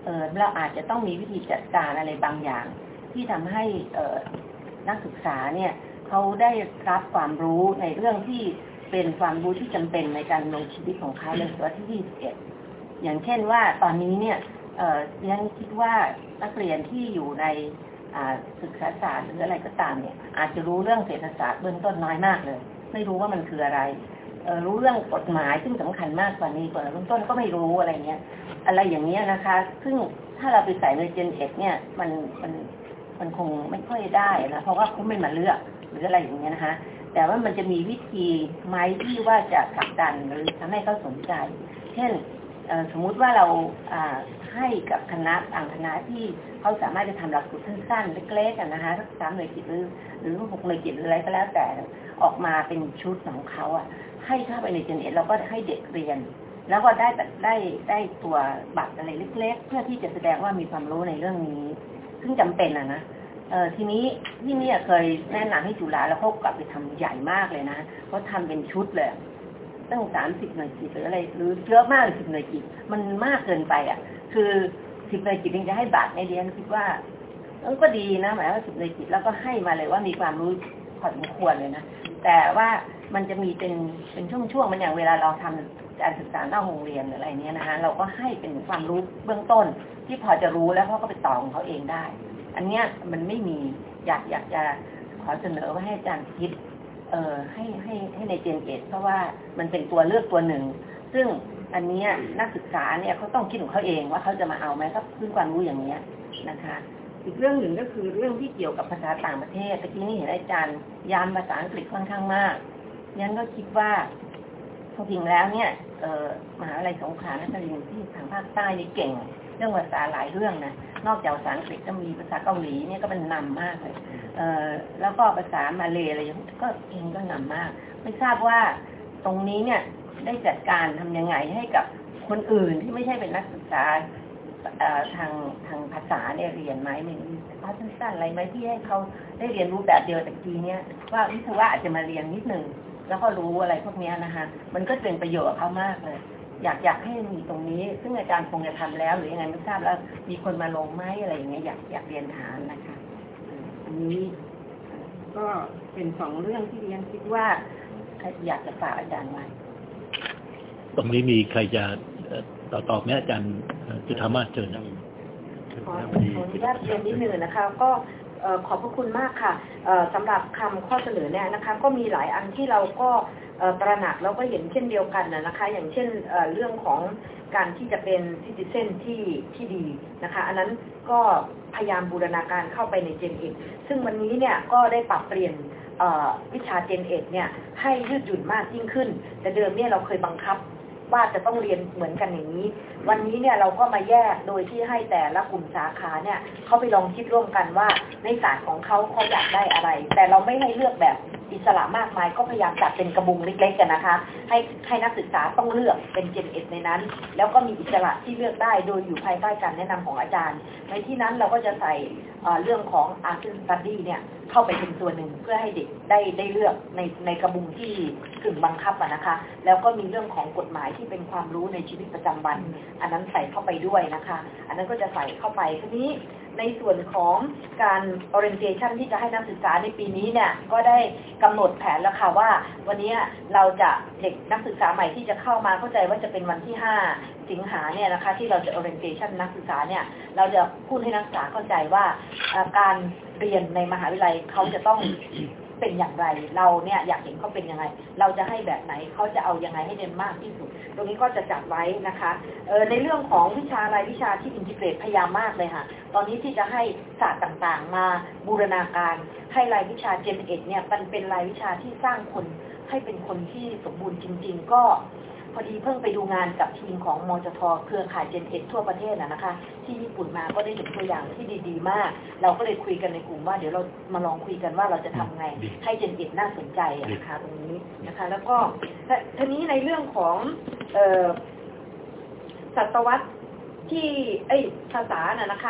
เออเราอาจจะต้องมีวิธีจัดการอะไรบางอย่างที่ทำให้เอ่อนักศึกษาเนี่ยเขาได้รับความรู้ในเรื่องที่เป็นความรู้ที่จำเป็นในการดำรงชีวิตของเขาในศตวรรษที่ยี่สิบเอ็ดอย่างเช่นว่าตอนนี้เนี่ยเอ่อยังคิดว่านักเรียนที่อยู่ในศึกษาศาสตร์หรืออะไรก็ตามเนี่ยอาจจะรู้เรื่องเศรษฐศาสตร์เบื้องต้นน้อยมากเลยไม่รู้ว่ามันคืออะไรเอ่อรู้เรื่องกฎหมายซึ่งสำคัญมากกว่านี้กว่าเบื้องต้นก็ไม่รู้อะไรเงี้ยอะไรอย่างเงี้ยนะคะซึ่งถ้าเราไปใส่ในเจนเอ็ดเนี่ยมันมันมันคงไม่ค่อยได้นะเพราะว่าเขาไม่มาเลือกหรืออะไรอย่างเงี้ยนะคะแต่ว่ามันจะมีวิธีไหมที่ว่าจะผลักดันหรือทำให้เขาสนใจเช่นสมมุติว่าเราให้กับคณะต่างคณะที่เขาสามารถจะทำหลักสูตรสั้นๆเล็กๆกันนะคะสักสามหน่วยกิตหรือหรือหกหน่วยกิตหรืออะไรก็แล้วแต่ออกมาเป็นชุดของเขาอ่ะให้เข้าไปในเจนเอ็ดเราก็ให้เด็กเรียนแล้วก็ได้ได้ได้ตัวบัตรอะไรเล็กๆเพื่อที่จะแสดงว่ามีความรู้ในเรื่องนี้ซึ่งจำเป็นอ่ะนะเออทีนี้ที่นี่เคยแนะนำให้จุฬาแล้วเขากลับไปทำใหญ่มากเลยนะเขาทำเป็นชุดเลยตั้งสามสิบหน่วยกิตหรืออะไรหรือเยอะมากเลยสิบหน่วยกิตมันมากเกินไปอ่ะคือสิบหน่วยกิตเองจะให้บัตรในเรียนคิดว่าเออก็ดีนะหมายว่าสิบหน่วยกิตแล้วก็ให้มาเลยว่ามีความรู้พอสมควรเลยนะแต่ว่ามันจะมีเป็นเป็นช่วงๆมันอย่างเวลาเราทำการศึกษานอกโรงเรียนหรืออะไรเนี้ยนะคะเราก็ให้เป็นความรู้เบื้องต้นที่พอจะรู้แล้วเขาก็ไปต่อของเขาเองได้อันเนี้ยมันไม่มีอยากอยากจะขอเสนอว่าให้อาจารย์คิดเอ่อให้ให้ให้ในเจนเอ็ดเพราะว่ามันเป็นตัวเลือกตัวหนึ่งซึ่งอันนี้นักศึกษาเนี่ยเขาต้องคิดของเขาเองว่าเขาจะมาเอาไหมครับพื้นความรู้อย่างเนี้ยนะคะอีกเรื่องหนึ่งก็คือเรื่องที่เกี่ยวกับภาษาต่างประเทศตะกี้นี่เห็นอาจารย์ย้ำภาษาอังกฤษค่อนข้างมากงั้นก็คิดว่าจริงแล้วเนี่ยมหาวิทยาลัยสงขลานครินทร์ที่ทางภาคใต้นี่เก่งเรื่องภาษาหลายเรื่องนะนอกจากภาษาอังกฤษก็มีภาษาเกาหลีเนี่ยก็เป็นนำมากเลยเอ่อแล้วก็ภาษามาเลย์อะไรก็เองก็นำมากไม่ทราบว่าตรงนี้เนี่ยได้จัดการทำยังไงให้กับคนอื่นที่ไม่ใช่เป็นนักศึกษาทางทางภาษาได้เรียนไหมมีคอร์สสั้นๆอะไรไหมที่ให้เขาได้เรียนรู้แบบเดียวแต่ทีเนี้ยว่าวิศวะอาจจะมาเรียนนิดนึงแล้วก็รู้อะไรพวกนี้นะคะมันก็เป็นประโยชน์เขามากเลยอยากอยากให้มีตรงนี้ซึ่งอาจารย์คงจะทำแล้วหรือยังไงไม่ทราบแล้วมีคนมาลงไหมอะไรอย่างเงี้ยอยากอยากเรียนถามนะคะอันนี้ก็เป็นสองเรื่องที่เรียนคิดว่าอยากจะฝากอาจารย์ไว้ตรงนี้มีใครจะต่อตอบไหมอาจารย์จุฑามาศเชิญนะขออนุญาตเรียนนิดนึงนะคะก็ขอบพระคุณมากค่ะสำหรับคำข้อเสนอเนี่ยนะคะก็มีหลายอันที่เราก็ตระหนักแล้วก็เห็นเช่นเดียวกันนะคะอย่างเช่นเรื่องของการที่จะเป็นซิติเซนที่ที่ดีนะคะอันนั้นก็พยายามบูรณาการเข้าไปในเจนเอ็ดซึ่งวันนี้เนี่ยก็ได้ปรับเปลี่ยนวิชาเจนเอ็ดเนี่ยให้ยืดหยุ่นมากยิ่งขึ้นแต่เดิมเนี่ยเราเคยบังคับว่าจะต้องเรียนเหมือนกันอย่างนี้วันนี้เนี่ยเราก็มาแยกโดยที่ให้แต่ละกลุ่มสาขาเนี่ยเขาไปลองคิดร่วมกันว่าในศาสตร์ของเขาเขาอยากได้อะไรแต่เราไม่ให้เลือกแบบอิสระมากมายก็พยายามจัดเป็นกระบุงเล็กๆกันนะคะให้ให้นักศึกษาต้องเลือกเป็นเจนเอ็ดในนั้นแล้วก็มีอิสระที่เลือกได้โดยอยู่ภายใต้การแนะนำของอาจารย์ในที่นั้นเราก็จะใส่เรื่องของ Art Study เนี่ยเข้าไปเป็นตัวหนึ่งเพื่อให้เด็กได้ได้เลือกในในกระบุงที่กึ่งบังคับนะคะแล้วก็มีเรื่องของกฎหมายที่เป็นความรู้ในชีวิตประจำวันอันนั้นใส่เข้าไปด้วยนะคะอันนั้นก็จะใส่เข้าไปทีนี้ในส่วนของการ orientation ที่จะให้นักศึกษาในปีนี้เนี่ยก็ได้กำหนดแผนแล้วค่ะว่าวันนี้เราจะเด็กนักศึกษาใหม่ที่จะเข้ามาเข้าใจว่าจะเป็นวันที่ห้าสิงหาเนี่ยนะคะที่เราจะ orientation นักศึกษาเนี่ยเราจะพูดให้นักศึกษาเข้าใจว่าการเรียนในมหาวิทยาลัยเขาจะต้องเป็นอย่างไรเราเนี่ยอยากเห็นเขาเป็นยังไงเราจะให้แบบไหนเขาจะเอายังไงให้เด่นมากที่สุดตรงนี้ก็จะจัดไว้นะคะเออในเรื่องของวิชารายวิชาที่อินทิเกรตพยายามมากเลยค่ะตอนนี้ที่จะให้ศาสตร์ต่างๆมาบูรณาการให้รายวิชาเจนเอ็ดเนี่ยมันเป็นรายวิชาที่สร้างคนให้เป็นคนที่สมบูรณ์จริงๆก็พอดีเพิ่งไปดูงานกับทีมของมจท.เครือข่ายเจนเอ็ดทั่วประเทศนะคะที่ญี่ปุ่นมาก็ได้เห็นตัวอย่างที่ดีๆมากเราก็เลยคุยกันในกลุ่มว่าเดี๋ยวเรามาลองคุยกันว่าเราจะทำไงให้เจนเอ็ดน่าสนใจนะคะตรงนี้นะคะแล้วก็ทีนี้ในเรื่องของศตวรรษที่ไอ้ภาษาน่ะนะคะ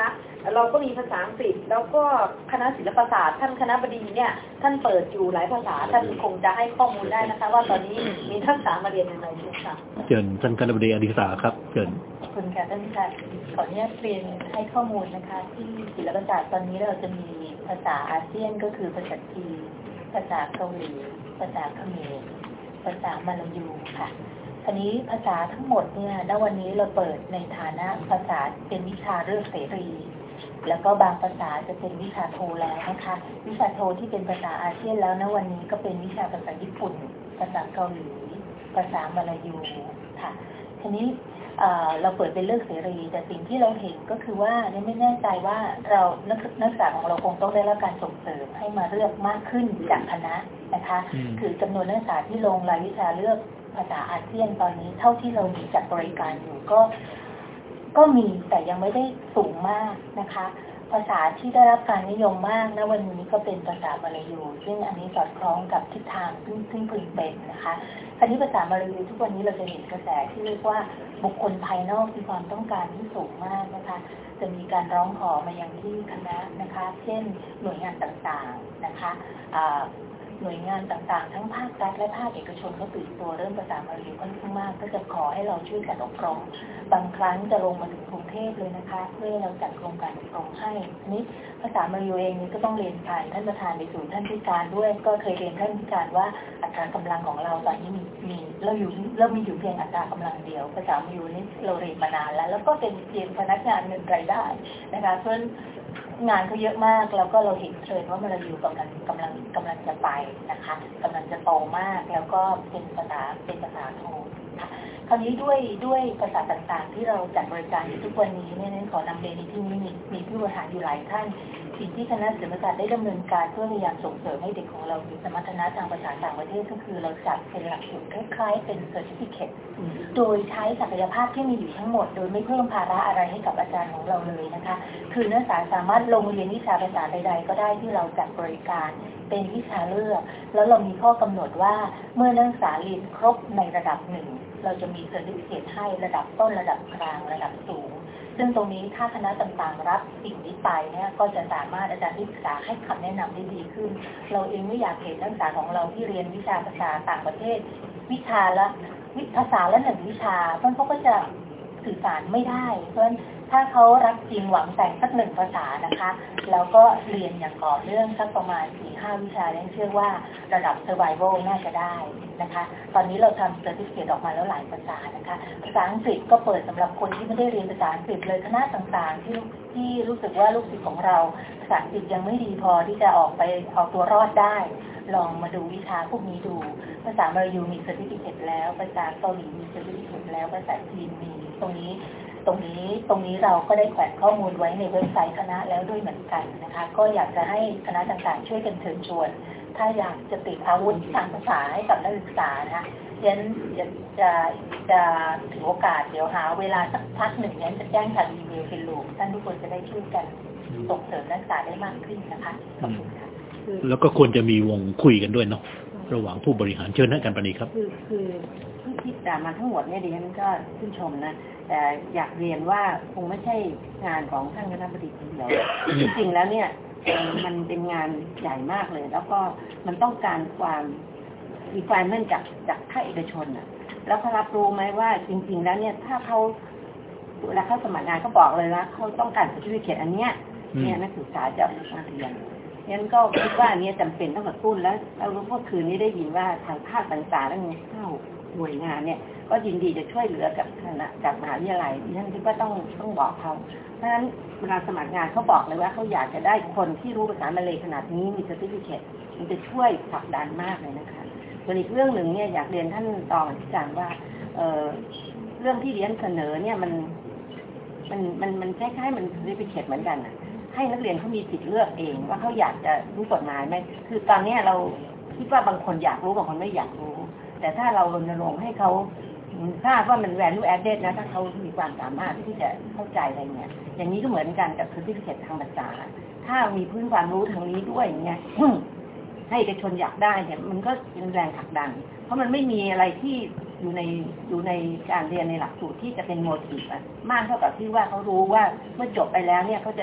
เราก็มีภาษาอังกฤษแล้วก็คณะศิลปศาสตร์ท่านคณบดีเนี่ยท่านเปิดอยู่หลายภาษาท่านคงจะให้ข้อมูลได้นะคะว่าตอนนี้มีทักษะมาเรียนอะไรบ้างคะเชิญท่านคณบดีอดิศาครับเชิญขอบคุณค่ะท่านค่ะขออนุญาตเรียนให้ข้อมูลนะคะที่ศิลปศาสตร์ตอนนี้เราจะมีภาษาอาเซียนก็คือภาษาจีนภาษาเกาหลีภาษาเขมรภาษามาลายูค่ะทีนี้ภาษาทั้งหมดเนี่ยณวันนี้เราเปิดในฐานะภาษาเป็นวิชาเลือกเสรีแล้วก็บางภาษาจะเป็นวิชาโทแล้วนะคะวิชาโทที่เป็นภาษาอาเซียนแล้วณวันนี้ก็เป็นวิชาภาษาญี่ปุ่นภาษาเกาหลีภาษามาลายูค่ะทีนี้เราเปิดเป็นเลือกเสรีแต่สิ่งที่เราเห็นก็คือว่าไม่แน่ใจว่าเรานักนักศึกษาของเราคงต้องได้รับการส่งเสริมให้มาเลือกมากขึ้นจากคณะนะคะคือจำนวนนักศึกษาที่ลงรายวิชาเลือกภาษาอาเซียนตอนนี้เท่าที่เรามีจัดบริการอยู่ก็ก็มีแต่ยังไม่ได้สูงมากนะคะภาษาที่ได้รับการนิยมมากณวันนี้ก็เป็นภาษามาลายูซึ่งอันนี้สอดคล้องกับทิศทางซึ่งซึ่งพึงเป็นนะคะคราวนี้ภาษามาลายูทุกวันนี้เราจะเห็นกระแสที่เรียกว่าบุคคลภายนอกมีความต้องการที่สูงมากนะคะจะมีการร้องขอมายังที่คณะนะคะเช่นหน่วยงานต่างๆนะคะหน่วยงานต่างๆทั้งภาครัฐและภาคเอกชนก็ตื่นตัวเรื่องภาษามาลายูค่อนข้างมากก็จะขอให้เราช่วยกันอบรมบางครั้งจะลงมาถึงกรุงเทพเลยนะคะเพื่อเราจัดโครงการอบรมให้นี้ภาษามาลายูเองนี้ก็ต้องเรียนผ่านท่านประธานไปสู่ท่านผู้การด้วยก็เคยเรียนท่านผู้การว่าอัตรากำลังของเราตอนนี้มีมีเราอยู่เรามีอยู่เพียงอัตรากำลังเดียวภาษามาลายูนี่เราเรียนมานานแล้วแล้วก็เป็นเพียงพนักงานเงินรายได้นะคะเพราะงานเขาเยอะมากแล้วก็เราเห็นเทรนด์ว่ามาลายูกำลังกำลังกำลังจะไปนะคะกำลังจะโตมากแล้วก็เป็นภาษาเป็นภาษาโทค่ะคราวนี้ด้วยด้วยภาษาต่างๆที่เราจัดบริการอยู่ทุกวันนี้เนี่ยขอนำเรียนในที่นี้มีมีผู้บริหารอยู่หลายท่านสิ่งที่คณะศิลปศาสตร์ได้ดำเนินการเพื่อพยายามส่งเสริมให้เด็กของเรามีสมรรถนะทางภาษาต่างประเทศก็คือเราจัดเป็นหลักสูตรคล้ายๆเป็น certificate โดยใช้ศักยภาพที่มีอยู่ทั้งหมดโดยไม่เพิ่มภาระอะไรให้กับอาจารย์ของเราเลยนะคะคือนักศึกษาสามารถลงเรียนวิชาภาษาใดๆก็ได้ที่เราจัดบริการเป็นวิชาเลือกแล้วเรามีข้อกำหนดว่าเมื่อนักศึกษาเรียนครบในระดับหนึ่งเราจะมี certificate ให้ระดับต้นระดับกลางระดับสูงซึ่งตรงนี้ถ้าคณะต่างๆรับสิ่งนี้ไปเนี่ยก็จะสามารถอาจารย์ที่ปรึกษาให้คำแนะนำได้ดีขึ้นเราเองไม่อยากเห็นนักศึกษาของเราที่เรียนวิชาภาษาต่างประเทศวิชาละภาษาละหนึ่งวิชาเพราะเขาก็จะสื่อสารไม่ได้เพราะฉะนั้นถ้าเขารักจริงหวังแต่งสักหนึ่งภาษานะคะแล้วก็เรียนอย่างต่อเนื่องสักประมาณ สี่ห้า วิชาเนี่ยเชื่อว่าระดับ survival น่าจะได้นะคะตอนนี้เราทำ certificate ออกมาแล้วหลายภาษานะคะภาษาอังกฤษก็เปิดสำหรับคนที่ไม่ได้เรียนภาษาอังกฤษเลยคณะต่างๆที่ที่รู้สึกว่าลูกศิษย์ของเราภาษาอังกฤษยังไม่ดีพอที่จะออกไปเอาตัวรอดได้ลองมาดูวิชาพวกนี้ดูภาษามาลายูมี certificate แล้วภาษาเกาหลีมี certificate แล้วภาษาจีนมีตรงนี้ตรงนี้ตรงนี้เราก็ได้แขวนข้อมูลไว้ในเว็บไซต์คณะแล้วด้วยเหมือนกันนะคะก็อยากจะให้คณะต่างๆช่วยกันเชิญชวนถ้าอยากจะติดอาวุธทางภาษาให้กับนักศึกษานะคะฉันจะจะจะถือโอกาสเดี๋ยวหาเวลาสักพักหนึ่งฉันจะแจ้งทางอีเมลเป็นลูกท่านทุกคนจะได้ช่วยกันส่งเสริมนักศึกษาได้มากขึ้นนะคะขอบคุณค่ะแล้วก็ควรจะมีวงคุยกันด้วยเนาะระหว่างผู้บริหารเชิญท่านอาจารย์ปณีครับคือคือที่คิดมาทั้งหมดเนี่ยดิฉันก็ชื่นชมนะแต่อยากเรียนว่าคงไม่ใช่งานของท่านคณบดีคนเดียวจริงๆแล้วเนี่ยมันเป็นงานใหญ่มากเลยแล้วก็มันต้องการความมีความมั่นจากจากภาคเอกชนอ่ะแล้วเขารับรู้ไหมว่าจริงๆแล้วเนี่ยถ้าเขาเวลาเขาสมัครงานเขาบอกเลยว่าเขาต้องการcertificateเขียนอันเนี้ยเนี่ยนักศึกษาจะมาเรียนงั้นก็คิดว่าอันนี้จำเป็นต้องกระตุ้นแล้วเรารู้เมื่อคืนนี้ได้ยินว่าทางภาคต่างๆแล้วเงินเข้าหน่วยงานเนี่ยก็ยินดีจะช่วยเหลือกับคณะกับมหาวิทยาลัยที่ท่านคิดว่าต้องต้องบอกเขาเพราะฉะนั้นเวลาสมัครงานเขาบอกเลยว่าเขาอยากจะได้คนที่รู้ภาษามาเลย์ขนาดนี้มี certificate มันจะช่วยผลักดันมากเลยนะคะส่วนอีกเรื่องหนึ่งเนี่ยอยากเรียนท่านรองอธิการว่าเอ่อเรื่องที่เรียนเสนอเนี่ยมันมันมันมันคล้ายๆมัน certificate เหมือนกันนะให้นักเรียนเขามีสิทธิ์เลือกเองว่าเขาอยากจะรู้กฎหมายไหมคือตอนนี้เราคิดว่าบางคนอยากรู้บางคนไม่อยากรู้แต่ถ้าเรารณรงค์ให้เขาทราบว่ามัน value added นะถ้าเขามีความสามารถที่จะเข้าใจอะไรเงี้ยอย่างนี้ก็เหมือนกันกับ certificate ทางภาษาถ้ามีพื้นความรู้ทางนี้ด้วยอย่างเงี้ยให้เอกชนอยากได้เนี่ยมันก็เป็นแรงผลักดันเพราะมันไม่มีอะไรที่อยู่ในอยู่ในการเรียนในหลักสูตรที่จะเป็นโมทีฟมากเท่ากับที่ว่าเขารู้ว่าเมื่อจบไปแล้วเนี่ยเขาจะ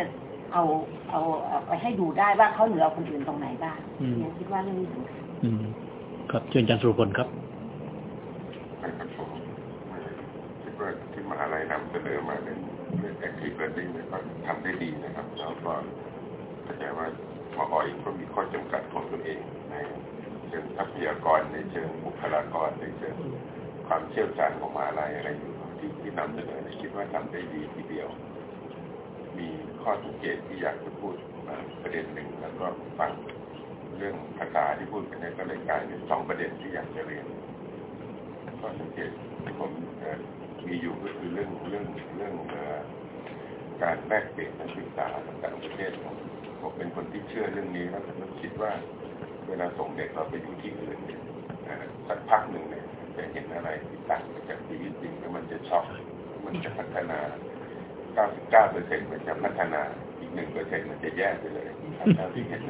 เอาเอาไปให้ดูได้ว่าเขาเหนือคนอื่นตรงไหนบ้างเนี่ยคิดว่าเรื่องนี้สำคัญครับเชิญอาจารย์สุรพลครับครับผมคิดว่าที่มหาลัยนำเสนอมาในเรื่อง active learning เนี่ยก็ทำได้ดีนะครับแล้วก็เข้าใจว่ามออีกก็มีข้อจำกัดของตัวเองในเชิงทรัพยากรในเชิงบุคลากรในเชิงความเชี่ยวชาญของมหาลัยอะไรอยู่ที่ที่นำเสนอคิดว่าทำได้ดีทีเดียวมีข้อสังเกตที่อยากจะพูดประเด็นหนึ่งแล้วก็ฟังเรื่องภาษาที่พูดกันเนี่ยก็เลยกลายเป็นสองประเด็นที่อยากจะเรียนข้อสังเกตที่ผมมีอยู่ก็คือเรื่องเรื่องเรื่องการแลกเปลี่ยนนักศึกษาต่างประเทศผมเป็นคนที่เชื่อเรื่องนี้แล้วผมคิดว่าเวลาส่งเด็กเราไปอยู่ที่อื่นเนี่ยสักพักหนึ่งเนี่ยจะเห็นอะไรที่ต่างจากชีวิตจริงแล้วมันจะช็อกมันจะพัฒนา เก้าสิบเก้าเปอร์เซ็นต์ มันจะพัฒนาอีก หนึ่งเปอร์เซ็นต์ มันจะแย่ไปเลยถ้าที่เห็น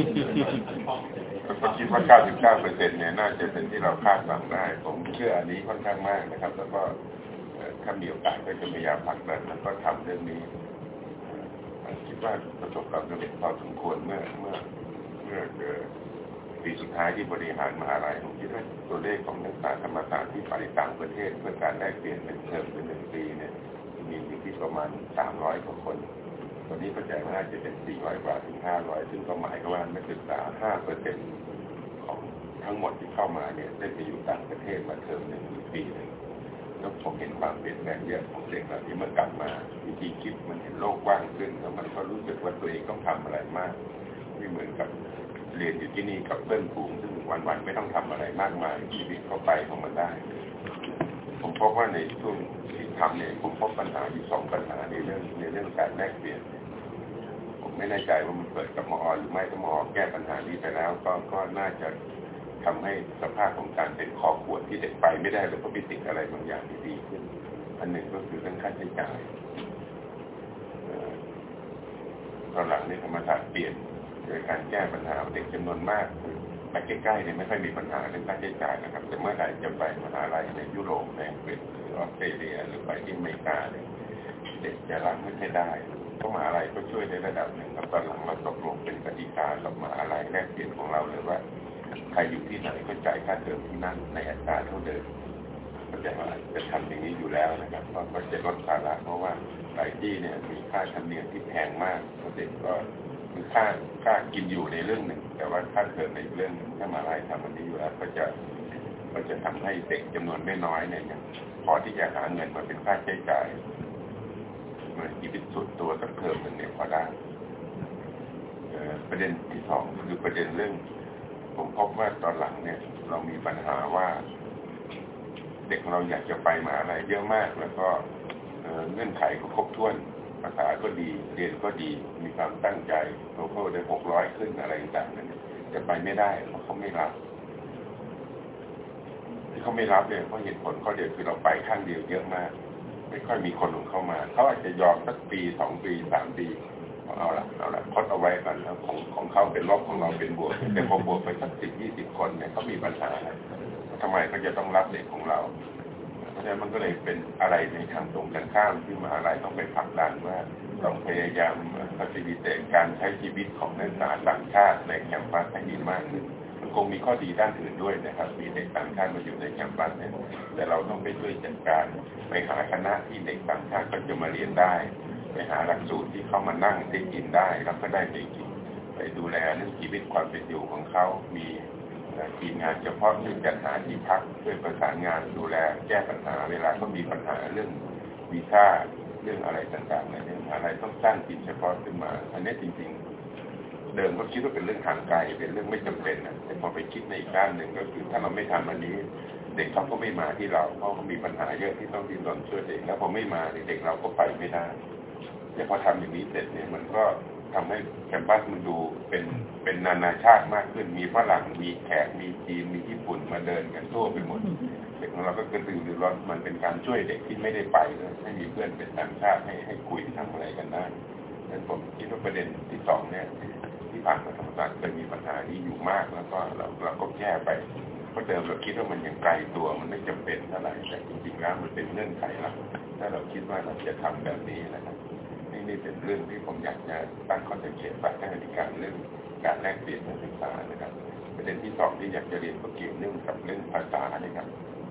ผมคิดว่า เก้าสิบเก้าเปอร์เซ็นต์ เนี่ยน่าจะเป็นที่เราคาดหวังได้ผมเชื่ออันนี้ค่อนข้างมากนะครับแล้วก็ถ้ามีโอกาสก็จะพยายามผลักดันแล้วก็ทำเรื่องนี้คิดว่าประสบความสำเร็จพอสมควรเมื่อเมื่อเมื่อเจอปีสุดท้ายที่บริหารมหาลัยผมคิดว่าตัวเลขของนักศึกษาธรรมศาสตร์ที่ไปต่างประเทศเพื่อการแลกเปลี่ยนเป็นเทอมเป็นหนึ่งปีเนี่ยมีอยู่ที่ประมาณสามร้อยกว่าคนตอนนี้เข้าใจว่าน่าจะเป็นสี่ร้อยกว่าถึงห้าร้อยซึ่งก็หมายความว่านักศึกษา ห้าเปอร์เซ็นต์ ของทั้งหมดที่เข้ามาเนี่ยได้ไปอยู่ต่างประเทศมาเทอมหนึ่งปีหนึ่งแล้วผมเห็นความเปลี่ยนแปลงเยอะของเด็กเหล่านี้เมื่อกลับมาวิธีคิดมันเห็นโลกกว้างขึ้นแล้วมันก็รู้สึกว่าตัวเองต้องทำอะไรมากไม่เหมือนกับเรียนอยู่ที่นี่กับเพื่อนฝูงซึ่งวันๆไม่ต้องทำอะไรมากมายชีวิตเขาไปของมันได้ผมพบว่าในช่วงที่ทำเนี่ยผมพบปัญหาอยู่สองปัญหาในเรื่องในเรื่องการแลกเปลี่ยนผมไม่แน่ใจว่ามันเกิดกับมอหรือไม่ถ้ามอแก้ปัญหานี้ไปแล้วก็ก็น่าจะทำให้สภาพของการเป็นคอขวดที่เด็กไปไม่ได้แล้วก็ไปติดอะไรบางอย่างที่ดีขึ้นอันหนึ่งก็คือเรื่องค่าใช้จ่ายตอนหลังในธรรมศาสตร์เปลี่ยนโดยการแก้ปัญหาเด็กจำนวนมากไปใกล้ๆเนี่ยไม่ค่อยมีปัญหาเรื่องค่าใช้จ่ายนะครับแต่เมื่อไหร่จะไปมหาลัยในยุโรปในอังกฤษหรือออสเตรเลียหรือไปที่อเมริกาเนี่ยเด็กจะรับไม่ค่อยได้เพราะมหาลัยก็ช่วยในระดับหนึ่งครับตอนหลังเราตกลงเป็นกติกากับมหาลัยแลกเปลี่ยนของเราเลยว่าใครอยู่ที่ไหนก็จ่ายค่าเทอมที่นั่นในอัตราเท่าเดิมเข้าใจว่าจะทำอย่างนี้อยู่แล้วนะครับเพราะก็จะลดภาระเพราะว่าหลายที่เนี่ยมีค่าธรรมเนียมที่แพงมากเด็กก็คือค่าค่ากินอยู่ในเรื่องหนึ่งแต่ว่าค่าเทอมในเรื่องหนึ่งถ้ามหาลัยทำอันนี้อยู่แล้วก็จะก็จะทำให้เด็กจำนวนไม่น้อยเนี่ยพอที่จะหาเงินมาเป็นค่าใช้จ่ายเหมือนชีวิตส่วนตัวสักเทอมหนึ่งเนี่ยพอได้ประเด็นที่สองคือประเด็นเรื่องผมพบว่าตอนหลังเนี่ยเรามีปัญหาว่าเด็กเราอยากจะไปมหาลัยเยอะมากแล้วก็เงื่อนไขก็ครบถ้วนภาษาก็ดีเรียนก็ดีมีความตั้งใจโลโก้ได้หกร้อยขึ้นอะไรต่างๆนั้นจะไปไม่ได้เพราะเขาไม่รับที่เขาไม่รับเนี่ยเพราะเหตุผลข้อเดียวคือเราไปข้างเดียวเยอะมากไม่ค่อยมีคนหนุนเข้ามาเขาอาจจะยอมสักปีสองปีสามปีเอาละเอาละคดเอาไว้กันแล้วของของเขาเป็นลบของเราเป็นบวกแต่พอบวกไปสักสิบยี่สิบคนเนี่ยเขามีปัญหาทำไมเขาจะต้องรับเด็กของเราเพราะฉะนั้นมันก็เลยเป็นอะไรในทางตรงกันข้ามที่มหาลัยต้องไปผลักดันว่าต้องพยายามพัฒนาการใช้ชีวิตของนักศึกษาต่างชาติในแคมปัสให้ดีมากขึ้นมันคงมีข้อดีด้านอื่นด้วยนะครับมีเด็กต่างชาติมาอยู่ในแคมปัสเนี่ยแต่เราต้องไปช่วยจัดการไปหาคณะที่เด็กต่างชาติก็จะมาเรียนได้ไปหาหลักสูตรที่เขามานั่งได้กินได้แล้วก็ได้ไปกินไปดูแลเรื่องชีวิตความเป็นอยู่ของเขามีทีมงานเฉพาะที่จัดหาที่พักช่วยประสานงานดูแลแก้ปัญหาเวลาเขามีปัญหาเรื่องวีซ่าเรื่องอะไรต่างๆเนี่ยอะไรต้องสร้างทีมเฉพาะขึ้นมาอันนี้จริงๆเดิมก็คิดว่าเป็นเรื่องห่างไกลเป็นเรื่องไม่จำเป็นนะแต่พอไปคิดในอีกด้านหนึ่งก็คือถ้าเราไม่ทำอันนี้เด็กเขาก็ไม่มาที่เราเพราะเขามีปัญหาเยอะที่ต้องดิ้นรนช่วยเด็กแล้วพอไม่มาเด็กเราก็ไปไม่ได้แต่พอทำอย่างนี้เสร็จเนี่ยมันก็ทำให้แคมปัสมันดูเป็นเป็นนานาชาติมากขึ้นมีฝรั่งมีแขกมีจีนมีญี่ปุ่นมาเดินกันทั่วไปหมดเด็กของเราก็กระตือรือร้นมันเป็นการช่วยเด็กที่ไม่ได้ไปเลยให้มีเพื่อนเป็นต่างชาติให้ให้คุยทำอะไรกันได้ดังนั้นผมคิดว่าประเด็นที่สองเนี่ยที่ผ่านมาธรรมศาสตร์เคยมีปัญหานี้อยู่มากแล้วก็เราเราก็แก้ไปเพราะเดิมเราคิดว่ามันยังไกลตัวมันไม่จำเป็นเท่าไหร่แต่จริงๆแล้วมันเป็นเงื่อนไขหลักถ้าเราคิดว่าเราจะทำแบบนี้นะครับให้นี่เป็นเรื่องที่ผมอยากจะตั้งข้อสังเกตฝากท่านอธิการเรื่องการแลกเปลี่ยนนักศึกษานะครับประเด็นที่สองที่อยากจะเรียนก็เกี่ยวเนื่องกับเรื่องภาษานะครับ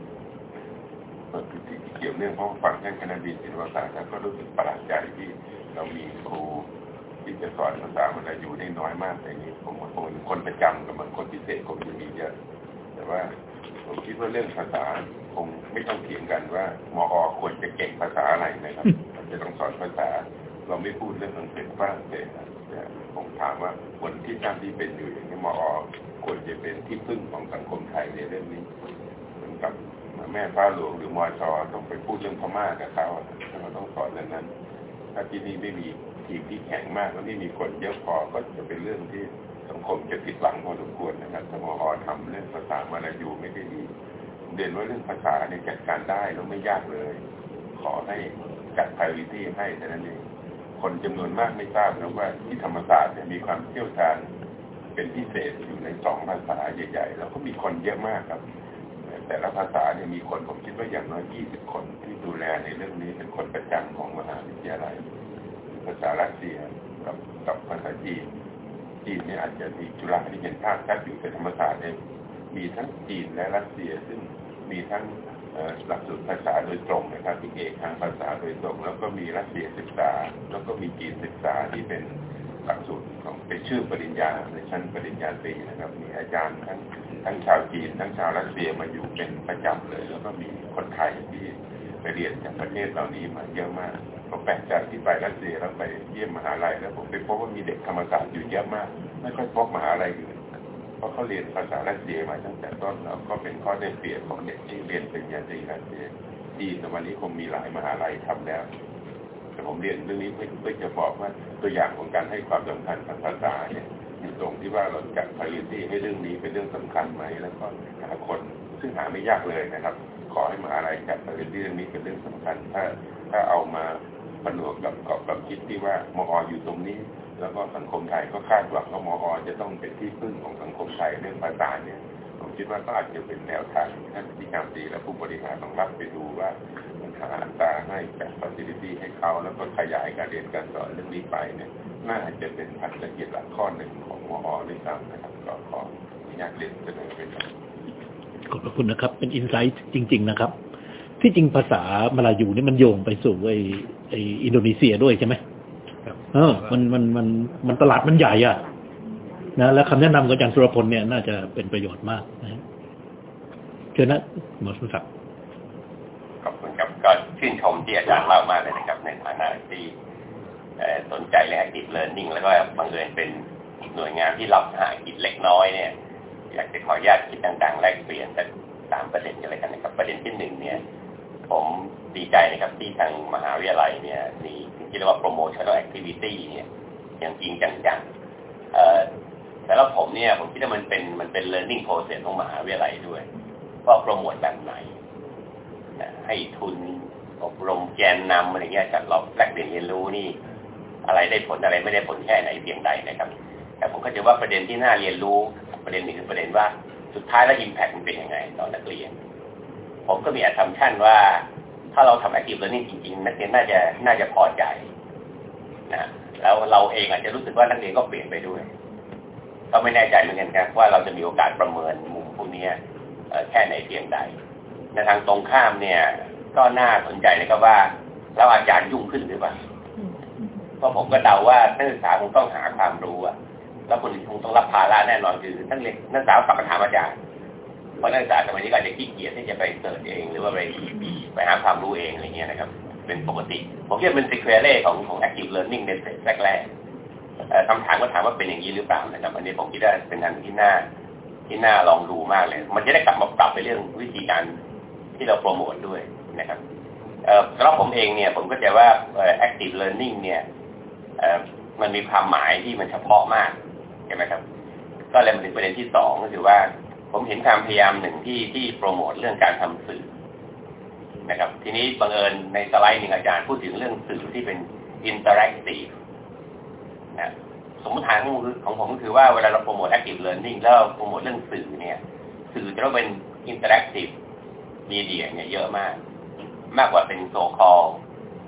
เกี่ยวเนื่องเพราะฟังท่านคณบดีศิลปศาสตร์แล้วก็รู้สึกประหลาดใจที่เรามีครูที่จะสอนภาษามลายูได้น้อยมากในนี้ผมว่าคนคนประจำกับบางคนพิเศษคงจะมีเยอะแต่ว่าผมคิดว่าเรื่องภาษาคงไม่ต้องเถียงกันว่ามอควรจะเก่งภาษาอะไรนะครับมันจะต้องสอนภาษาเราไม่พูดเรื่องอังกฤษฝรั่งเศสแต่ผมถามว่าคนที่ทำที่เป็นอยู่อย่างนี้มอควรจะเป็นที่พึ่งของสังคมไทยในเรื่องนี้เหมือนกับแม่ฟ้าหลวงหรือมอชอต้องไปพูดเรื่องพม่ากับเขาเราต้องสอนเรื่องนั้นถ้าที่นี่ไม่มีทีมที่แข็งมากแล้วไม่มีคนเยอะพอก็จะเป็นเรื่องที่สังคมจะผิดหวังพอสมควรนะครับถ้ามอทำเรื่องภาษามาลายูไม่ได้ดีเรียนว่าเรื่องภาษาเนี่ยจัดการได้แล้วไม่ยากเลยขอให้จัด priority ให้แต่นั้นเองคนจำนวนมากไม่ทราบนะว่าที่ธรรมศาสตร์เนี่ยมีความเชี่ยวชาญเป็นพิเศษอยู่ในสองภาษาใหญ่ๆแล้วก็มีคนเยอะมากครับแต่ละภาษาเนี่ยมีคนผมคิดว่าอย่างน้อยยี่สิบคนที่ดูแลในเรื่องนี้เป็นคนประจำของมหาวิทยาลัยภาษารัสเซียกับกับภาษาจีนจีนเนี่ยอาจจะมีจุฬาที่เห็นภาพชัดอยู่แต่ธรรมศาสตร์เนี่ยมีทั้งจีนและรัสเซียซึ่งมีทั้งหลักสูตรภาษาโดยตรงนะครับที่เอกทางภาษาโดยตรงแล้วก็มีรัสเซียศึกษาแล้วก็มีจีนศึกษาที่เป็นหลักสูตรของเป็นชื่อปริญญาในชั้นปริญญาตรีนะครับมีอาจารย์ทั้งทั้งชาวจีนทั้งชาวรัสเซียมาอยู่เป็นประจำเลยแล้วก็มีคนไทยที่ไปเรียนจากประเทศเหล่านี้มาเยอะมากผมแปลกใจที่ไปรัสเซียแล้วไปเยี่ยมมหาลัยแล้วผมไปพบว่ามีเด็กธรรมศาสตร์อยู่เยอะมากไม่ค่อยพบมหาลัยอื่นเพราะเขาเรียนภาษารัสเซียมาตั้งแต่ต้นแล้วก็เป็นข้อได้เปรียบของเด็กที่เรียนปริญญาตรีรัสเซียจีนในวันนี้คงมีหลายมหาลัยทำแล้วแต่ผมเรียนเรื่องนี้เพื่อจะบอกว่าตัวอย่างของการให้ความสำคัญกับภาษาเนี่ยอยู่ตรงที่ว่าเราจัด priority ให้เรื่องนี้เป็นเรื่องสำคัญไหมแล้วก็หาคนซึ่งหาไม่ยากเลยนะครับขอให้มหาลัยจัด priority เรื่องนี้เป็นเรื่องสำคัญถ้าถ้าเอามาผนวกกับกับกับคิดที่ว่ามออยู่ตรงนี้แล้วก็สังคมไทยก็คาดหวังว่ามอจะต้องเป็นที่พึ่งของสังคมไทยเรื่องภาษาเนี่ยผมคิดว่าก็อาจจะเป็นแนวทางท่านที่การดีและผู้บริหารต้องรับไปดูว่าหาอัตราให้จัด facility ให้เขาแล้วก็ขยายการเรียนการสอนเรื่องนี้ไปเนี่ยน่าจะเป็นพันธกิจหลักข้อหนึ่งของมอด้วยซ้ำนะครับก็ขออนุญาตเรียนเสนอเป็นขอบพระคุณนะครับเป็นอินไซต์จริงๆนะครับที่จริงภาษามลายูนี่มันโยงไปสู่ไอ้ไอ้อินโดนีเซียด้วยใช่ไหมเออมันมันมันมันตลาดมันใหญ่อ่ะนะแล้วคำแนะนำของอาจารย์สุรพลเนี่ยน่าจะเป็นประโยชน์มากนะเชิญนะหมอสุศักดิ์ขอบคุณครับก็ชื่นชมที่อาจารย์เล่ามากเลยนะครับในฐานะที่สนใจเรื่อง active learning แล้วก็บังเอิญเป็นหน่วยงานที่รับหากิจเล็กน้อยเนี่ยอยากจะขออนุญาตคิดต่างๆแลกเปลี่ยนสักสามประเด็นกันเลยกันนะครับประเด็นที่หนึ่งเนี่ยผมดีใจนะครับที่ทางมหาวิทยาลัยเนี่ยมีที่เรียกว่า promotional activity เนี่ยอย่างจริงจังๆเอ่อแต่แล้วผมเนี่ยผมคิดว่ามันเป็นมันเป็น learning process ของมหาวิทยาลัยด้วยว่าโปรโมทแบบไหนให้ทุนอบรมแกนนำอะไรเงี้ยจัดรอบแลกเปลี่ยนเรียนรู้นี่อะไรได้ผลอะไรไม่ได้ผลแค่ไหนเพียงใดนะครับแต่ผมก็จะว่าประเด็นที่น่าเรียนรู้ประเด็นหนึ่งคือประเด็นว่าสุดท้ายแล้ว impact มันเป็นยังไงต่อนักเรียนผมก็มี assumption ว่าถ้าเราทำ active learning จริงๆนักเรียนน่าจะน่าจะพอใจนะแล้วเราเองอาจจะรู้สึกว่านักเรียนก็เปลี่ยนไปด้วยก็ไม่แน่ใจเหมือนกันครับว่าเราจะมีโอกาสประเมินมุมพวกนี้แค่ไหนเพียงใดในทางตรงข้ามเนี่ยก็น่าสนใจนะครับว่าแล้วอาจารย์ยุ่งขึ้นหรือเปล่าเพราะผมก็เดาว่านักศึกษาคงต้องหาความรู้อะแล้วคนคงต้องรับภาระแน่นอนคือนักเรียนนักศึกษากลับมาถามอาจารย์เพราะนักศึกษาสมัยนี้ก็อาจจะขี้เกียจที่จะไปเสิร์ชเองหรือว่าไปไปหาความรู้เองอะไรเงี้ยนะครับเป็นปกติผมคิดว่าเป็น sequence ของของ active learning ในแรกๆคำถามก็ถามว่าเป็นอย่างนี้หรือเปล่านะครับอันนี้ผมคิดว่าเป็นอันที่น่าที่น่าลองดูมากเลยมันจะได้กลับมาปรับไปเรื่องวิธีการที่เราโปรโมทด้วยนะครับสำหรับผมเองเนี่ยผมก็จะว่า active learning เนี่ยมันมีความหมายที่มันเฉพาะมากใช่ไหมครับก็เลยมาถึงประเด็นที่สองก็คือว่าผมเห็นความพยายามหนึ่งที่ที่โปรโมทเรื่องการทำสื่อนะครับทีนี้บังเอิญในสไลด์หนึ่งอาจารย์พูดถึงเรื่องสื่อที่เป็น interactive นะสมมติฐานของผมก็คือว่าเวลาเราโปรโมท active learning แล้วโปรโมทเรื่องสื่อเนี่ยสื่อจะต้องเป็น interactive media เนี่ยเยอะมากมากกว่าเป็น so called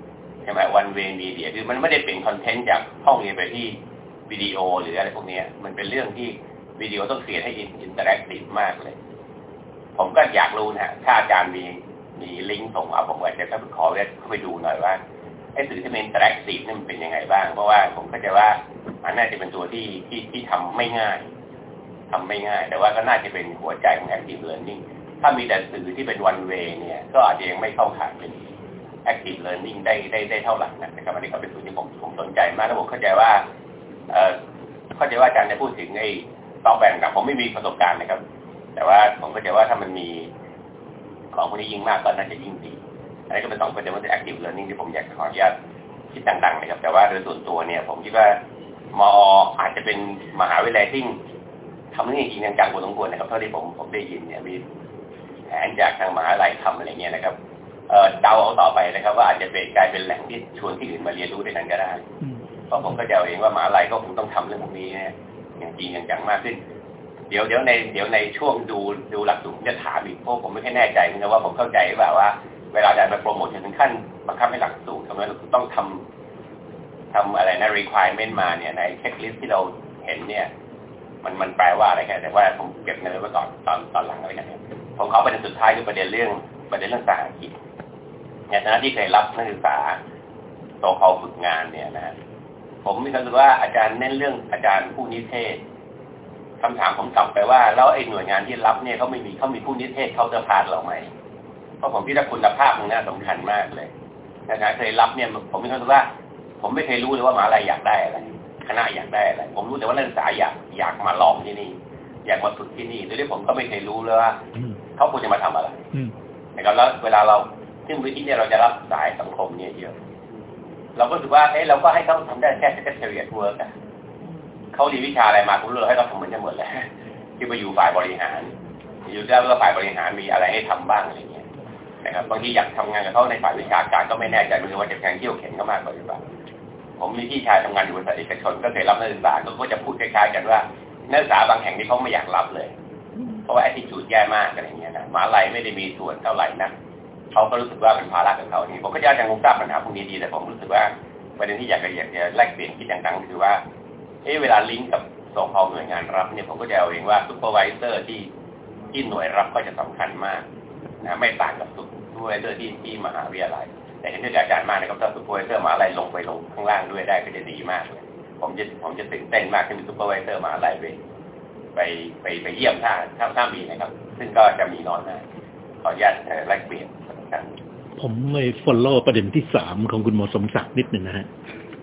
ช่ไหม one way media คือมันไม่ได้เป็นคอนเทนต์จากห้องเรียนไปที่วิดีโอหรืออะไรพวกนี้มันเป็นเรื่องที่วิดีโอต้องเขียนให้อินเตอร์แอคทีฟมากเลยผมก็อยากรู้นะถ้าอาจารย์มีมีลิงก์ส่งมาผมอาจจะขอเข้าไปดูหน่อยว่าไอ้สื่อที่เป็นอินเตอร์แอคทีฟนี่มันเป็นยังไงบ้างเพราะว่าผมก็จะว่ามันน่าจะเป็นตัวที่ที่ที่ทำไม่ง่ายทำไม่ง่ายแต่ว่าก็น่าจะเป็นหัวใจของ active learning ถ้ามีแต่สื่อที่เป็น one way เนี่ยก็อาจจะยังไม่เข้าข่ายเป็น active learning ได้ได้ได้เท่าไหร่นะครับอันนี้ก็เป็นส่วนที่ผมผมสนใจมากแล้วผมเข้าใจว่าเอ่อเข้าใจว่าอาจารย์จะพูดถึงไอ้ซอฟต์แวร์ต่างๆผมไม่มีประสบการณ์นะครับแต่ว่าผมเข้าใจว่าถ้ามันมีของพวกนี้ยิ่งมากก็น่าจะยิ่งดีอันนี้ก็เป็นสองประเด็นว่าเป็น active learning ที่ผมอยากขออนุญาตคิดต่างๆนะครับแต่ว่าโดยส่วนตัวเนี่ยผมคิดว่ามออาจจะเป็นมหาวิทยาลัยที่ทำเรื่องจริงจังๆพอสมควรนะครับเท่าที่ผมผมได้ยินเนี่ยมีแผนจากทางมหาวิทยาลัยทำอะไรเงี้ยนะครับเอ่อเดาเอาต่อไปนะครับว่าอาจจะเป็นกลายเป็นแหล่งที่ชวนที่อื่นมาเรียนรู้ในนั้นก็ได้เพราะผมก็จะเอาเองว่ามหาวิทยาลัยก็คงต้องทำเรื่องพวกนี้เนี่ยอย่างจริงจังๆมากขึ้นเดี๋ยวเดี๋ยวในเดี๋ยวในช่วงดูดูหลักสูตรจะถามอีกเพราะผมไม่ค่อยแน่ใจนะว่าผมเข้าใจหรือเปล่าว่าเวลาจะไปโปรโมทถึงขั้นบังคับให้หลักสูตรทำไมเราต้องทำทำอะไรนะ requirement มาเนี่ยในเช็คลิสต์ที่เราเห็นเนี่ยมันมันแปลว่าอะไรกันแต่ว่าผมเก็บเงินไว้ก่อนตอนตอนหลังอะไรกันเนี่ยผมเขาประเด็นสุดท้ายคือประเด็นเรื่องประเด็นเรื่องสาหกิจในฐานะที่เคยรับนักศึกษาโตเขาฝึกงานเนี่ยนะผมมีความรู้สึกว่าอาจารย์เน้นเรื่องอาจารย์ผู้นิเทศคำถามผมกลับไปว่าแล้วไอ้หน่วยงานที่รับเนี่ยเขาไม่มีเขามีผู้นิเทศเขาจะพาดเราไหมเพราะผมคิดว่าคุณภาพมันน่าสำคัญมากเลยนะครับเคยรับเนี่ยผมมีความรู้สึกว่าผมไม่เคยรู้เลยว่ามหาวิทยาลัยอยากได้อะไรคณะอยากได้อะไรผมรู้แต่ว่านักศึกษาอยากอยากมาลองที่นี่อยากมาฝึกที่นี่โดยที่ผมก็ไม่เคยรู้เลยว่าเขาควรจะมาทำอะไรนะครับแล้วเวลาเราซึ่งวิธีเนี่ยเราจะรับสายสังคมเนี่ยเยอะเราก็รู้สึกว่าเอ๊ะเราก็ให้เขาทำได้แค่ secretariat work อ่ะเขาเรียนวิชาอะไรมาผมเลยให้เขาทำเหมือนกันหมดเลยที่ไปอยู่ฝ่ายบริหารอยู่แล้วก็ฝ่ายบริหารมีอะไรให้ทำบ้างอะไรเงี้ยนะครับบางทีอยากทำงานกับเขาในฝ่ายวิชาการก็ไม่แน่ใจไม่รู้ว่าจะแข่งเที่ยวเข็นเขามากกว่าหรือเปล่าผมมีพี่ชายทำงานอยู่บริษัทเอกชนก็เคยรับนักศึกษาก็จะพูดคล้ายๆกันว่านักศึกษาบางแห่งที่เขาไม่อยากรับเลยเพราะว่า attitude แย่มากอะไรเงี้ยนะมหาวิทยาลัยไม่ได้มีส่วนเท่าไหร่นะเขาก็รู้สึกว่าเป็นภาระของเขานี่ผมก็จะยังคงทราบปัญหาพวกนี้ดีแต่ผมรู้สึกว่าประเด็นที่อยากจะอยากจะแลกเปลี่ยนคิดต่างๆคือว่าเอ๊ะเวลาลิงก์กับส่งข้อหน่วยงานรับเนี่ยผมก็จะเอาเองว่าซุปเปอร์ไวเซอร์ที่ที่หน่วยรับก็จะสำคัญมากนะไม่ต่างกับซุปเปอร์ไวเซอร์ที่ที่มหาวิทยาลัยแต่เห็นด้วยกับอาจารย์มากนะครับถ้าซุปเปอร์ไวเซอร์มหาวิทยาลัยลงไปลงข้างล่างด้วยได้ก็จะดีมากเลยผมจะผมจะตื่นเต้นมากที่มีซุปเปอร์ไวเซอร์มหาวิทยาลัยไปไปไปไปเยี่ยมท่าถ้าถ้ามีนะครับซึ่งก็จะมีน้อยมากขออนุญาตแลกเปลี่ยนกันผมไป follow ประเด็นที่สามของคุณหมอสมศักดิ์นิดหนึ่งนะฮะ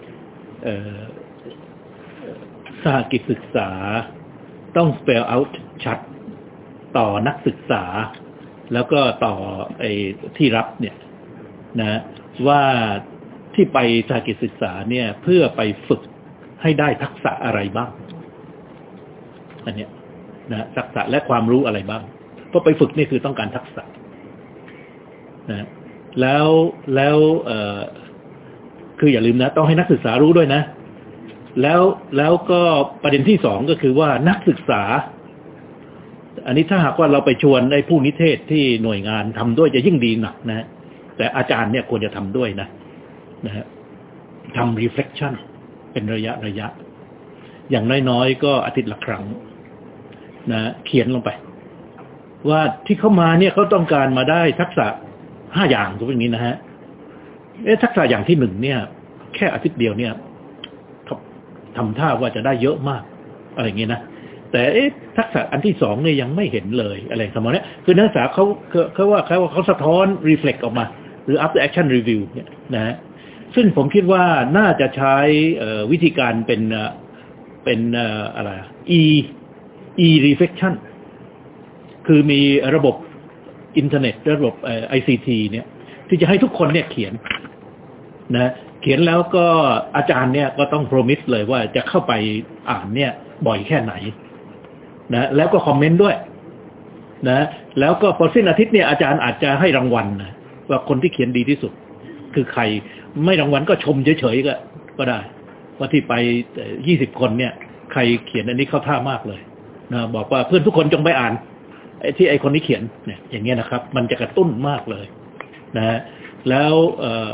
สหกิจศึกษาต้อง spell out ชัดต่อนักศึกษาแล้วก็ต่อไอ้ที่รับเนี่ยนะว่าที่ไปสหกิจศึกษาเนี่ยเพื่อไปฝึกให้ได้ทักษะอะไรบ้างอันเนี้ยนะทักษะและความรู้อะไรบ้างเพราะไปฝึกนี่คือต้องการทักษะนะแล้วแล้วเอ่อคืออย่าลืมนะต้องให้นักศึกษารู้ด้วยนะแล้วแล้วก็ประเด็นที่สองก็คือว่านักศึกษาอันนี้ถ้าหากว่าเราไปชวนไอ้ผู้นิเทศที่หน่วยงานทำด้วยจะยิ่งดีหนักนะแต่อาจารย์เนี่ยควรจะทำด้วยนะนะฮะทำ reflection เป็นระยะระยะอย่างน้อยๆก็อาทิตย์ละครั้งนะเขียนลงไปว่าที่เข้ามาเนี่ยเขาต้องการมาได้ทักษะห้าอย่างก็เป็นอย่างนี้นะฮะเอ๊ะทักษะอย่างที่หนึ่งเนี่ยแค่อาทิตย์เดียวเนี่ยทำท่าว่าจะได้เยอะมากอะไรอย่างเงี้ยนะแต่เอ๊ะทักษะอันที่สองเนี่ยยังไม่เห็นเลยอะไรสมมติเนี่ยคือนักศึกษาเขาเขาว่าเขาเขาสะท้อน reflect ออกมาหรือ after action review เนี่ยนะฮะซึ่งผมคิดว่าน่าจะใช้วิธีการเป็นเป็นอะไร e e reflection คือมีระบบอินเทอร์เน็ตระบบ ไอ ซี ที เนี่ยที่จะให้ทุกคนเนี่ยเขียนนะเขียนแล้วก็อาจารย์เนี่ยก็ต้อง promise เลยว่าจะเข้าไปอ่านเนี่ยบ่อยแค่ไหนนะแล้วก็คอมเมนต์ด้วยนะแล้วก็พอสิ้นอาทิตย์เนี่ยอาจารย์อาจจะให้รางวัลนะว่าคนที่เขียนดีที่สุดคือใครไม่รางวัลก็ชมเฉยๆก็ก็ได้ว่าที่ไปยี่สิบคนเนี่ยใครเขียนอันนี้เข้าท่ามากเลยนะบอกว่าเพื่อนทุกคนจงไปอ่านไอ้ที่ไอ้คนนี้เขียนเนี่ยอย่างเงี้ยนะครับมันจะกระตุ้นมากเลยนะแล้วเอ่อ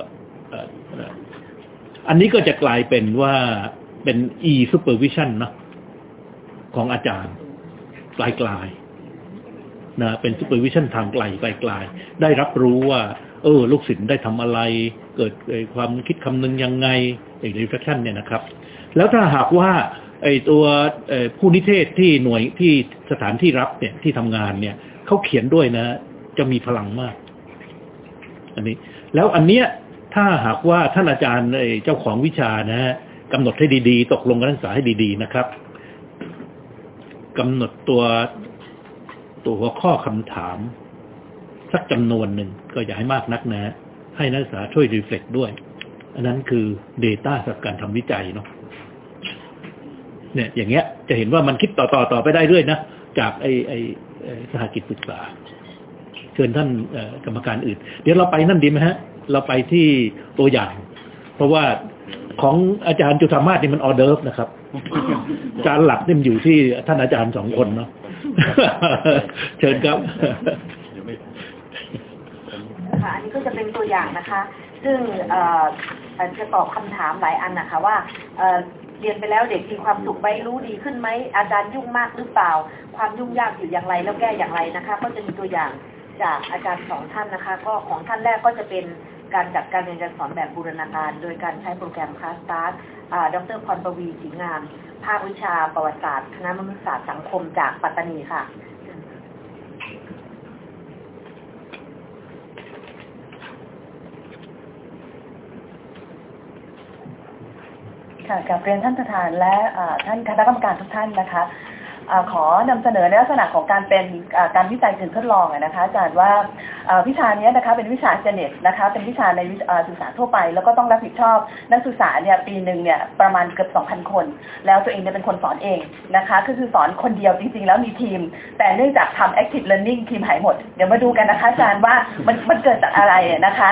อันนี้ก็จะกลายเป็นว่าเป็น e supervision นะของอาจารย์ไกลๆนะเป็น supervision ทางไกลไกลๆได้รับรู้ว่าเออลูกศิษย์ได้ทำอะไรเกิดความคิดคำนึงยังไงไอ้ reflection เนี่ยนะครับแล้วถ้าหากว่าไอ้ตัวผู้นิเทศที่หน่วยที่สถานที่รับเนี่ยที่ทำงานเนี่ยเขาเขียนด้วยนะจะมีพลังมากอันนี้แล้วอันเนี้ยถ้าหากว่าท่านอาจารย์เจ้าของวิชานะฮะกำหนดให้ดีๆตกลงกับนักศึกษาให้ดีๆนะครับกำหนดตัวตัวหัวข้อคำถามสักจำนวนหนึ่งก็อย่าให้มากนักนะให้นักศึกษาช่วยรีเฟล็กต์ด้วยอันนั้นคือ data สำหรับการทำวิจัยเนาะเนี่ยอย่างเงี้ยจะเห็นว่ามันคิดต่อต่อต่อไปได้เรื่อยนะจากไอ้ไอ้สหกิจศึกษาเชิญท่านกรรมการอื่นเดี๋ยวเราไปนั่นดีไหมฮะเราไปที่ตัวอย่างเพราะว่าของอาจารย์จุฑามาศนี่มันออเดิร์ฟนะครับอาจารย์หลักนี่มันอยู่ที่ท่านอาจารย์สองคนเนาะเชิญครับค่ะอันนี้ก็จะเป็นตัวอย่างนะคะซึ่งจะตอบคำถามหลายอันนะคะว่าเรียนไปแล้วเด็กมีความสุขไหมรู้ดีขึ้นไหมอาจารย์ยุ่งมากหรือเปล่าความยุ่งยากอยู่อย่างไรแล้วแก้อย่างไรนะคะก็จะมีตัวอย่างจากอาจารย์สองท่านนะคะก็ของท่านแรกก็จะเป็นการจัดการเรียนการสอนแบบบูรณาการโดยการใช้โปรแกรมคลาสสตาร์ทดร.พรประวีศรีงามภาควิชาประวัติศาสตร์คณะมนุษยศาสตร์สังคมจากปัตตานีค่ะค่ะกับเรียนท่านประธานและท่านคณะกรรมการทุกท่านนะคะขอนำเสนอในลักษณะของการเป็นการวิจัยการทดลองนะคะอาจารย์ว่าวิชานี้นะคะเป็นวิชาเจเน็ตนะคะเป็นวิชาในศึกษาทั่วไปแล้วก็ต้องรับผิดชอบนักศึกษาเนี่ยปีหนึ่งเนี่ยประมาณเกือบ สองพัน คนแล้วตัวเองเนี่ยเป็นคนสอนเองนะคะก็คือสอนคนเดียวจริงๆแล้วมีทีมแต่เนื่องจากทำ active learning ทีมหายหมดเดี๋ยวมาดูกันนะคะอาจารย์ว่ามันมันเกิดจากอะไรนะคะ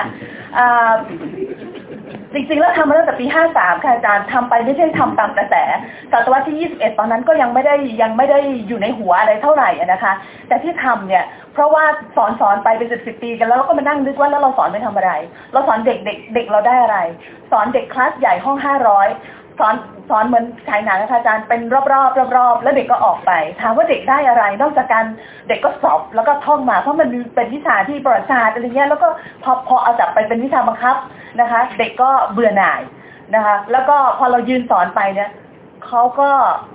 จริงๆแล้วทำมาตั้งแต่ปีห้าสามค่ะอาจารย์ทำไปไม่ใช่ทำตามกระแสศตวรรษที่ยี่สิบเอ็ดตอนนั้นก็ยังไม่ได้ยังไม่ได้อยู่ในหัวอะไรเท่าไหร่นะคะแต่ที่ทำเนี่ยเพราะว่าสอนสอนไปเป็นสิบสิบปีกันแล้วเราก็มานั่งนึกว่าแล้วเราสอนไปทำอะไรเราสอนเด็กเด็กเด็กเราได้อะไรสอนเด็กคลาสใหญ่ห้องห้าร้อยสอนสอนเหมือนฉายหนังนะคะอาจารย์เป็นรอบๆรอบๆแล้วเด็กก็ออกไปถามว่าเด็กได้อะไรนอกจากการเด็กก็สอบแล้วก็ท่องมาเพราะมันเป็นวิชาที่ประวัติศาสตร์อะไรเงี้ยแล้วก็พอพอเอาจับไปเป็นวิชาบังคับนะคะเด็กก็เบื่อหน่ายนะคะแล้วก็พอเรายืนสอนไปเนี่ยเขาก็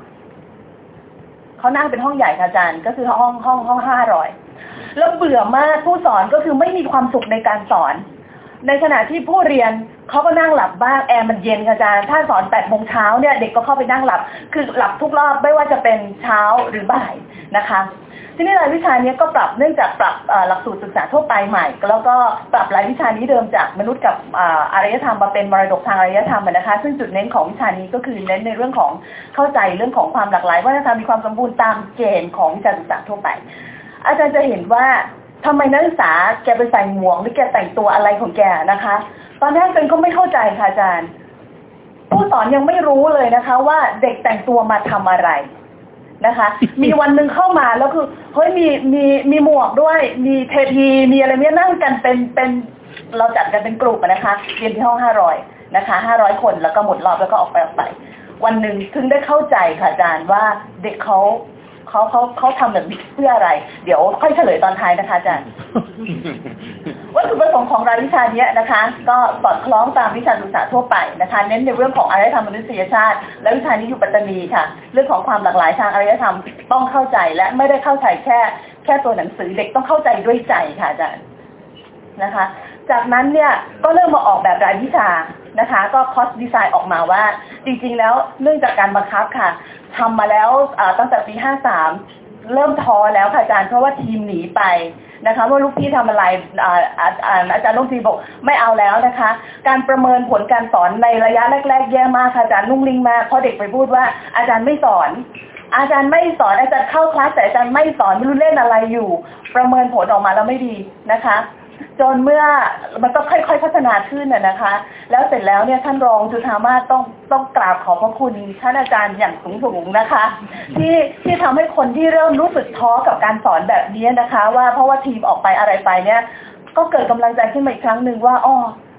เขานั่งเป็นห้องใหญ่ค่ะอาจารย์ก็คือห้องห้องห้องห้าร้อยแล้วเบื่อมากผู้สอนก็คือไม่มีความสุขในการสอนในขณะที่ผู้เรียนเขาก็นั่งหลับบ้างแอร์มันเย็นค่ะอาจารย์ถ้าสอนแปดโมงเช้าเนี่ยเด็กก็เข้าไปนั่งหลับคือหลับทุกรอบไม่ว่าจะเป็นเช้าหรือบ่ายนะคะทีนี้รายวิชานี้ก็ปรับเนื่องจากปรับหลักสูตรศึกษาทั่วไปใหม่แล้วก็ปรับรายวิชานี้เดิมจากมนุษย์กับอารยธรรมมาเป็นมรดกทางอารยธรรมนะคะซึ่งจุดเน้นของวิชานี้ก็คือเน้นในเรื่องของเข้าใจเรื่องของความหลากหลายวัฒนธรรมมีความสมบูรณ์ตามเกณฑ์ของวิชาศึกษาทั่วไปอาจารย์จะเห็นว่าทำไมนักศึกษาแกไปใส่หมวกหรือแกแต่งตัวอะไรของแกนะคะตอนแรกเป็นก็ไม่เข้าใจค่ะอาจารย์ผู้สอนยังไม่รู้เลยนะคะว่าเด็กแต่งตัวมาทำอะไรนะคะมีวันหนึ่งเข้ามาแล้วคือเฮ้ยมีมีมีหมวกด้วยมีเทพีมีอะไรเนี่ยนั่งกันเป็นเป็นเราจัดกันเป็นกลุ่มนะคะเรียนที่ห้องห้าร้อยนะคะห้าร้อยคนแล้วก็หมดรอบแล้วก็ออกไปออกไปวันหนึ่งถึงได้เข้าใจค่ะอาจารย์ว่าเด็กเขาเขาเขาเขาทำแบบนี้เพื่ออะไรเดี๋ยวค่อยเฉลยตอนท้ายนะคะอาจารย์วัตถุประสงค์ของรายวิชานี้นะคะก็สอดคล้องตามวิชาศึกษาทั่วไปนะคะเน้นในเรื่องของอารยธรรมมนุษยชาติและวิชานี้อยู่ปัตตานีค่ะเรื่องของความหลากหลายทางอารยธรรมต้องเข้าใจและไม่ได้เข้าใจแค่แค่ตัวหนังสือเด็กต้องเข้าใจด้วยใจค่ะอาจารย์นะคะจากนั้นเนี่ยก็เริ่มมาออกแบบรายวิชานะคะก็คอสดีไซน์ออกมาว่าจริงๆแล้วเนื่องจากการบังคับค่ะทำมาแล้วตั้งแต่ปีห้าสามเริ่มท้อแล้วค่ะอาจารย์เพราะว่าทีมหนีไปนะคะว่าลูกพี่ทำอะไรอาจารย์ลูกทีบอกไม่เอาแล้วนะคะการประเมินผลการสอนในระยะแรกๆแย่มากค่ะอาจารย์ลุ่งลิงมากเพราะเด็กไปพูดว่าอาจารย์ไม่สอนอาจารย์ไม่สอนอาจารย์เข้าคลาสแต่อาจารย์ไม่สอนไม่รู้เล่นอะไรอยู่ประเมินผลออกมาแล้วไม่ดีนะคะจนเมื่อมันต้องค่อยๆพัฒนาขึ้นน่ะนะคะแล้วเสร็จแล้วเนี่ยท่านรองจุฑามาศต้องต้องกราบขอบพระคุณท่านอาจารย์อย่างสูงๆนะคะที่ที่ทำให้คนที่เริ่มรู้สึกท้อกับการสอนแบบนี้นะคะว่าเพราะว่าทีมออกไปอะไรไปเนี่ยก็เกิดกำลังใจขึ้นมาอีกครั้งหนึ่งว่าอ๋อ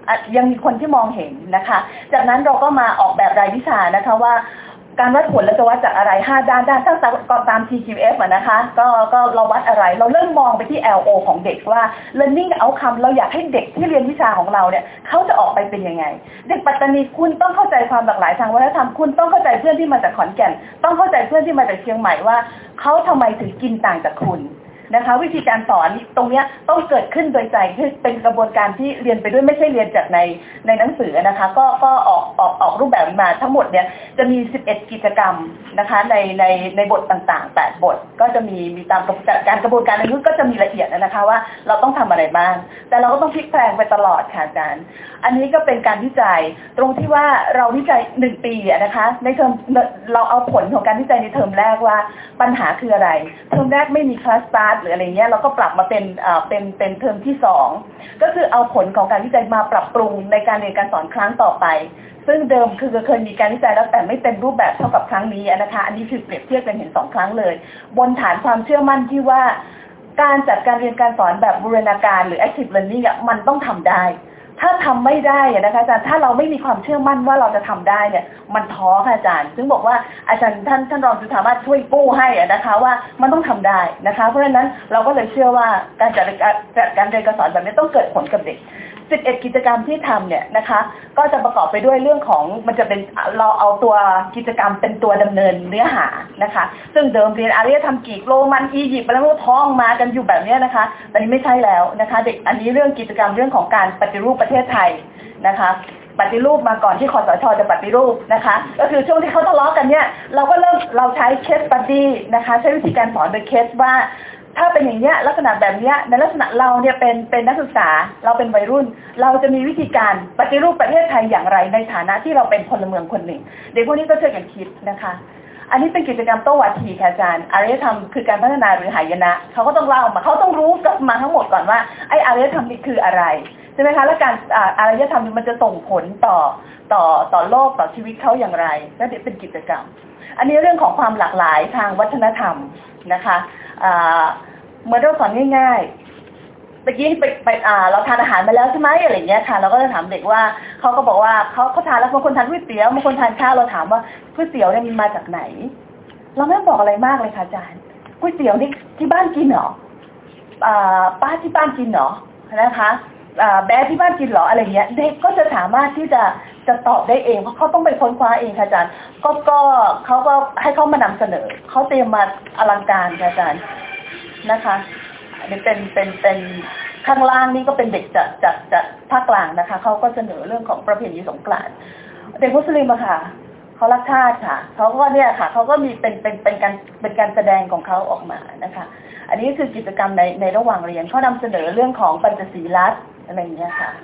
ยังมีคนที่มองเห็นนะคะจากนั้นเราก็มาออกแบบรายวิชานะคะว่าการวัดผลเราจะวัดจากอะไรห้าด้านด้านถ้าตาม ที คิว เอฟ อ่ะนะคะก็ก็เราวัดอะไรเราเริ่มมองไปที่ แอล โอ ของเด็กว่า learning outcome เราอยากให้เด็กที่เรียนวิชาของเราเนี่ยเขาจะออกไปเป็นยังไงเด็กปัตตานีคุณต้องเข้าใจความหลากหลายทางวัฒนธรรมคุณต้องเข้าใจเพื่อนที่มาจากขอนแก่นต้องเข้าใจเพื่อนที่มาจากเชียงใหม่ว่าเขาทำไมถึงกินต่างจากคุณนะคะวิธีการสอนตรงนี้ต้องเกิดขึ้นโดยใจคือเป็นกระบวนการที่เรียนไปด้วยไม่ใช่เรียนจากในในหนังสือนะคะก็ก็ออกออกออกรูปแบบมาทั้งหมดเนี่ยจะมีสิบเอ็ดกิจกรรมนะคะในในในบทต่างๆแปดบทก็จะมีมีตามการกระบวนการในยุคก็จะมีละเอียดนะคะว่าเราต้องทำอะไรบ้างแต่เราก็ต้องพลิกแปลงไปตลอดค่ะอาจารย์อันนี้ก็เป็นการวิจัยตรงที่ว่าเราวิจัยหนึ่งปีนะคะในเทอมเราเอาผลของการวิจัยในเทอมแรกว่าปัญหาคืออะไรเทอมแรกไม่มีคลาสสตาร์ทหรืออะไรเงี้ยเราก็ปรับมาเป็นอ่าเป็นเป็นเทอมที่สองก็คือเอาผลของการวิจัยมาปรับปรุงในการเรียนการสอนครั้งต่อไปซึ่งเดิมคือเคยมีการวิจัยแล้วแต่ไม่เต็มรูปแบบเท่ากับครั้งนี้นะคะอันนี้คือเปรียบเทียบกันเห็นสองครั้งเลยบนฐานความเชื่อมั่นที่ว่าการจัดการเรียนการสอนแบบบูรณาการหรือ active learning มันต้องทำได้ถ้าทำไม่ได้นะคะอาจารย์ถ้าเราไม่มีความเชื่อมั่นว่าเราจะทำได้เนี่ยมันท้อค่ะอาจารย์ซึ่งบอกว่าอาจารย์ท่านท่านรองจุฑามาศช่วยกู้ให้นะคะว่ามันต้องทำได้นะคะเพราะฉะนั้นเราก็เลยเชื่อว่าการจัดจัดการเรียนการสอนแบบนี้ต้องเกิดผลกับเด็กสิบเอ็ดกิจกรรมที่ทำเนี่ยนะคะก็จะประกอบไปด้วยเรื่องของมันจะเป็นเราเอาตัวกิจกรรมเป็นตัวดำเนินเนื้อหานะคะซึ่งเดิมเรียนอารยธรรมกรีกโรมันอียิปต์แล้วก็ท่องมากันอยู่แบบนี้นะคะแต่นี้ไม่ใช่แล้วนะคะเด็กอันนี้เรื่องกิจกรรมเรื่องของการปฏิรูปประเทศไทยนะคะปฏิรูปมาก่อนที่คสช.จะปฏิรูปนะคะก็คือช่วงที่เขาทะเลาะกันเนี่ยเราก็เริ่มเราใช้เคสสตี้นะคะใช้วิธีการสอนโดยเคสว่าถ้าเป็นอย่างเนี้ยลักษณะแบบเนี้ยในลักษณะเราเนี่ยเป็นเป็นนักศึกษาเราเป็นวัยรุ่นเราจะมีวิธีการปฏิรูปประเทศไทยอย่างไรในฐานะที่เราเป็นพลเมืองคนหนึ่งเด็กพวกนี้ก็ช่วยกันคิดนะคะอันนี้เป็นกิจกรรมโต้วาทีค่ะอาจารย์อารยธรรมคือการพัฒนาหรือหายนะเขาก็ต้องเล่ามาเขาต้องรู้กันมาทั้งหมดก่อนว่าไอ้อารยธรรมนี่คืออะไรใช่ไหมคะและการอารยธรรมมันจะส่งผลต่อต่อต่อโลกต่อชีวิตเขาอย่างไรนั่นเป็นกิจกรรมอันนี้เรื่องของความหลากหลายทางวัฒนธรรมนะคะเมื่อเราสอนง่ายๆเมื่อกี้ไปไปอ่าเราทานอาหารมาแล้วใช่ไหมอะไรเงี้ยค่ะเราก็จะถามเด็กว่าเขาก็บอกว่าเขาเขาทานแล้วบางคนทานก๋วยเตี๋ยวบางคนทานข้าวเราถามว่าก๋วยเตี๋ยวเนี่ยมันมาจากไหนเราไม่บอกอะไรมากเลยค่ะอาจารย์ก๋วยเตี๋ยวนี่ที่บ้านกินเหรออ่าป้าที่บ้านกินเหรอนะคะอ่าแบ๊ที่บ้านกินเหรออะไรเงี้ยเด็กก็จะสามารถที่จะจะตอบได้เองเพราะเขาต้องไปค้นคว้าเองค่ะอาจารย์ก็ก็เขาก็ให้เขามานำเสนอเขาเตรียมมาอลังการค่ะอาจารย์นะคะอันนี้เป็นเป็นเป็นข้างล่างนี่ก็เป็นเด็กจากจากจากภาคกลางนะคะเขาก็เสนอเรื่องของประเพณีสงกรานต์เด็กมุสลิมอะค่ะเขารักชาติค่ะเขาก็เนี่ยค่ะเขาก็มีเป็นเป็นเป็นการเป็นการแสดงของเขาออกมานะคะอันนี้คือกิจกรรมในในระหว่างเรียนเขานำเสนอเรื่องของปัญจศีลักษณ์อะไรอย่างเงี้ยค่ะ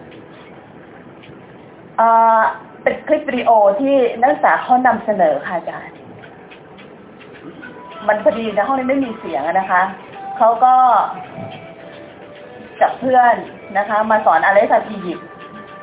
อ่าเป็นคลิปวิดีโอที่นักศึกษาเขานำเสนอค่ะอาจารย์มันพอดีในห้องนี้ไม่มีเสียงนะคะเขาก็กับเพื่อนนะคะมาสอนอารยธรรมอียิปต์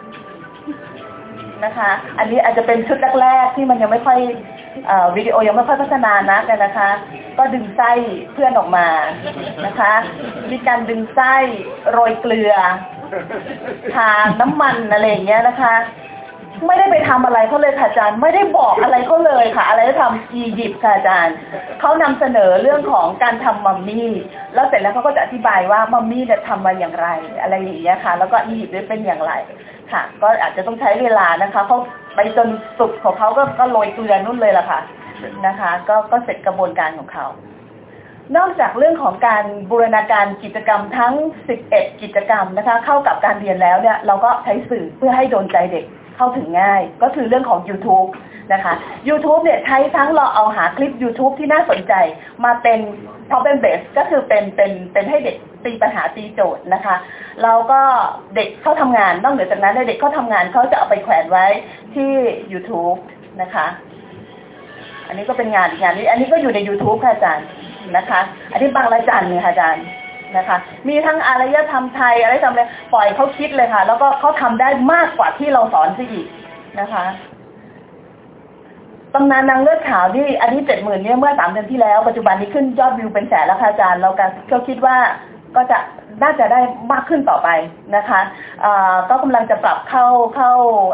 นะคะอันนี้อาจจะเป็นชุดแรกๆที่มันยังไม่ค่อยวิดีโอยังไม่ค่อยพัฒนานักนะคะก็ดึงไส้เพื่อนออกมานะคะมีการดึงไส้โรยเกลือทาน้ำมันอะไรอย่างเงี้ยนะคะไม่ได้ไปทำอะไรเขาเลยค่ะอาจารย์ไม่ได้บอกอะไรเขาเลยค่ะอะไรจะทำอียิปต์ค่ะอาจารย์เขานำเสนอเรื่องของการทำมัมมี่แล้วเสร็จแล้วเขาก็จะอธิบายว่ามัมมี่เนี่ยทำมาอย่างไรอะไรอย่างเงี้ยค่ะแล้วก็อียิปต์เป็นอย่างไรค่ะก็อาจจะต้องใช้เวลานะคะเขาไปจนสุดของเขาก็ก็โรยเกลือนู่นเลยล่ะค่ะนะคะก็ก็เสร็จกระบวนการของเขานอกจากเรื่องของการบูรณาการกิจกรรมทั้งสิบเอ็ดกิจกรรมนะคะเข้ากับการเรียนแล้วเนี่ยเราก็ใช้สื่อเพื่อให้โดนใจเด็กเข้าถึงง่ายก็คือเรื่องของ YouTube นะคะ YouTube เนี่ยใช้ทั้งเราเอาหาคลิป YouTube ที่น่าสนใจมาเป็น problem base ก็คือเป็นเป็นเป็นให้เด็กตีปัญหาตีโจทย์นะคะเราก็เด็กเข้าทำงานนอกเหนือจากนั้นเด็กเข้าทำงานเขาจะเอาไปแขวนไว้ที่ YouTube นะคะอันนี้ก็เป็นงานอีกงานนี้อันนี้ก็อยู่ใน YouTube ค่ะอาจารย์นะคะอันนี้บางระจันเนี่ยค่ะอาจารย์นะคะมีทั้งอารยธรรมไทยอะไรทำอะไรปล่อยเขาคิดเลยค่ะแล้วก็เขาทำได้มากกว่าที่เราสอนซะอีกนะคะตำนานนางเลือดขาวนี่อันนี้เจ็ดหมื่นเนี่ยเมื่อสามเดือนที่แล้วปัจจุบันนี้ขึ้นยอดวิวเป็นแสนแล้วค่ะอาจารย์เราก็คิดว่าก็จะน่าจะได้มากขึ้นต่อไปนะคะก็กำลังจะปรับเข้าเข้า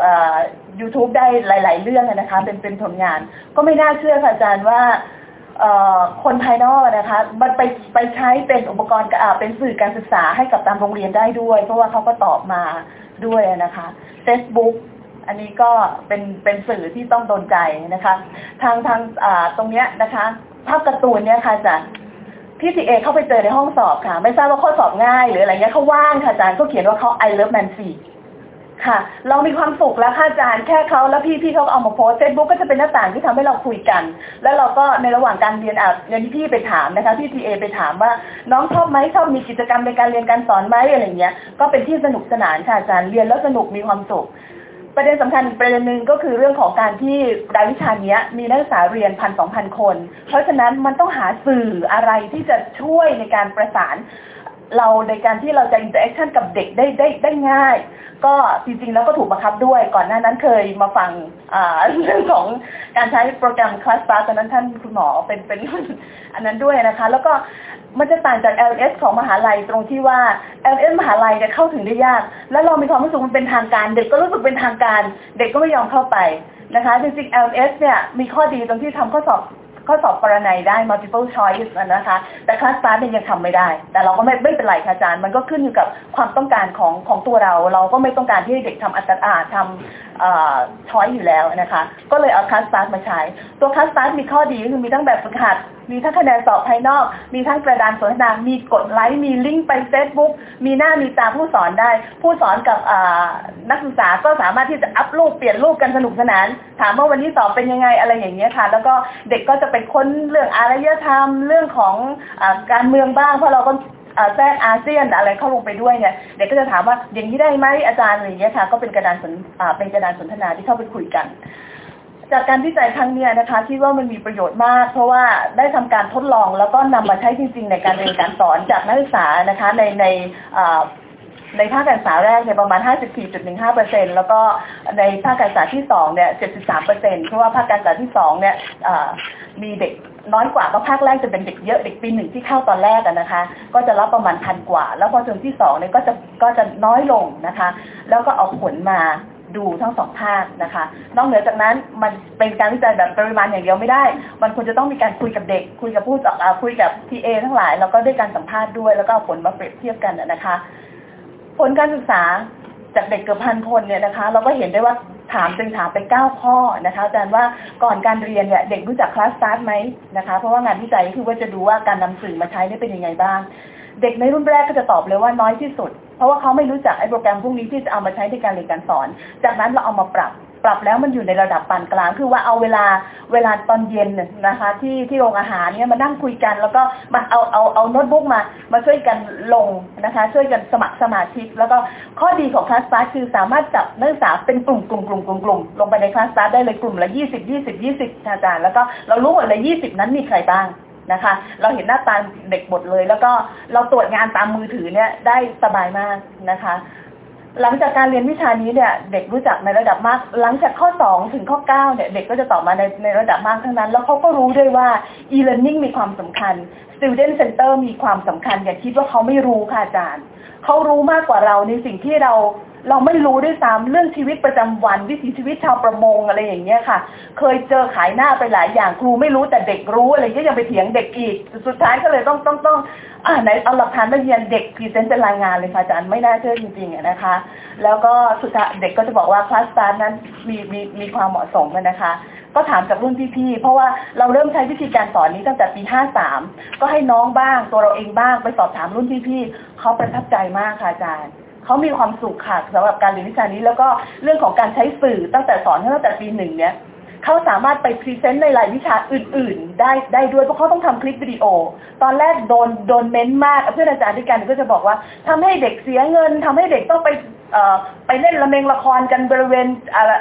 YouTube ได้หลายๆเรื่องนะคะเป็นเป็นผลงานก็ไม่น่าเชื่อค่ะอาจารย์ว่าคนภายนอกนะคะมันไปไปใช้เป็นอุปกรณ์เป็นสื่อการศึกษาให้กับตามโรงเรียนได้ด้วยเพราะว่าเขาก็ตอบมาด้วยนะคะ Facebook อันนี้ก็เป็นเป็นสื่อที่ต้องโดนใจนะคะทางทางตรงเนี้ยนะคะภาพการ์ตูนเนี่ยค่ะอาจารย์พี่ซีเอเข้าไปเจอในห้องสอบค่ะไม่ทราบว่าข้อสอบง่ายหรืออะไรเงี้ยเขาว่างค่ะอาจารย์เขาเขียนว่าเขา I love Nancy ค่ะเรามีความสุขแล้วค่ะอาจารย์แค่เขาแล้วพี่พี่เขาเอามาโพสเฟซบุ๊กก็จะเป็นหน้าต่างที่ทำให้เราคุยกันแล้วเราก็ในระหว่างการเรียนอ่ะเรียนที่พี่ไปถามนะคะพี่ซีเอไปถามว่าน้องชอบไหมชอบมีกิจกรรมในการเรียนการสอนไหมอะไรเงี้ยก็เป็นที่สนุกสนานค่ะอาจารย์เรียนแล้วสนุกมีความสุขประเด็นสำคัญประเด็นหนึ่งก็คือเรื่องของการที่รายวิชานี้มีนักศึกษาเรียนพันสองพันคนเพราะฉะนั้นมันต้องหาสื่ออะไรที่จะช่วยในการประสานเราในการที่เราจะอินเตอร์แอคชั่นกับเด็กได้ได้ได้ง่ายก็จริงๆแล้วก็ถูกบังคับด้วยก่อนหน้านั้นเคยมาฟังเรื่องของการใช้โปรแกรม ClassPass ตอนนั้นท่านคุณหมอเป็นเป็นอันนั้นด้วยนะคะแล้วก็มันจะต่างจาก แอล เอส ของมหาลัยตรงที่ว่า แอล เอส มหาลัยเนี่ยเข้าถึงได้ยากแล้วเรามีความรู้สึกมันเป็นทางการเด็กก็รู้สึกเป็นทางการเด็กก็ไม่ยอมเข้าไปนะคะจริงๆ แอล เอส เนี่ยมีข้อดีตรงที่ทำข้อสอบข้อสอบปรนัยได้ multiple choice นะคะแต่ ClassPass เนี่ยยังทำไม่ได้แต่เราก็ไม่ไม่เป็นไรค่ะอาจารย์มันก็ขึ้นอยู่กับความต้องการของของตัวเราเราก็ไม่ต้องการที่เด็กทำอัตราทำช้อยอยู่แล้วนะคะก็เลยเอา ClassPass มาใช้ตัว ClassPass มีข้อดีคือมีทั้งแบบฝึกหัดมีทั้งคะแนนสอบภายนอกมีทั้งกระดานสนทนามีกดไลค์มีลิงก์ไป Facebook มีหน้ามีตาผู้สอนได้ผู้สอนกับนักศึกษาก็สามารถที่จะอัพรูปเปลี่ยนรูปกันสนุกสนานถามว่าวันนี้สอบเป็นยังไงอะไรอย่างเงี้ยค่ะแล้วก็เด็กก็จะไปค้นเรื่องอารยธรรมเรื่องของการเมืองบ้างเพราะเราก็แทรกอาเซียนอะไรเข้าลงไปด้วยเนี่ยเด็กก็จะถามว่าอย่างนี้ได้ไหมอาจารย์อะไรอย่างเงี้ยค่ะก็เป็นกระดานสนเป็นกระดานสนทนาที่เข้าไปคุยกันจากการวิจัยครั้งนี้นะคะคิดว่ามันมีประโยชน์มากเพราะว่าได้ทำการทดลองแล้วก็นำมาใช้จริงๆในการเรียนการสอนจากนักศึกษานะคะในในในภาคการศึกษาแรกเนี่ยประมาณ ห้าสิบสี่จุดหนึ่งห้าเปอร์เซ็นต์ แล้วก็ในภาคการศึกษาที่สองเนี่ย เจ็ดสิบสามเปอร์เซ็นต์ เพราะว่าภาคการศึกษาที่สองเนี่ยมีเด็กน้อยกว่าเพราะภาคแรกจะเป็นเด็กเยอะเด็กปีหนึ่งที่เข้าตอนแรกนะคะก็จะรับประมาณพันกว่าแล้วพอจนที่สองเนี่ยก็จะก็จะน้อยลงนะคะแล้วก็เอาผลมาดูทั้งสองภาคนะคะนอกเหนือจากนั้นมันเป็นการวิจัยแบบปริมาณอย่างเดียวไม่ได้มันควรจะต้องมีการคุยกับเด็กคุยกับผู้สอนคุยกับ ที เอ ทั้งหลายแล้วก็ด้วยการสัมภาษณ์ด้วยแล้วก็เอาผลมาเปรียบเทียบกันนะคะผลการศึกษาจากเด็กเกือบพันคนเนี่ยนะคะเราก็เห็นได้ว่าถามจึงถามไปเก้าข้อนะคะอาจารย์ว่าก่อนการเรียนเนี่ยเด็กรู้จัก ClassPass ไหมนะคะเพราะว่างานวิจัยคือว่าจะดูว่าการนำสื่อมาใช้นี่เป็นยังไงบ้างเด็กในรุ่นแรกก็จะตอบเลยว่าน้อยที่สุดเพราะว่าเขาไม่รู้จักไอ้โปรแกรมพวกนี้ที่จะเอามาใช้ในการเรียนการสอนจากนั้นเราเอามาปรับปรับแล้วมันอยู่ในระดับปานกลางคือว่าเอาเวลาเวลาตอนเย็นนะคะที่ที่โรงอาหารเนี่ยมานั่งคุยกันแล้วก็มาเอาเอาเอาโน้ตบุ๊กมามาช่วยกันลงนะคะช่วยกันสมัครสมาชิกแล้วก็ข้อดีของ ClassPass คือสามารถจับนักศึกษาเป็นกลุ่มกลุ่มกลุ่มกลุ่มกลุ่มลงไปใน ClassPass ได้เลยกลุ่มละยี่สิบ ยี่สิบ ยี่สิบอาจารย์แล้วก็เรารู้หมดเลยยี่สิบนั้นมีใครบ้างนะคะเราเห็นหน้าตาเด็กหมดเลยแล้วก็เราตรวจงานตามมือถือเนี่ยได้สบายมากนะคะหลังจากการเรียนวิชานี้เนี่ยเด็กรู้จักในระดับมากหลังจากข้อสองถึงข้อเก้าเนี่ยเด็กก็จะตอบมาในในระดับมากทั้งนั้นแล้วเขาก็รู้ด้วยว่า e-learning มีความสำคัญ student center มีความสำคัญอย่าคิดว่าเขาไม่รู้ค่ะอาจารย์เขารู้มากกว่าเราในสิ่งที่เราเราไม่รู้ด้วยซ้ำเรื่องชีวิตประจำวันวิถีชีวิตชาวประมงอะไรอย่างเงี้ยค่ะเคยเจอขายหน้าไปหลายอย่างครูไม่รู้แต่เด็กรู้อะไรก็ยังไปเถียงเด็กอีกสุดท้ายก็เลยต้องต้องต้องอ่าไหนเอาหลักฐานมาเรียนเด็กพรีเซนต์เป็นรายงานเลยค่ะอาจารย์ไม่น่าเชื่อจริงๆนะคะแล้วก็สุดท้ายเด็กก็จะบอกว่า ClassPass นั้นมีมีมีความเหมาะสมกันนะคะก็ถามจากรุ่นพี่ๆเพราะว่าเราเริ่มใช้วิธีการสอนนี้ตั้งแต่ปีห้าสามก็ให้น้องบ้างตัวเราเองบ้างไปสอบถามรุ่นพี่ๆเขาประทับใจมากค่ะอาจารย์เขามีความสุขค่ะสำหรับการเรียนวิชานี้แล้วก็เรื่องของการใช้สื่อตั้งแต่สอนตั้งแต่ปีหนึ่งเนี้ยเขาสามารถไปพรีเซนต์ในรายวิชาอื่นๆได้ได้ด้วยเพราะเขาต้องทำคลิปวิดีโอตอนแรกโดนโดนเม้นมากเพื่อนอาจารย์ด้วยกันก็จะบอกว่าทำให้เด็กเสียเงินทำให้เด็กต้องไปเอ่อไปเล่นละเมงละครกันบริเวณอะไร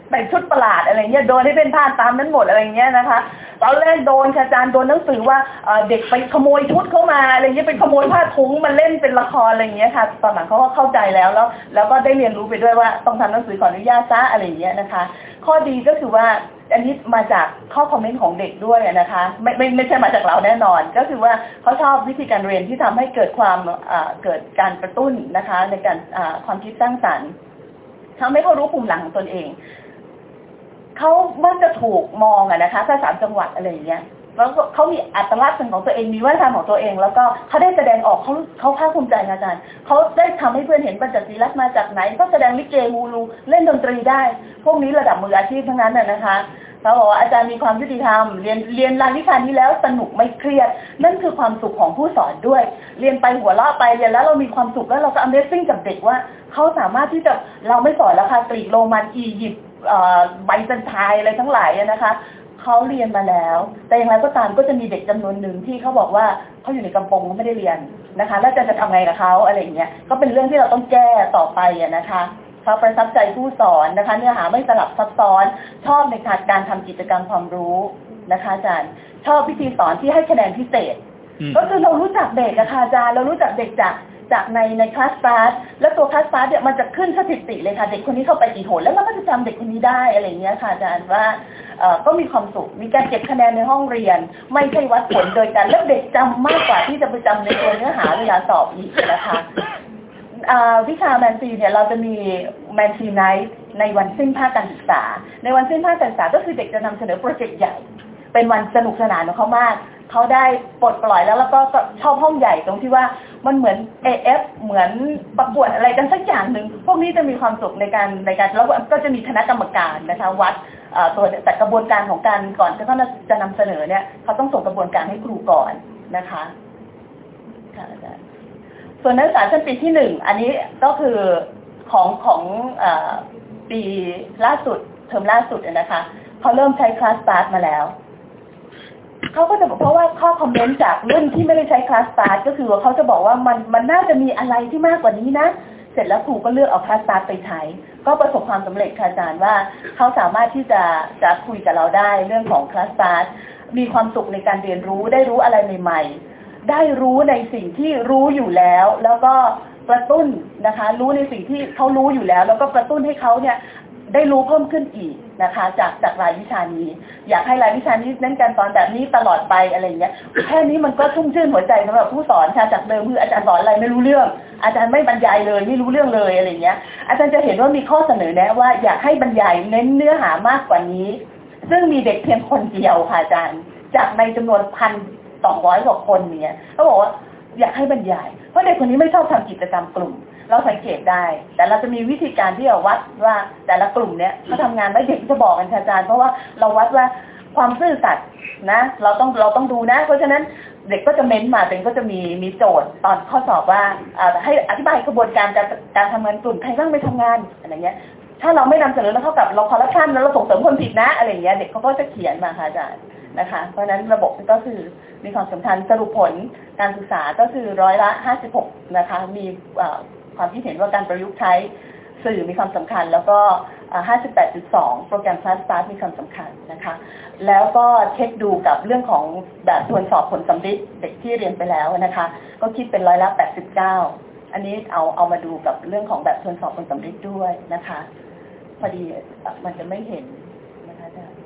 แต่งชุดประหลาดอะไรเงี้ยโดนให้เป็นพลาดตามนั้นหมดอะไรเงี้ยนะคะตอนแรกโดนอาจารย์โดนหนังสือว่าเด็กไปขโมยชุดเข้ามาอะไรเงี้ยเป็นขโมยผ้าถุงมันเล่นเป็นละครอะไรเงี้ยค่ะตอนหลังเขาก็เข้าใจแล้วแล้วแล้วก็ได้เรียนรู้ไปด้วยว่าต้องทำหนังสือขออนุญาตซะอะไรเงี้ยนะคะข้อดีก็คือว่าอันนี้มาจากข้อคอมเมนต์ของเด็กด้วยนะคะไม่ไม่ไม่ใช่มาจากเราแน่นอนก็คือว่าเขาชอบวิธีการเรียนที่ทำให้เกิดความเกิดการกระตุ้นนะคะในการความคิดสร้างสรรค์ทำให้เขารู้ภูมิหลังของตนเองเขามักจะถูกมองอะนะคะภาษาจังหวัดอะไรอย่างเงี้ยแล้วเขามีอัตลักษณ์ของตัวเองมีวัฒนธรรมของตัวเองแล้วก็เขาได้แสดงออกเขาเขาภาคภูมิใจอาจารย์เขาได้ทำให้เพื่อนเห็นบรรจศีลักษณ์มาจากไหนก็แสดงลิเกฮูลูเล่นดนตรีได้พวกนี้ระดับมืออาชีพทั้งนั้นน่ะนะคะเขาบอกว่าอาจารย์มีความยุติธรรมเรียนเรียนรายวิชานี้แล้วสนุกไม่เครียดนั่นคือความสุขของผู้สอนด้วยเรียนไปหัวเราะไปเรียนแล้วเรามีความสุขแล้วเราก็ Amazing กับเด็กว่าเขาสามารถที่จะเราไม่สอนราคากรีกโรมันอียิปต์ไบแซนไทน์อะไรทั้งหลายนะคะเขาเรียนมาแล้วแต่อย่างไรก็ตามก็จะมีเด็กจำนวนหนึ่งที่เขาบอกว่าเขาอยู่ในกำปงเขาไม่ได้เรียนนะคะแล้วจะจะทำไงกับเขาอะไรอย่างเงี้ยก็เป็นเรื่องที่เราต้องแก้ต่อไปนะคะเขาประทับใจผู้สอนนะคะเนื้อหาไม่สลับซับซ้อนชอบในการทำกิจกรรมความรู้นะคะอาจารย์ชอบวิธีสอนที่ให้คะแนนพิเศษก็คือเรารู้จักเด็กนะคะอาจารย์เรารู้จักเด็กจากจากในในคลาสฟาสแล้วตัวคลาสฟาสเนี่ยมันจะขึ้นสถิติเลยค่ะเด็กคนนี้เข้าไปกี่โหนแล้วเราก็จะจำเด็กคนนี้ได้อะไรอย่างเงี้ยค่ะอาจารย์ว่าเอ่อก็มีความสุขมีการเก็บคะแนนในห้องเรียนไม่ใช่วัดผลโดยการแล้วเด็กจำมากกว่าที่จะไปจำในตัวเนื้อหาเวลาสอบอีกนะคะวิชาแมนซีเนี่ยเราจะมีแมนซีไนท์ในวันสิ้นภาคการศึกษาในวันสิ้นภาคการศึกษาก็คือเด็กจะนำเสนอโปรเจกต์ใหญ่เป็นวันสนุกสนานของเขามากเขาได้ปลดปล่อยแล้วแล้วก็ชอบห้องใหญ่ตรงที่ว่ามันเหมือน เอ เอฟ เหมือนประกวดอะไรกันสักอย่างหนึ่งพวกนี้จะมีความสุขในการในการแล้วก็จะมีคณะกรรมการนะคะวัดตัวแต่กระบวนการของการก่อนที่เขาจะนำเสนอเนี่ยเขาต้องส่งกระบวนการให้ครูก่อนนะคะค่ะอาจารย์ส่วนนักศึกษาชั้นปีที่หนึ่งอันนี้ก็คือของของปีล่าสุดเทอมล่าสุดนะคะเขาเริ่มใช้คลาสสตาร์ทมาแล้วเขาก็จะบอกเพราะว่าข้อคอมเมนต์จากรุ่นที่ไม่ได้ใช้คลาสสตาร์ทก็คือว่าเขาจะบอกว่ามันมันน่าจะมีอะไรที่มากกว่านี้นะเสร็จแล้วครูก็เลือกเอาคลาสสตาร์ทไปใช้ก็ประสบความสำเร็จค่ะอาจารย์ว่าเขาสามารถที่จะจะคุยกับเราได้เรื่องของคลาสสตาร์ทมีความสุขในการเรียนรู้ได้รู้อะไรใหม่ๆได้รู้ในสิ่งที่รู้อยู่แล้วแล้วก็กระตุ้นนะคะรู้ในสิ่งที่เขารู้อยู่แล้วแล้วก็กระตุ้นให้เขาเนี่ยได้รู้เพิ่มขึ้นอีกนะคะจากจากรายวิชานี้อยากให้รายวิชานี้เน้นการสอนแบบนี้ตลอดไปอะไรอย่างเงี้ยแค่นี้มันก็ชุ่มชื่นหัวใจสำหรับผู้สอนค่ะจากเดิมคืออาจารย์สอนอะไรไม่รู้เรื่องอาจารย์ไม่บรรยายเลยไม่รู้เรื่องเลยอะไรอย่างเงี้ยอาจารย์จะเห็นว่ามีข้อเสนอแนะว่าอยากให้บรรยายเน้นเนื้อหามากกว่านี้ซึ่งมีเด็กเพียงคนเดียวค่ะอาจารย์จากในจำนวนพันสองร้อยกว่าคนเนี่ยเขาบอกว่าอยากให้บรรยายเพราะเด็กคนนี้ไม่ชอบทำกิจกรรมกลุ่มเราสังเกตได้แต่เราจะมีวิธีการที่เราวัดว่าแต่ละกลุ่มเนี้ยเขาทำงานได้เด็กจะบอกกันอาจารย์เพราะว่าเราวัดว่าความซื่อสัตย์นะเราต้องเราต้องดูนะเพราะฉะนั้นเด็กก็จะเม้นมาเป็นก็จะมีมีโจทย์ตอนข้อสอบว่าให้อธิบายกระบวนการการการทำงานกลุ่มใครบ้างไปทำงานอะไรเงี้ยถ้าเราไม่นำเสนอแล้วเท่ากับเราคอร์รัปชันแล้วเราส่งเสริมคนผิดนะอะไรเงี้ยเด็กเขาก็จะเขียนมาค่ะอาจารย์นะคะเพราะฉะนั้นระบบก็คือมีความสำคัญสรุปผลการศึกษาก็คือร้อยละห้าสิบหกนะคะมีความคิดเห็นว่าการประยุกต์ใช้สื่อมีความสำคัญแล้วก็ ห้าสิบแปดจุดสอง โปรแกรม Class Start มีความสำคัญนะคะแล้วก็เช็คดูกับเรื่องของแบบทวนสอบผลสำลิดเด็กที่เรียนไปแล้วนะคะก็คิดเป็นร้อยละแปดสิบเก้าอันนี้เอาเอามาดูกับเรื่องของแบบทวนสอบผลสำลิดด้วยนะคะพอดีมันจะไม่เห็นนะคะอาจารย์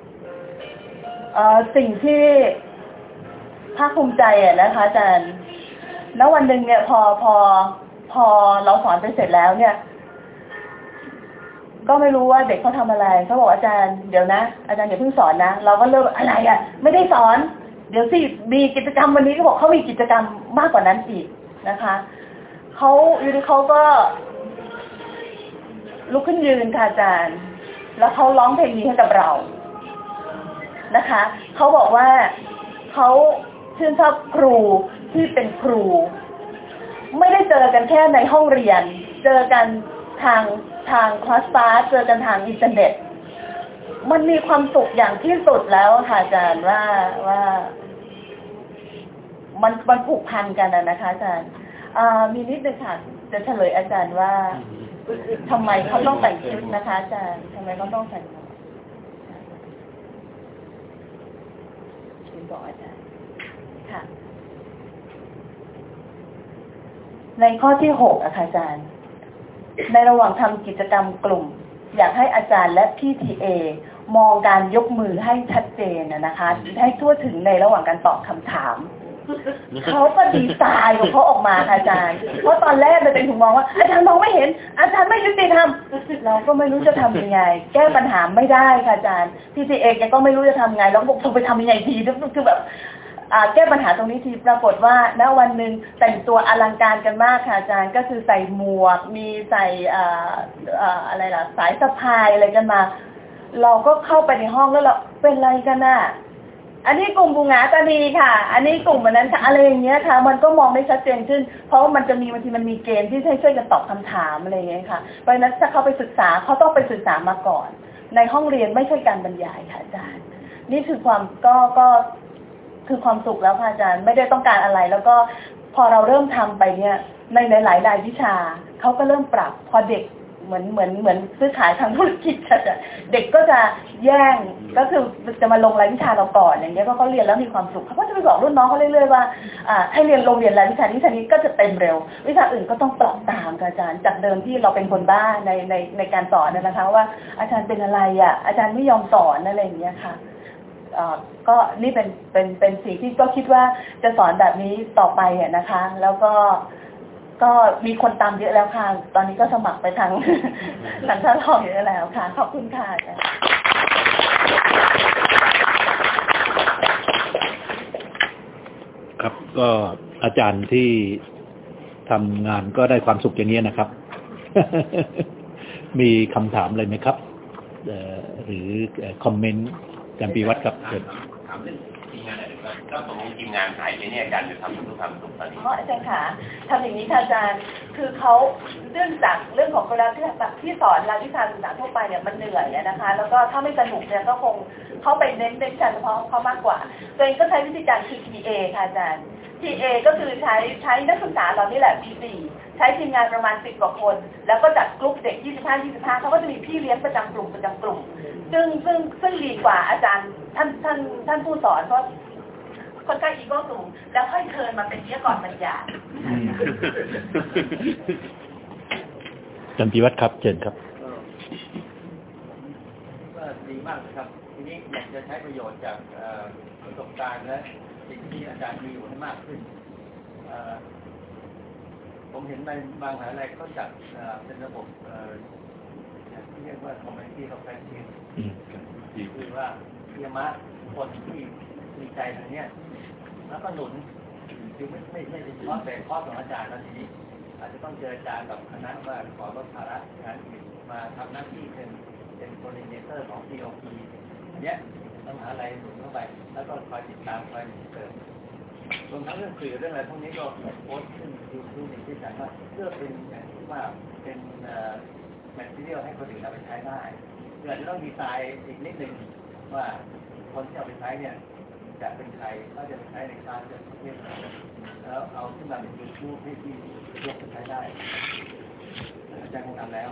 สิ่งที่ภาคภูมิใจอะนะคะอาจารย์แล้ววันหนึ่งเนี่ยพอพอพอเราสอนไปเสร็จแล้วเนี่ยก็ไม่รู้ว่าเด็กเขาทำอะไรเขาบอกอาจารย์เดี๋ยวนะอาจารย์อย่าเพิ่งสอนนะเราก็เริ่มอะไรอ่ะไม่ได้สอนเดี๋ยวสิมีกิจกรรมวันนี้ก็บอกเขามีกิจกรรมมากกว่านั้นอีกนะคะเขาอยู่ดีเขาก็ลุกขึ้นยืนค่ะอาจารย์แล้วเขาร้องเพลงนี้ให้กับเรานะคะเขาบอกว่าเขาชื่นชอบครูที่เป็นครูไม่ได้เจอกันแค่ในห้องเรียนเจอกันทางทางคลาสฟาสเจอกันทางอินเทอร์เน็ตมันมีความสุขอย่างที่สุดแล้วค่ะอาจารย์ว่าว่ามันมันผูกพันกันนะคะอาจารย์มีนิดนึงค่ะจะเฉลยอาจารย์ว่าทำไมเขาต้องแต่งชุดนะคะอาจารย์ทำไมเขาต้องแต่งชุดบอกอาจารย์ค่ะในข้อที่หกอะค่ะอาจารย์ในระหว่างทำกิจกรรมกลุ่มอยากให้อาจารย์และพี่ ที เอ มองการยกมือให้ชัดเจนนะคะให้ทั่วถึงในระหว่างการตอบคำถามเขาก็ดีไซน์ของเขาออกมาค่ะอาจารย์เพราะตอนแรกเลยเป็นถึงมองว่าอาจารย์มองไม่เห็นอาจารย์ไม่ยุติธรรมเราก็ไม่รู้จะทำยังไงแก้ปัญหาไม่ได้ค่ะอาจารย์พี่ ที เอ แกก็ไม่รู้จะทำไงแล้วบอกต้องไปทำยังไงทีคือแบบแก้ปัญหาตรงนี้ทีปรากฏว่าณวันหนึ่งแต่งตัวอลังการกันมากค่ะอาจารย์ก็คือใส่หมวกมีใส่อะไรล่ะสายสะพายอะไรกันมาเราก็เข้าไปในห้องแล้วเราเป็นไรกันน่ะอันนี้กลุ่มบูงาตานีค่ะอันนี้กลุ่มวันนั้นค่ะอะไรอย่างเงี้ยค่ะมันก็มองได้ชัดเจนขึ้นเพราะว่ามันจะมีบางทีมันมีเกมที่ให้ช่วยกันตอบคำถามอะไรอย่างเงี้ยค่ะเพราะฉะนั้นถ้าเขาไปศึกษาเขาต้องไปศึกษามาก่อนในห้องเรียนไม่ใช่การบรรยายค่ะอาจารย์นี่คือความก็ก็คือความสุขแล้วค่ะอาจารย์ไม่ได้ต้องการอะไรแล้วก็พอเราเริ่มทำไปเนี่ยในหลายๆรายวิชาเขาก็เริ่มปรับพอเด็กเหมือนเหมือนเหมือนซื้อขายทางธุรกิจค่ะเด็กก็จะแย่งก็คือจะมาลงรายวิชาเราก่อนอย่างเงี้ยก็เขาเรียนแล้วมีความสุขเขาก็จะไปบอกรุ่นน้องเขาเรื่อยๆว่าอ่าให้เรียนลงเรียนรายวิชานี้วิชานี้ก็จะเต็มเร็ววิชาอื่นก็ต้องปรับตามค่ะอาจารย์จากเดิมที่เราเป็นคนบ้าในในในการสอนนะคะว่าอาจารย์เป็นอะไรอ่ะอาจารย์ไม่ยอมสอนอะไรอย่างเงี้ยค่ะก็นี่เป็นเป็นเป็นสิ่งที่ก็คิดว่าจะสอนแบบนี้ต่อไปอ่ะนะคะแล้วก็ก็มีคนตามเยอะแล้วค่ะตอนนี้ก็สมัครไปทางทางท่านรองเยอะแล้วค่ะขอบคุณค่ะครับก็อาจารย์ที่ทำงานก็ได้ความสุขอย่างนี้นะครับ มีคำถามอะไรไหมครับหรือคอมเมนต์อาจารย์ปีวัฒน์ครับถามเรื่องทีมงานอะไรบ้างก็ตกลงทีมงานหายไปเนี่ยอาจารย์จะทำทุกทำทุกตอนนี้เพราะอาจารย์ค่ะทำอย่างนี้ค่ะอาจารย์คือเขาเรื่องจากเรื่องของเวลาที่ที่สอนรายวิชาศึกษาทั่วไปเนี่ยมันเหนื่อยนะคะแล้วก็ถ้าไม่สนุกเนี่ยก็คงเข้าไปเน้นเน้นเฉพาะเขามากกว่าตัวเองก็ใช้วิธีการคือ ที เอ ค่ะอาจารย์ ที เอ ก็คือใช้ใช้นักศึกษาเรานี่แหละปีสี่ใช้ทีมงานประมาณสิบกว่าคนแล้วก็จัดกลุ่มเด็กยี่สิบห้า ยี่สิบห้าเขาก็จะมีพี่เลี้ยงประจำกลุ่มประจำกลุ่มซึ่งซึ่งซึ่งดีกว่าอาจารย์ท่านท่านท่านผู้สอนเพราะคนใกล้อีโก้สูงแล้วค่อยเชิญมาเป็นวิทยากรบรรยายอาจารย์ปีวัฒน์ครับเชิญครับก็ดีมากครับทีนี้อยากจะใช้ประโยชน์จากประสบการณ์และสิ่งที่อาจารย์มีอยู่ให้มากขึ้นผมเห็นในบางมหาวิทยาลัยเขาจัดเป็นระบบที่เรียกว่า community of practice คือว่าเรียมาคนที่มีใจทางนี้แล้วก็หนุนคือไม่ไม่ไม่เฉพาะแต่ข้อของอาจารย์นะทีนี้อาจจะต้องเจออาจารย์กับคณะว่าขอลดภาระงานอื่นมาทำหน้าที่เป็นเป็นโคดิเนเตอร์ของ ที โอ พี อันเนี้ยต้องหาอะไรหนุนเข้าไปแล้วก็คอยติดตามคอยเสริมรวมทั้งเรื่องสื่อเรื่องอะไรพวกนี้ก็โพสต์ขึ้นยูทูบอย่างที่อาจารย์ว่าเพื่อเป็นอย่างที่ว่าเป็นแมททีเรียลให้คนอื่นเอาไปใช้ได้คืออาจจะต้องดีไซน์อีกนิดนึงว่าคนที่เอาไปใช้เนี่ยจะเป็นใครถ้าจะไปใช้ในการจะเรียกแล้วเอาขึ้นมาเป็นยูทูบให้ที่ยกไปใช้ได้อาจารย์คงทำแล้ว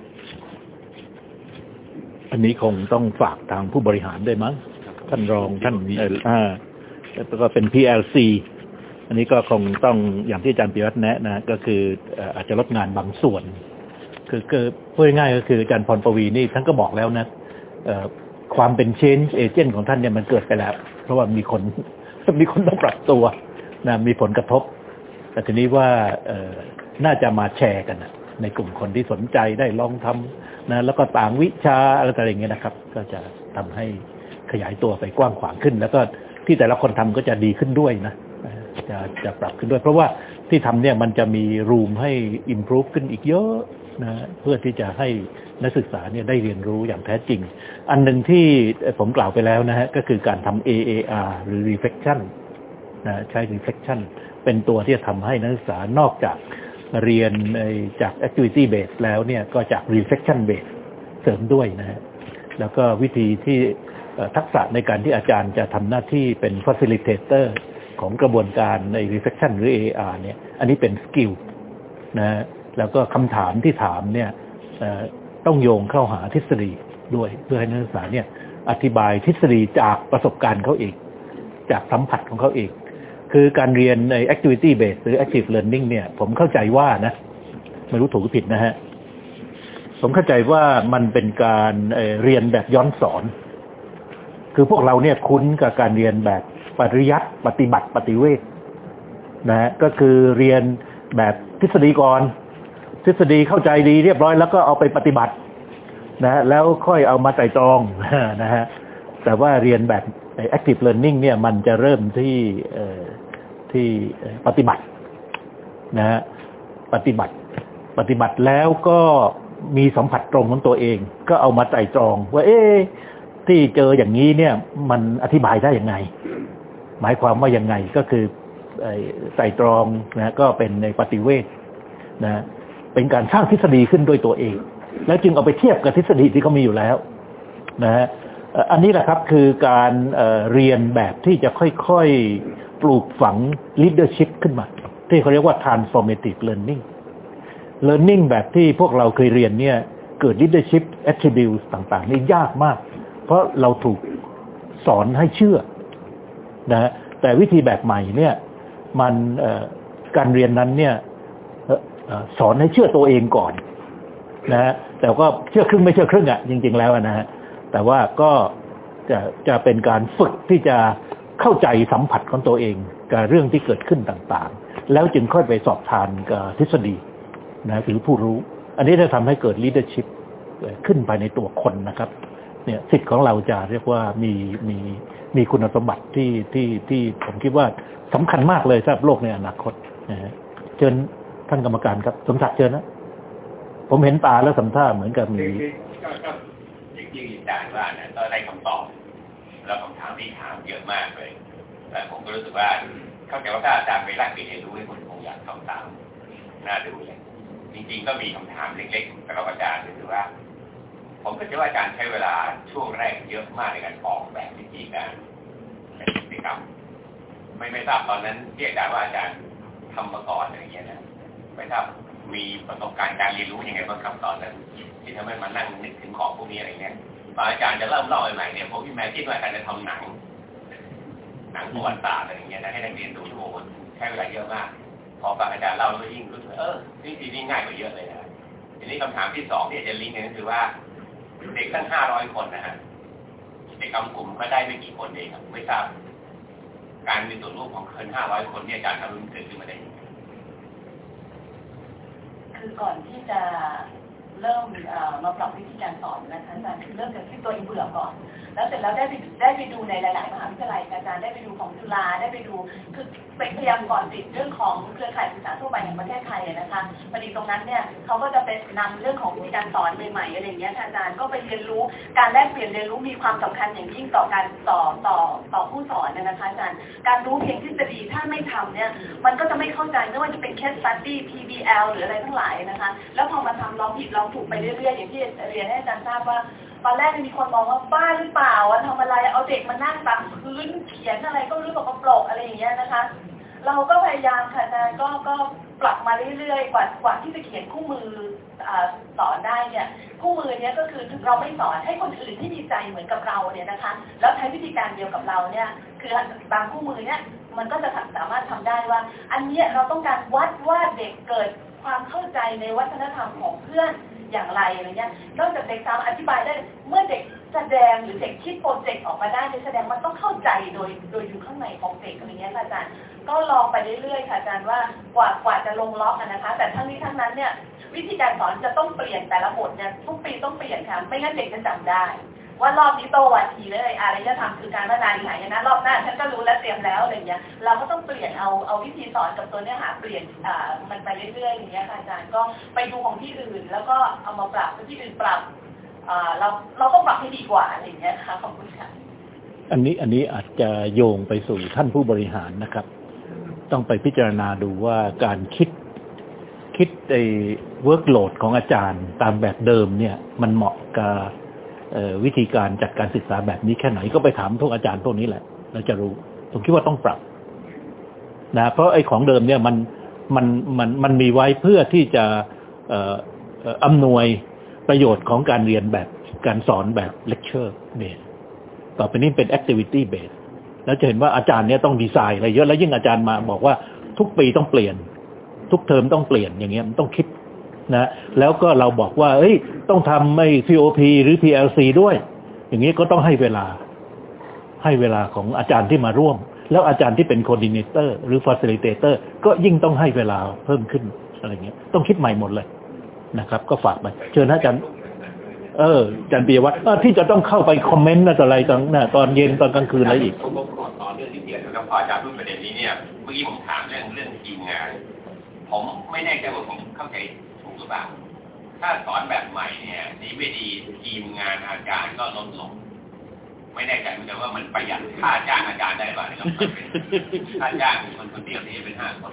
อันนี้คงต้องฝากทางผู้บริหารด้วยมั้งท่านรองท่านอ่าแล้วก็เป็น พี แอล ซี อันนี้ก็คงต้องอย่างที่อาจารย์ปีวัฒน์แนะนะก็คืออาจจะลดงานบางส่วนคือคือพูดง่ายๆก็คืออาจารย์พรปวีนี่ท่านก็บอกแล้วนะความเป็น change agent ของท่านเนี่ยมันเกิดไปแล้วเพราะว่ามีคนมีคนต้องปรับตัวนะมีผลกระทบแต่ทีนี้ว่าน่าจะมาแชร์กันนะในกลุ่มคนที่สนใจได้ลองทำนะแล้วก็ต่างวิชาอะไรต่างๆอย่างเงี้ยนะครับก็จะทำให้ขยายตัวไปกว้างขวางขึ้นแล้วก็ที่แต่ละคนทำก็จะดีขึ้นด้วยนะจะจะปรับขึ้นด้วยเพราะว่าที่ทำเนี่ยมันจะมีรูมให้ improve ขึ้นอีกเยอะนะเพื่อที่จะให้นักศึกษาเนี่ยได้เรียนรู้อย่างแท้จริงอันหนึ่งที่ผมกล่าวไปแล้วนะฮะก็คือการทำ เอ เอ อาร์ หรือ reflection นะใช้ reflection เป็นตัวที่จะทำให้นักศึกษานอกจากเรียนจาก activity base แล้วเนี่ยก็จาก reflection base เสริมด้วยนะฮะแล้วก็วิธีที่ทักษะในการที่อาจารย์จะทำหน้าที่เป็น facilitator ของกระบวนการใน reflection หรือ เอ อาร์ เนี่ยอันนี้เป็นสกิลนะแล้วก็คำถามที่ถามเนี่ยต้องโยงเข้าหาทฤษฎีด้วยเพื่อให้นักศึกษาเนี่ยอธิบายทฤษฎีจากประสบการณ์เขาเองจากสัมผัสของเขาเองคือการเรียนใน activity based หรือ active learning เนี่ยผมเข้าใจว่านะไม่รู้ถูกหรือผิดนะฮะผมเข้าใจว่ามันเป็นการเอ่อเรียนแบบย้อนสอนคือพวกเราเนี่ยคุ้นกับการเรียนแบบปริยัติปฏิบัติปฏิเวทนะฮะก็คือเรียนแบบทฤษฎีก่อนทฤษฎีเข้าใจดีเรียบร้อยแล้วก็เอาไปปฏิบัตินะแล้วค่อยเอามาไตร่ตรองนะฮะแต่ว่าเรียนแบบ active learning เนี่ยมันจะเริ่มที่เอ่อที่ปฏิบัตินะฮะปฏิบัติปฏิบัติแล้วก็มีสัมผัสตรงของตัวเองก็เอามาไตร่ตรองว่าเอ๊ะที่เจออย่างนี้เนี่ยมันอธิบายได้ยังไงหมายความว่ายังไงก็คือไตร่ตรองนะก็เป็นในปฏิเวทนะเป็นการสร้างทฤษฎีขึ้นด้วยตัวเองแล้วจึงเอาไปเทียบกับทฤษฎีที่เขามีอยู่แล้วนะฮะอันนี้แหละครับคือการเอ่อเรียนแบบที่จะค่อยๆปลูกฝัง leadership ขึ้นมาที่เขาเรียกว่า transformative learning learning แบบที่พวกเราเคยเรียนเนี่ยเกิด leadership attributes ต่างๆนี่ยากมากเพราะเราถูกสอนให้เชื่อนะฮะแต่วิธีแบบใหม่เนี่ยมันเอ่อการเรียนนั้นเนี่ยสอนให้เชื่อตัวเองก่อนนะฮะแต่ก็เชื่อครึ่งไม่เชื่อครึ่งอ่ะจริงๆแล้วนะฮะแต่ว่าก็จะจะเป็นการฝึกที่จะเข้าใจสัมผัสของตัวเองกับเรื่องที่เกิดขึ้นต่างๆแล้วจึงค่อยไปสอบทานกับทฤษฎีนะหรือผู้รู้อันนี้จะทำให้เกิด leadership ขึ้นไปในตัวคนนะครับเนี่ยสิทธิ์ของเราจะเรียกว่ามีมีมีคุณสมบัติที่ที่ที่ผมคิดว่าสำคัญมากเลยสำหรับโลกในอนาคตนะฮะเชิญท่านกรรมการครับสมศักดิ์เชิญนะผมเห็นตาแล้วสำท่าเหมือนกับมีก็จริงๆอาจารย์ว่านะก็ได้คำตอบแล้วคำถามที่ถามเยอะมากเลยแต่ผมก็รู้สึกว่าเข้าใจว่าถ้าอาจารย์ไปแลกเปลี่ยนเรียนรู้ให้คนคงอยากทำตามน่าดูเลยจริงๆก็มีคำถามเล็กๆกับอาจารย์คือว่าผมก็คิดว่าอาจารย์ใช้เวลาช่วงแรกเยอะมากในการออกแบบวิธีการกิจกรรมไม่ไม่ทราบตอนนั้นที่อาจารย์ว่าอาจารย์ทำมาก่อนอะไรอย่างเงี้ยนะไม่ทราบมีประสบการณ์การเรียนรู้ยังไงบ้างครับตอนนั้นที่ทำให้มานั่งนึกถึงของพวกนี้อะไรเงี้ยตอนอาจารย์จะเริ่มเล่าใหม่ๆเนี่ยผมพี่แม่คิดว่าอาจารย์จะทำหนังหนังประวัติศาสตร์อะไรอย่างเงี้ยนะให้นักเรียนดูโอ้โหใช้เวลาเยอะมากพอฟังอาจารย์เล่าแล้วยิ่งรู้สึกเออนี่ทีนี้ง่ายกว่าเยอะเลยนะทีนี้คำถามที่สองที่จะลิงก์กันก็คือว่าเด็กตั้งห้าร้อยคนนะฮะกิจกรรมกลุ่มก็ได้ไม่กี่คนเองไม่ทราบการมีส่วนร่วมของคนห้าร้อยคนที่อาจารย์ทำมันเกิดขึ้นมาได้คือก่อนที่จะเริ่มมาปรับวิธีการสอนนะคะอาจารย์คือเริ่มจากที่ตัวเองเบื่อก่อนแล้วเสร็จแล้วได้ไปได้ไปดูในหลายๆมหาวิทยาลัยอาจารย์ได้ไปดูของจุฬาได้ไปดูคือพยายามก่อนติดเรื่องของเครือข่ายศึกษาทั่วไปแห่งประเทศไทยนะคะพอดีตรงนั้นเนี่ยเขาก็จะเป็นนำเรื่องของวิธีการสอนใหม่ๆอะไรอย่างเงี้ยอาจารย์ก็ไปเรียนรู้การแลกเปลี่ยนเรียนรู้มีความสำคัญอย่างยิ่งต่อการต่อต่อต่อผู้สอนนะคะอาจารย์การรู้เพียงทฤษฎีถ้าไม่ทำเนี่ยมันก็จะไม่เข้าใจไม่ว่าจะเป็น case study พี บี แอล หรืออะไรทั้งหลายนะคะแล้วพอมาทำลองผิดลองถูกไปเรื่อยๆอย่างที่เรียนให้อาจารย์ทราบว่าตอนแรกมีคนมองว่าบ้าหรือเปล่าทำอะไรเอาเด็กมานั่งตามพื้นเขียนอะไรก็รู้สึกว่าปลกอะไรอย่างเงี้ยนะคะเราก็พยายามค่ะอาจารย์ก็ก็ปรับมาเรื่อยๆกว่ากว่าที่จะเขียนคู่มือสอนได้เนี่ยคู่มือเนี้ยก็คือถึงเราไม่สอนให้คนอื่นที่มีใจเหมือนกับเราเนี่ยนะคะแล้วใช้วิธีการเดียวกับเราเนี่ยคือตามคู่มือเนี้ยมันก็จะสามารถทำได้ว่าอันนี้เราต้องการวัดว่าเด็กเกิดความเข้าใจในวัฒนธรรมของเพื่อนอย่างไรอะไรเงี้ยนอกจากเด็กสามารถอธิบายได้เมื่อเด็กแสดงหรือเด็กคิดโปรเจกต์ออกมาได้แสดงมันต้องเข้าใจโดยโดยอยู่ข้างในของเด็กอะไรเงี้ยค่ะอาจารย์ก็ลองไปเรื่อยๆค่ะอาจารย์ว่ากว่ากว่าจะลงล็อกนะคะแต่ทั้งนี้ทั้งนั้นเนี่ยวิธีการสอนจะต้องเปลี่ยนแต่ละบทเนี่ยทุกปีต้องเปลี่ยนค่ะไม่งั้นเด็กจะจำได้ว่ารอบนี้โตวันทีเลยอะไรจะทำคือการพัฒนาอย่างไรนะรอบหน้าฉันก็รู้แล้วเตรียมแล้วอะไรเงี้ยเราก็ต้องเปลี่ยนเอาเอาวิธีสอนกับตัวเนื้อหาเปลี่ยนอ่ามันไปเรื่อยๆอย่างเงี้ยค่ะอาจารย์ก็ไปดูของที่อื่นแล้วก็เอามาปรับที่อื่นปรับอ่าเราเราก็ปรับให้ดีกว่าอะไรเงี้ยค่ะขอบคุณค่ะอันนี้อันนี้อาจจะโยงไปสู่ท่านผู้บริหารนะครับต้องไปพิจารณาดูว่าการคิดคิดไอ้ workload ของอาจารย์ตามแบบเดิมเนี่ยมันเหมาะกับวิธีการจัดการศึกษาแบบนี้แค่ไหนก็ไปถามพวกอาจารย์พวกนี้แหละเราจะรู้ผมคิดว่าต้องปรับนะเพราะไอ้ของเดิมเนี่ยมันมันมันมันมีไว้เพื่อที่จะเอ่ออำนวยประโยชน์ของการเรียนแบบการสอนแบบ lecture based ต่อไปนี้เป็น activity based แล้วจะเห็นว่าอาจารย์เนี่ยต้องดีไซน์อะไรเยอะแล้วยิ่งอาจารย์มาบอกว่าทุกปีต้องเปลี่ยนทุกเทอมต้องเปลี่ยนอย่างเงี้ยมันต้องคิดนะแล้วก็เราบอกว่าเอ้ยต้องทำไอ้ ซี โอ พี หรือ พี แอล ซี ด้วยอย่างนี้ก็ต้องให้เวลาให้เวลาของอาจารย์ที่มาร่วมแล้วอาจารย์ที่เป็น coordinator หรือ facilitator ก็ยิ่งต้องให้เวลาเพิ่มขึ้นอะไรเงี้ยต้องคิดใหม่หมดเลยนะครับก็ฝากไปเชิญอาจารย์เอออาจารย์ปิยวัฒน์ที่จะต้องเข้าไปคอมเมนต์อะไรตอนน่ะตอนเย็นตอนกลางคืนอะไรอีกผมขอต่อเรื่องที่เดียวนะครับพออาจารย์พูดประเด็นนี้เนี่ยเมื่อกี้ผมถามเรื่องเรื่องทีมงานผมไม่แน่ใจว่าผมเข้าใจถูกหรือเปล่าถ้าสอนแบบใหม่เนี่ยดีไม่ดีทีมงานอาจารย์ก็ลดลงไม่แน่ใจเหมือนกันว่ามันประหยัดค่าจ้างอาจารย์ได้ป่ะนะครับค่าจ้างคนคนเดียวนี่เป็นห้าคน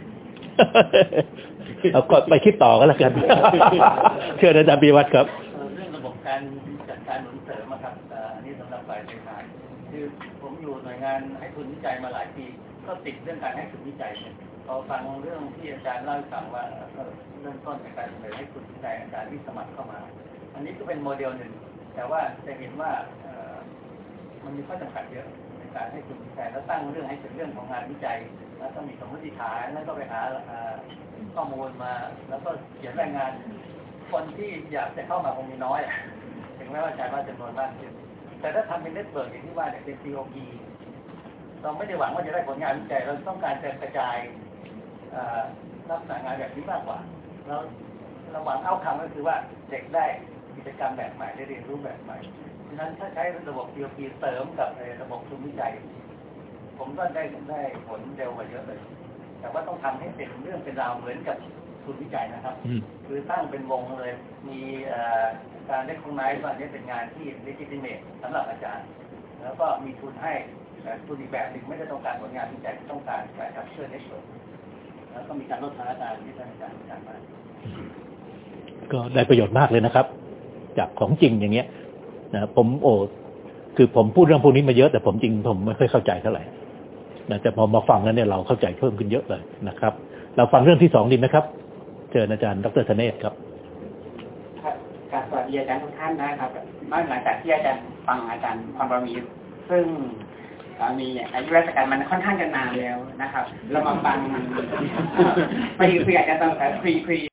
เอาก็ไปคิดต่อกันแล้วกันเชิญอาจารย์ปิยวัฒน์ครับเรื่องระบบการจัดการหนุนเสริมครับอันนี้สำหรับฝ่ายบริหารคือผมอยู่หน่วยงานให้ทุนวิจัยมาหลายปีก็ติดเรื่องการให้ทุนวิจัยพอฟังเรื่องที่อาจารย์เล่าให้ฟังว่าเริ่มต้นจากการเสนอให้ทุนวิจัยอาจารย์ที่สมัครเข้ามาอันนี้ก็เป็นโมเดลหนึ่งแต่ว่าจะเห็นว่ามันมีข้อจำกัดเยอะในการให้ทุนวิจัยแล้วตั้งเรื่องให้เป็นเรื่องของงานวิจัยแล้วต้องมีสมมติฐานแล้วก็ไปหาข้อมูลมาแล้วก็เขียนรายงานคนที่อยากจะเข้ามาคงมีน้อยถึงแม้ว่าอาจารย์ว่าจำนวนมากขึ้นแต่ถ้าทำเป็นเน็ตเวิร์กอย่างที่ว่าเนี่ยเป็น ซี โอ พี เราไม่ได้หวังว่าจะได้ผลงานวิจัยเราต้องการจะกระจายลักษณะงานแบบนี้มากกว่าแล้วเราหวังเอาคำก็คือว่าเด็กได้กิจกรรมแบบใหม่ได้เรียนรู้แบบใหม่ฉะนั้นถ้าใช้ระบบ ซี โอ พี เสริมกับระบบทุนวิจัยผมก็ได้ได้ผลเร็วกว่าเยอะเลยแต่ว่าต้องทำให้เป็นเรื่องเป็นราวเหมือนกับทุนวิจัยนะครับคือตั้งเป็นวงเลยมีการได้คงไนท์ว่านี้เป็นงานที่ legitimate สำหรับอาจารย์แล้วก็มีทุนให้แต่ทุนอีกแบบหนึ่งไม่ได้ต้องการผลงานวิจัยต้องการการขับเคลื่อนเน็ตเวิร์กแล้วก็มีการลดภาระการที่ท่านอาจารย์การมาก็ได้ประโยชน์มากเลยนะครับจากของจริงอย่างเงี้ยนะผมโอ้คือผมพูดเรื่องพวกนี้มาเยอะแต่ผมจริงผมไม่ค่อยเข้าใจเท่าไหร่นะแต่พอมาฟังแล้วเนี่ยเราเข้าใจเพิ่มขึ้นเยอะเลยนะครับเราฟังเรื่องที่สองดีไหมครับเชิญอาจารย์ดร.ธเนศครับครับสวัสดีอาจารย์ทุกท่านนะครับเมื่อหลังจากที่อาจารย์ฟังอาจารย์พรบารมีซึ่งมีอายุราชการมันค่อนข้างจะนานแล้วนะครับเรามาฟังไปคุยอาจารย์ตั้งแต่คุยคุย